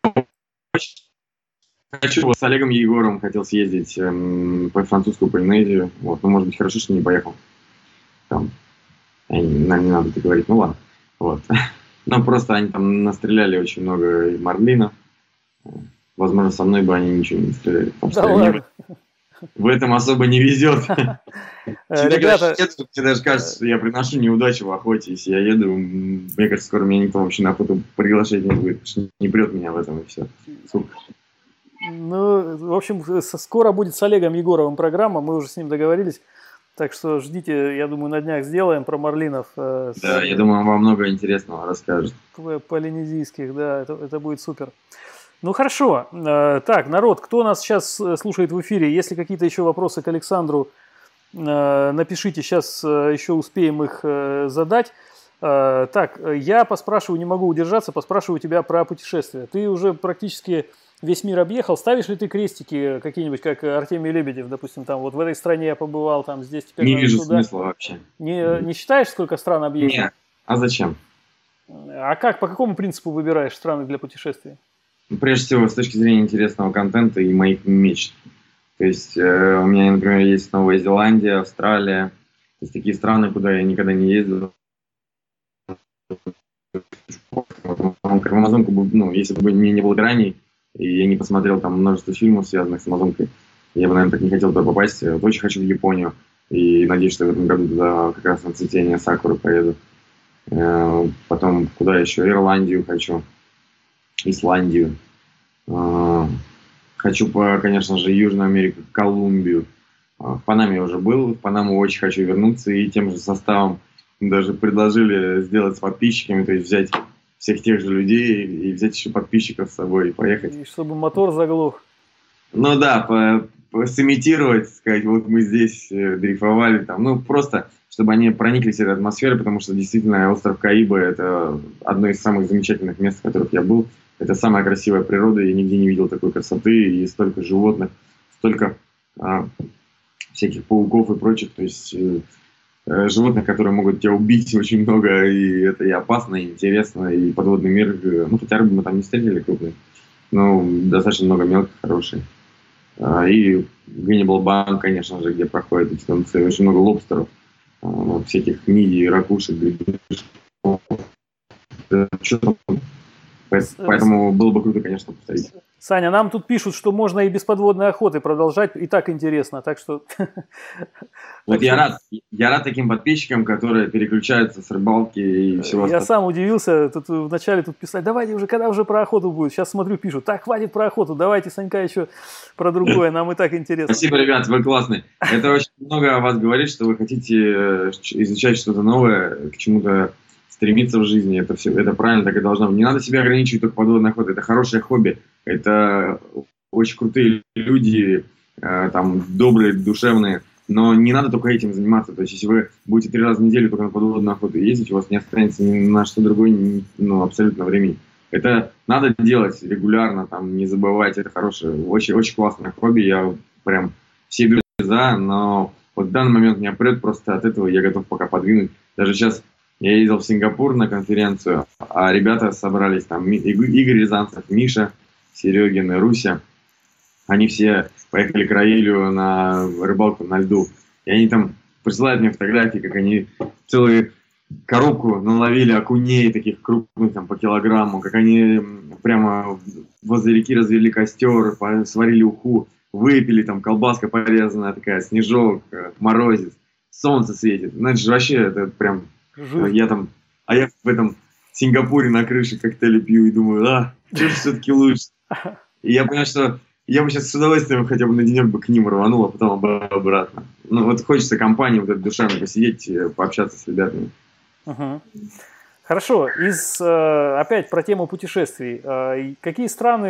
Хочу, вот с Олегом Егоровым хотел съездить эм, по французскую Полинезию. Вот, ну, может быть, хорошо, что не поехал. Там, э, нам не надо это говорить, ну ладно. Вот. Но просто они там настреляли очень много и марлинов. Возможно, со мной бы они ничего не стреляли. Потому Да что мне ладно. в этом особо не везет. Э, Всегда, Ребята, когда еду, мне даже кажется, что я приношу неудачу в охоте. Если я еду, м, мне кажется, скоро меня никто вообще на охоту приглашать не будет. Потому что не прет меня в этом и все. Сука. ну, в общем, с- скоро будет с Олегом Егоровым программа, мы уже с ним договорились. Так что ждите, я думаю, на днях сделаем про марлинов. э, с- Да, я думаю, он вам много интересного расскажет. п- полинезийских, да, это, это будет супер. Ну хорошо, Э, так, народ, кто нас сейчас э, слушает в эфире, если какие-то еще вопросы к Александру, э, напишите, сейчас э, еще успеем их э, задать. Э, Так, э, я поспрашиваю, не могу удержаться, поспрашиваю тебя про путешествия. Ты уже практически весь мир объехал. Ставишь ли ты крестики какие-нибудь, как Артемий Лебедев, допустим, там вот в этой стране я побывал, там здесь теперь Не надо вижу туда. смысла вообще. Не, не считаешь, сколько стран объездил? Нет. А зачем? А как, по какому принципу выбираешь страны для путешествий? Прежде всего, с точки зрения интересного контента и моих мечт. То есть э, у меня, например, есть Новая Зеландия, Австралия. То есть такие страны, куда я никогда не ездил. В Амазонку, бы, ну, если бы мне не было пираний, и я не посмотрел там множество фильмов, связанных с Амазонкой, я бы, наверное, так не хотел туда попасть. Вот очень хочу в Японию. И надеюсь, что в этом году туда как раз на цветение сакуры поеду. Э, Потом куда еще? Ирландию хочу. Исландию. Э, Хочу, по, конечно же, Южную Америку, Колумбию. Э, В Панаме я уже был. В Панаму очень хочу вернуться. И тем же составом даже предложили сделать с подписчиками, то есть взять всех тех же людей и взять еще подписчиков с собой и поехать. И чтобы мотор заглох. Ну да, по, по- сымитировать, сказать, вот мы здесь э, дрейфовали, там, ну просто, чтобы они прониклись этой атмосферой, потому что действительно остров Карибы — это одно из самых замечательных мест, в которых я был. Это самая красивая природа, я нигде не видел такой красоты, и столько животных, столько а, всяких пауков и прочих, то есть э, э, животных, которые могут тебя убить очень много, и это и опасно, и интересно, и подводный мир, э, ну хотя рыбы мы там не встретили крупные, но достаточно много мелких, хороших. И Геннибал Банк, конечно же, где проходит эти танцы, очень много лобстеров, всяких мидий, ракушек, поэтому было бы круто, конечно, повторить. Саня, нам тут пишут, что можно и без подводной охоты продолжать, и так интересно, так что... Вот я рад, я рад таким подписчикам, которые переключаются с рыбалки и всего. Я сам удивился, тут вначале тут писали, давайте уже, когда уже про охоту будет, сейчас смотрю, пишут, так, хватит про охоту, давайте, Санька, еще про другое, нам и так интересно. Спасибо, ребят, вы классные. Это очень много о вас говорит, что вы хотите изучать что-то новое, к чему-то стремиться в жизни, это все, это правильно, так и должно быть. Не надо себя ограничивать только подводной охотой, это хорошее хобби, это очень крутые люди, там, добрые, душевные, но не надо только этим заниматься. То есть, если вы будете три раза в неделю только на подводную охоту ездить, у вас не останется ни на что другое, ну, абсолютно времени. Это надо делать регулярно, там, не забывайте, это хорошее, очень, очень классное хобби, я прям все беру за, но вот в данный момент меня прет просто от этого, я готов пока подвинуть. Даже сейчас я ездил в Сингапур на конференцию, а ребята собрались, там, Игорь Рязанцев, Миша, Серегин и Руся. Они все поехали к Раилю на рыбалку на льду. И они там присылают мне фотографии, как они целую коробку наловили окуней, таких крупных, там, по килограмму, как они прямо возле реки развели костер, сварили уху, выпили, там, колбаска порезанная такая, снежок, морозец, солнце светит. Ну, это же вообще, это прям... Я там... А я в этом Сингапуре на крыше коктейли пью и думаю, а, что же все-таки лучше? И я понял, что я бы сейчас с удовольствием хотя бы на денек бы к ним рванул, а потом обратно. Ну, вот хочется компании вот этой душевной посидеть, пообщаться с ребятами. Угу. Хорошо. Из, опять про тему путешествий. Какие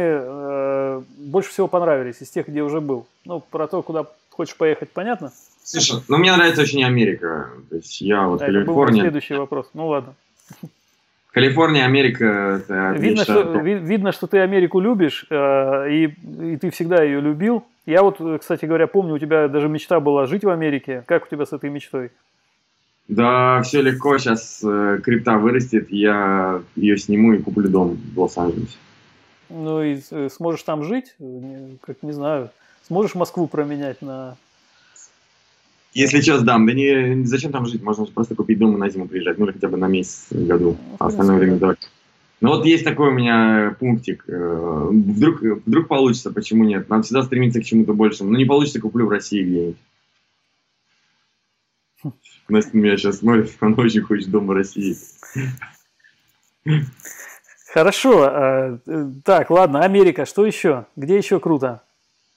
страны больше всего понравились из тех, где уже был? Ну, про то, куда хочешь поехать, понятно? Слушай, ну, мне нравится очень Америка. То есть я вот да, Калифорния. Это был следующий вопрос. Ну, ладно. Калифорния, Америка, это видно, что, видно, что ты Америку любишь, э, и, и ты всегда ее любил. Я вот, кстати говоря, помню, у тебя даже мечта была жить в Америке. Как у тебя с этой мечтой? Да, все легко. Сейчас э, крипта вырастет, я ее сниму и куплю дом в Лос-Анджелесе. Ну и э, сможешь там жить? Как не знаю. Сможешь Москву променять на... Если что, сдам. Да не, зачем там жить? Можно просто купить дом и на зиму приезжать. Ну, или хотя бы на месяц в году. А остальное время давать. Ну, вот есть такой у меня пунктик. Вдруг, вдруг получится, почему нет? Надо всегда стремиться к чему-то большему. Ну, не получится, куплю в России где-нибудь. Настя на меня сейчас смотрит, она очень хочет дом в России. Хорошо. Так, ладно, Америка. Что еще? Где еще круто?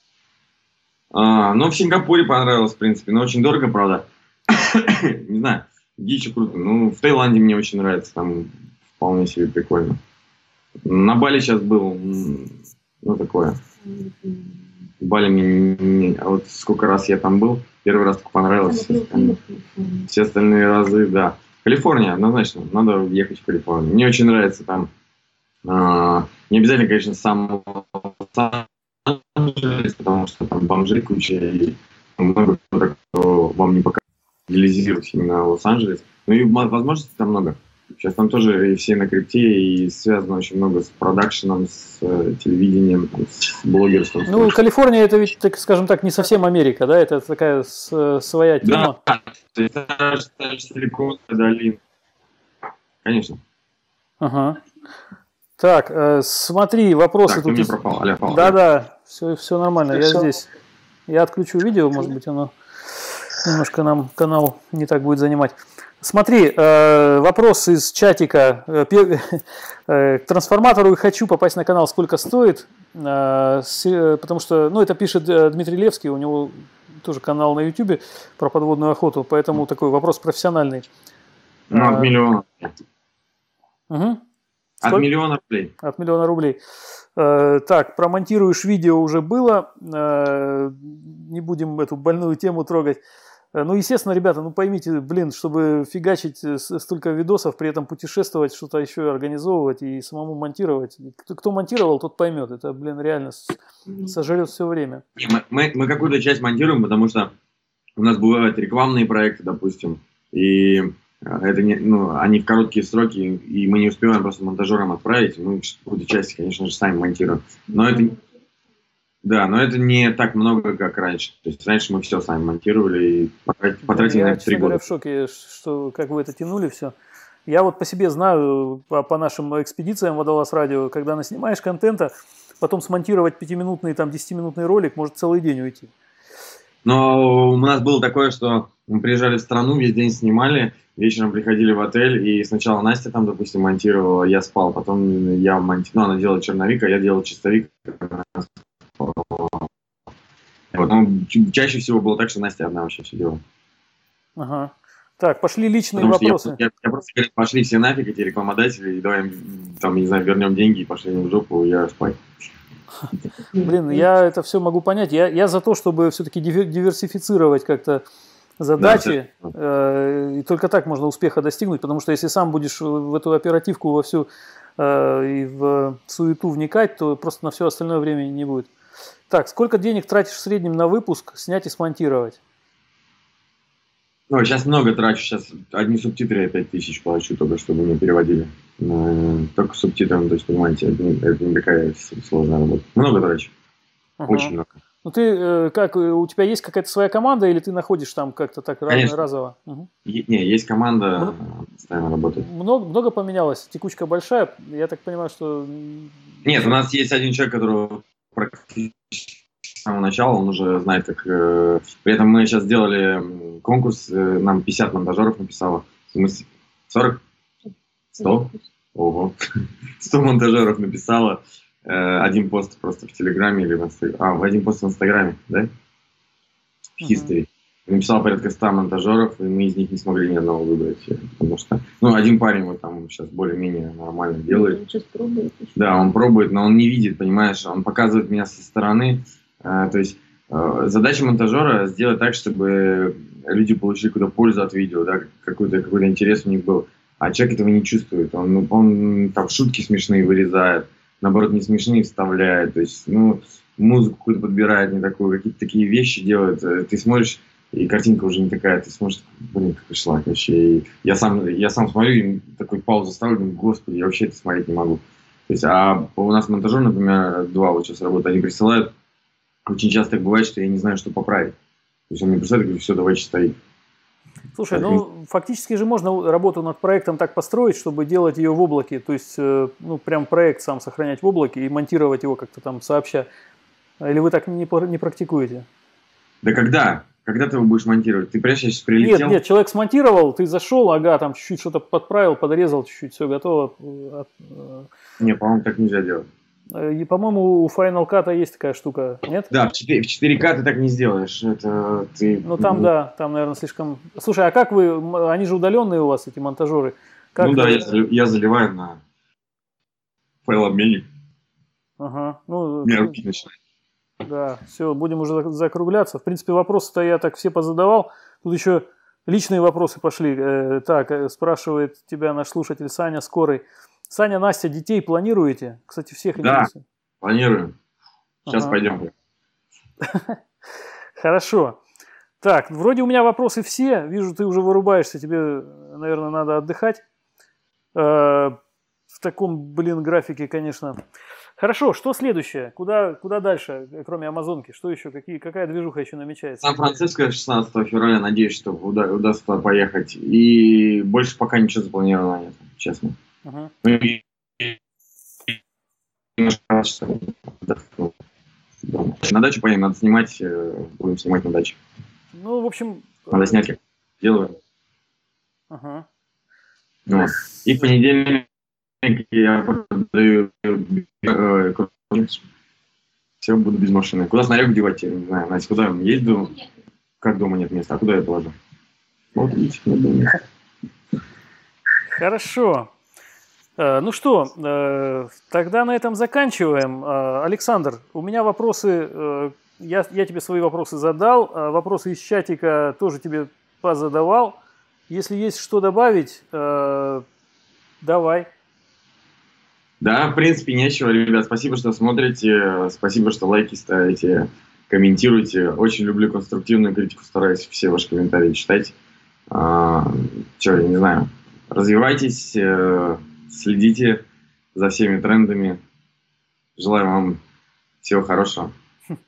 А, ну, в Сингапуре понравилось, в принципе, но очень дорого, правда. Не знаю, где еще круто. Ну, в Таиланде мне очень нравится, там вполне себе прикольно. На Бали сейчас был, ну, такое. Бали мне, мне, а вот сколько раз я там был, первый раз только понравилось. Все остальные, все остальные разы, да. Калифорния, однозначно, надо ехать в Калифорнию. Мне очень нравится там, а, не обязательно, конечно, сам... потому что там бомжей куча и много кто вам не показывает реализировать именно Лос-Анджелес. Ну и возможностей там много. Сейчас там тоже и все на крипте, и связано очень много с продакшеном, с э, телевидением, там, с блогерством. Ну, Калифорния это ведь, так, скажем так, не совсем Америка, да? Это такая с, своя тема. Да, то есть это Силиконовая долина. Конечно. Ага. Так, э, смотри, вопросы так, тут. Ты мне пропал, аля, пропал. Да-да, все, все нормально, Так я все. здесь. Я отключу видео, может быть, оно немножко нам канал не так будет занимать. Смотри, э, вопрос из чатика. Э, э, к трансформатору хочу попасть на канал, сколько стоит? Э, с, потому что, ну, это пишет Дмитрий Левский, у него тоже канал на ютубе про подводную охоту, поэтому такой вопрос профессиональный. Ну, от миллиона. Угу. От миллиона рублей. От миллиона рублей. Э, так, промонтируешь видео уже было. Э, не будем эту больную тему трогать. Э, ну, естественно, ребята, ну поймите, блин, чтобы фигачить столько видосов, при этом путешествовать, что-то еще организовывать и самому монтировать. Кто, кто монтировал, тот поймет. Это, блин, реально сожрет все время. Мы, мы, мы какую-то часть монтируем, потому что у нас бывают рекламные проекты, допустим, и... Это не, ну, они в короткие сроки, и мы не успеваем просто монтажерам отправить. Мы какую-то часть, конечно же, сами монтируем. Но это... Да, но это не так много, как раньше. То есть раньше мы все сами монтировали и потратили Я, на это три честно говоря, года. в шоке, что как вы это тянули все. Я вот по себе знаю, по, по нашим экспедициям Водолаз Радио, когда наснимаешь контента, потом смонтировать пятиминутный, там, десятиминутный ролик, может целый день уйти. Но у нас было такое, что мы приезжали в страну, весь день снимали, вечером приходили в отель, и сначала Настя там, допустим, монтировала, я спал, потом я монтировал, ну, она делала черновик, а я делал чистовик. Вот, ну, чаще всего было так, что Настя одна вообще все делала. Ага. Так, пошли личные Потому вопросы. Я, я, я просто говорю, пошли все нафиг, эти рекламодатели, и давай, там, не знаю, вернем деньги и пошли в жопу, я спать. Блин, я это все могу понять. Я, я за то, чтобы все-таки диверсифицировать как-то задачи, да, э, и только так можно успеха достигнуть, потому что если сам будешь в эту оперативку во всю э, и в суету вникать, то просто на все остальное времени не будет. Так, сколько денег тратишь в среднем на выпуск, снять и смонтировать? Ну, сейчас много трачу, сейчас одни субтитры я пять тысяч плачу, только чтобы мне переводили. Только субтитрами, то есть, понимаете, это не, это не такая сложная работа. Много трачу, ага. Очень много. Ну ты, как, у тебя есть какая-то своя команда, или ты находишь там как-то так Конечно. разово? Угу. Не, есть команда, много, постоянно работает. Много, много поменялось? Текучка большая? Я так понимаю, что... Нет, у нас есть один человек, которого практически с самого начала, он уже знает, как... Э, при этом мы сейчас сделали конкурс, э, нам пятьдесят монтажеров написало. В смысле, сорок? сто? Ого. сто монтажеров написало. Э, один пост просто в Телеграме или в Инстаграме. А, один пост в Инстаграме, да? В History. Uh-huh. Написал порядка ста монтажеров, и мы из них не смогли ни одного выбрать. Потому что, ну, один парень вот там сейчас более-менее нормально делает. Он сейчас пробует. Да, он пробует, но он не видит, понимаешь, он показывает меня со стороны. А, то есть э, задача монтажера сделать так, чтобы люди получили какую-то пользу от видео, да, какой-то, какой-то интерес у них был. А человек этого не чувствует. Он, он там шутки смешные вырезает, наоборот, не смешные вставляет. То есть, ну, музыку какую-то подбирает не такую, какие-то такие вещи делает. Ты смотришь, и картинка уже не такая, ты смотришь, блин, как пришла вообще. И я сам, я сам смотрю, и такой паузу ставлю, думаю, господи, я вообще это смотреть не могу. То есть, а у нас монтажер, например, два вот сейчас работают, они присылают, очень часто так бывает, что я не знаю, что поправить. То есть он мне присылает и говорит, все, давай читай. Слушай, ну фактически же можно работу над проектом так построить, чтобы делать ее в облаке, то есть, ну, прям проект сам сохранять в облаке и монтировать его как-то там сообща. Или вы так не, не практикуете? Да когда? Когда ты его будешь монтировать? Ты прежде сейчас прилетел? Нет, нет, человек смонтировал, ты зашел, ага, там чуть-чуть что-то подправил, подрезал, чуть-чуть, все готово. Не, по-моему, так нельзя делать. И, по-моему, у Final Cut есть такая штука, нет? Да, в четыре ка ты так не сделаешь. Это ты... Ну там, да, там, наверное, слишком... Слушай, а как вы, они же удаленные у вас, эти монтажеры? Как ну да, вы... я, я заливаю на файлообменник. Ага, ну... Меня руки начинают. Да, все, будем уже закругляться. В принципе, вопросы-то я так все позадавал. Тут еще личные вопросы пошли. Э, так, спрашивает тебя наш слушатель Саня Скорый. Саня, Настя, детей планируете? Кстати, всех интересует. Да, планируем. Сейчас ага. пойдем. Хорошо. Так, вроде у меня вопросы все. Вижу, ты уже вырубаешься. Тебе, наверное, надо отдыхать. Э, в таком, блин, графике, конечно. Хорошо, что следующее? Куда, куда дальше, кроме Амазонки? Что еще? Какие, какая движуха еще намечается? Сан-Франциско шестнадцатого февраля, надеюсь, что уда- удастся туда поехать. И больше пока ничего запланировано нет, честно. Uh-huh. На дачу поедем, надо снимать, будем снимать на даче. Ну, в общем... Надо снять, как делаю. Uh-huh. Ну, и в понедельник я продаю, э, все, буду без машины. Куда снаряг девать, я не знаю. Настя, куда я ездил? Как дома нет места, а куда я положу? Вот, видите, нет места. Хорошо. Ну что, тогда на этом заканчиваем. Александр, у меня вопросы, я, я тебе свои вопросы задал, вопросы из чатика тоже тебе позадавал. Если есть что добавить, давай. Да, в принципе, нечего, ребят. Спасибо, что смотрите, спасибо, что лайки ставите, комментируете. Очень люблю конструктивную критику, стараюсь все ваши комментарии читать. А, что, я не знаю, развивайтесь, следите за всеми трендами. Желаю вам всего хорошего.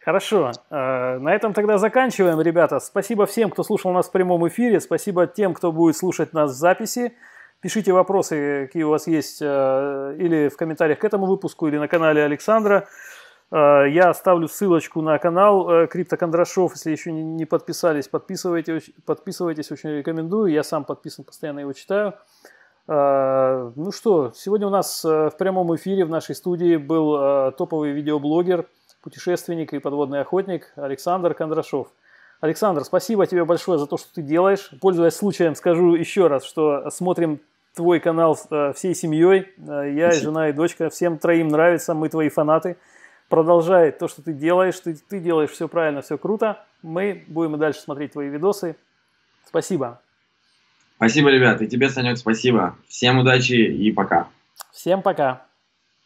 Хорошо. На этом тогда заканчиваем, ребята. Спасибо всем, кто слушал нас в прямом эфире. Спасибо тем, кто будет слушать нас в записи. Пишите вопросы, какие у вас есть, или в комментариях к этому выпуску, или на канале Александра. Я оставлю ссылочку на канал Крипто Кондрашов. Если еще не подписались, подписывайтесь, подписывайтесь, очень рекомендую. Я сам подписан, постоянно его читаю. Ну что, сегодня у нас в прямом эфире в нашей студии был топовый видеоблогер, путешественник и подводный охотник Александр Кондрашов. Александр, спасибо тебе большое за то, что ты делаешь. Пользуясь случаем, скажу еще раз, что смотрим твой канал всей семьей. Я, и жена, и дочка. Всем троим нравится, мы твои фанаты. Продолжай то, что ты делаешь. Ты, ты делаешь все правильно, все круто. Мы будем и дальше смотреть твои видосы. Спасибо. Спасибо, ребят. И тебе, Санек, спасибо. Всем удачи и пока. Всем пока.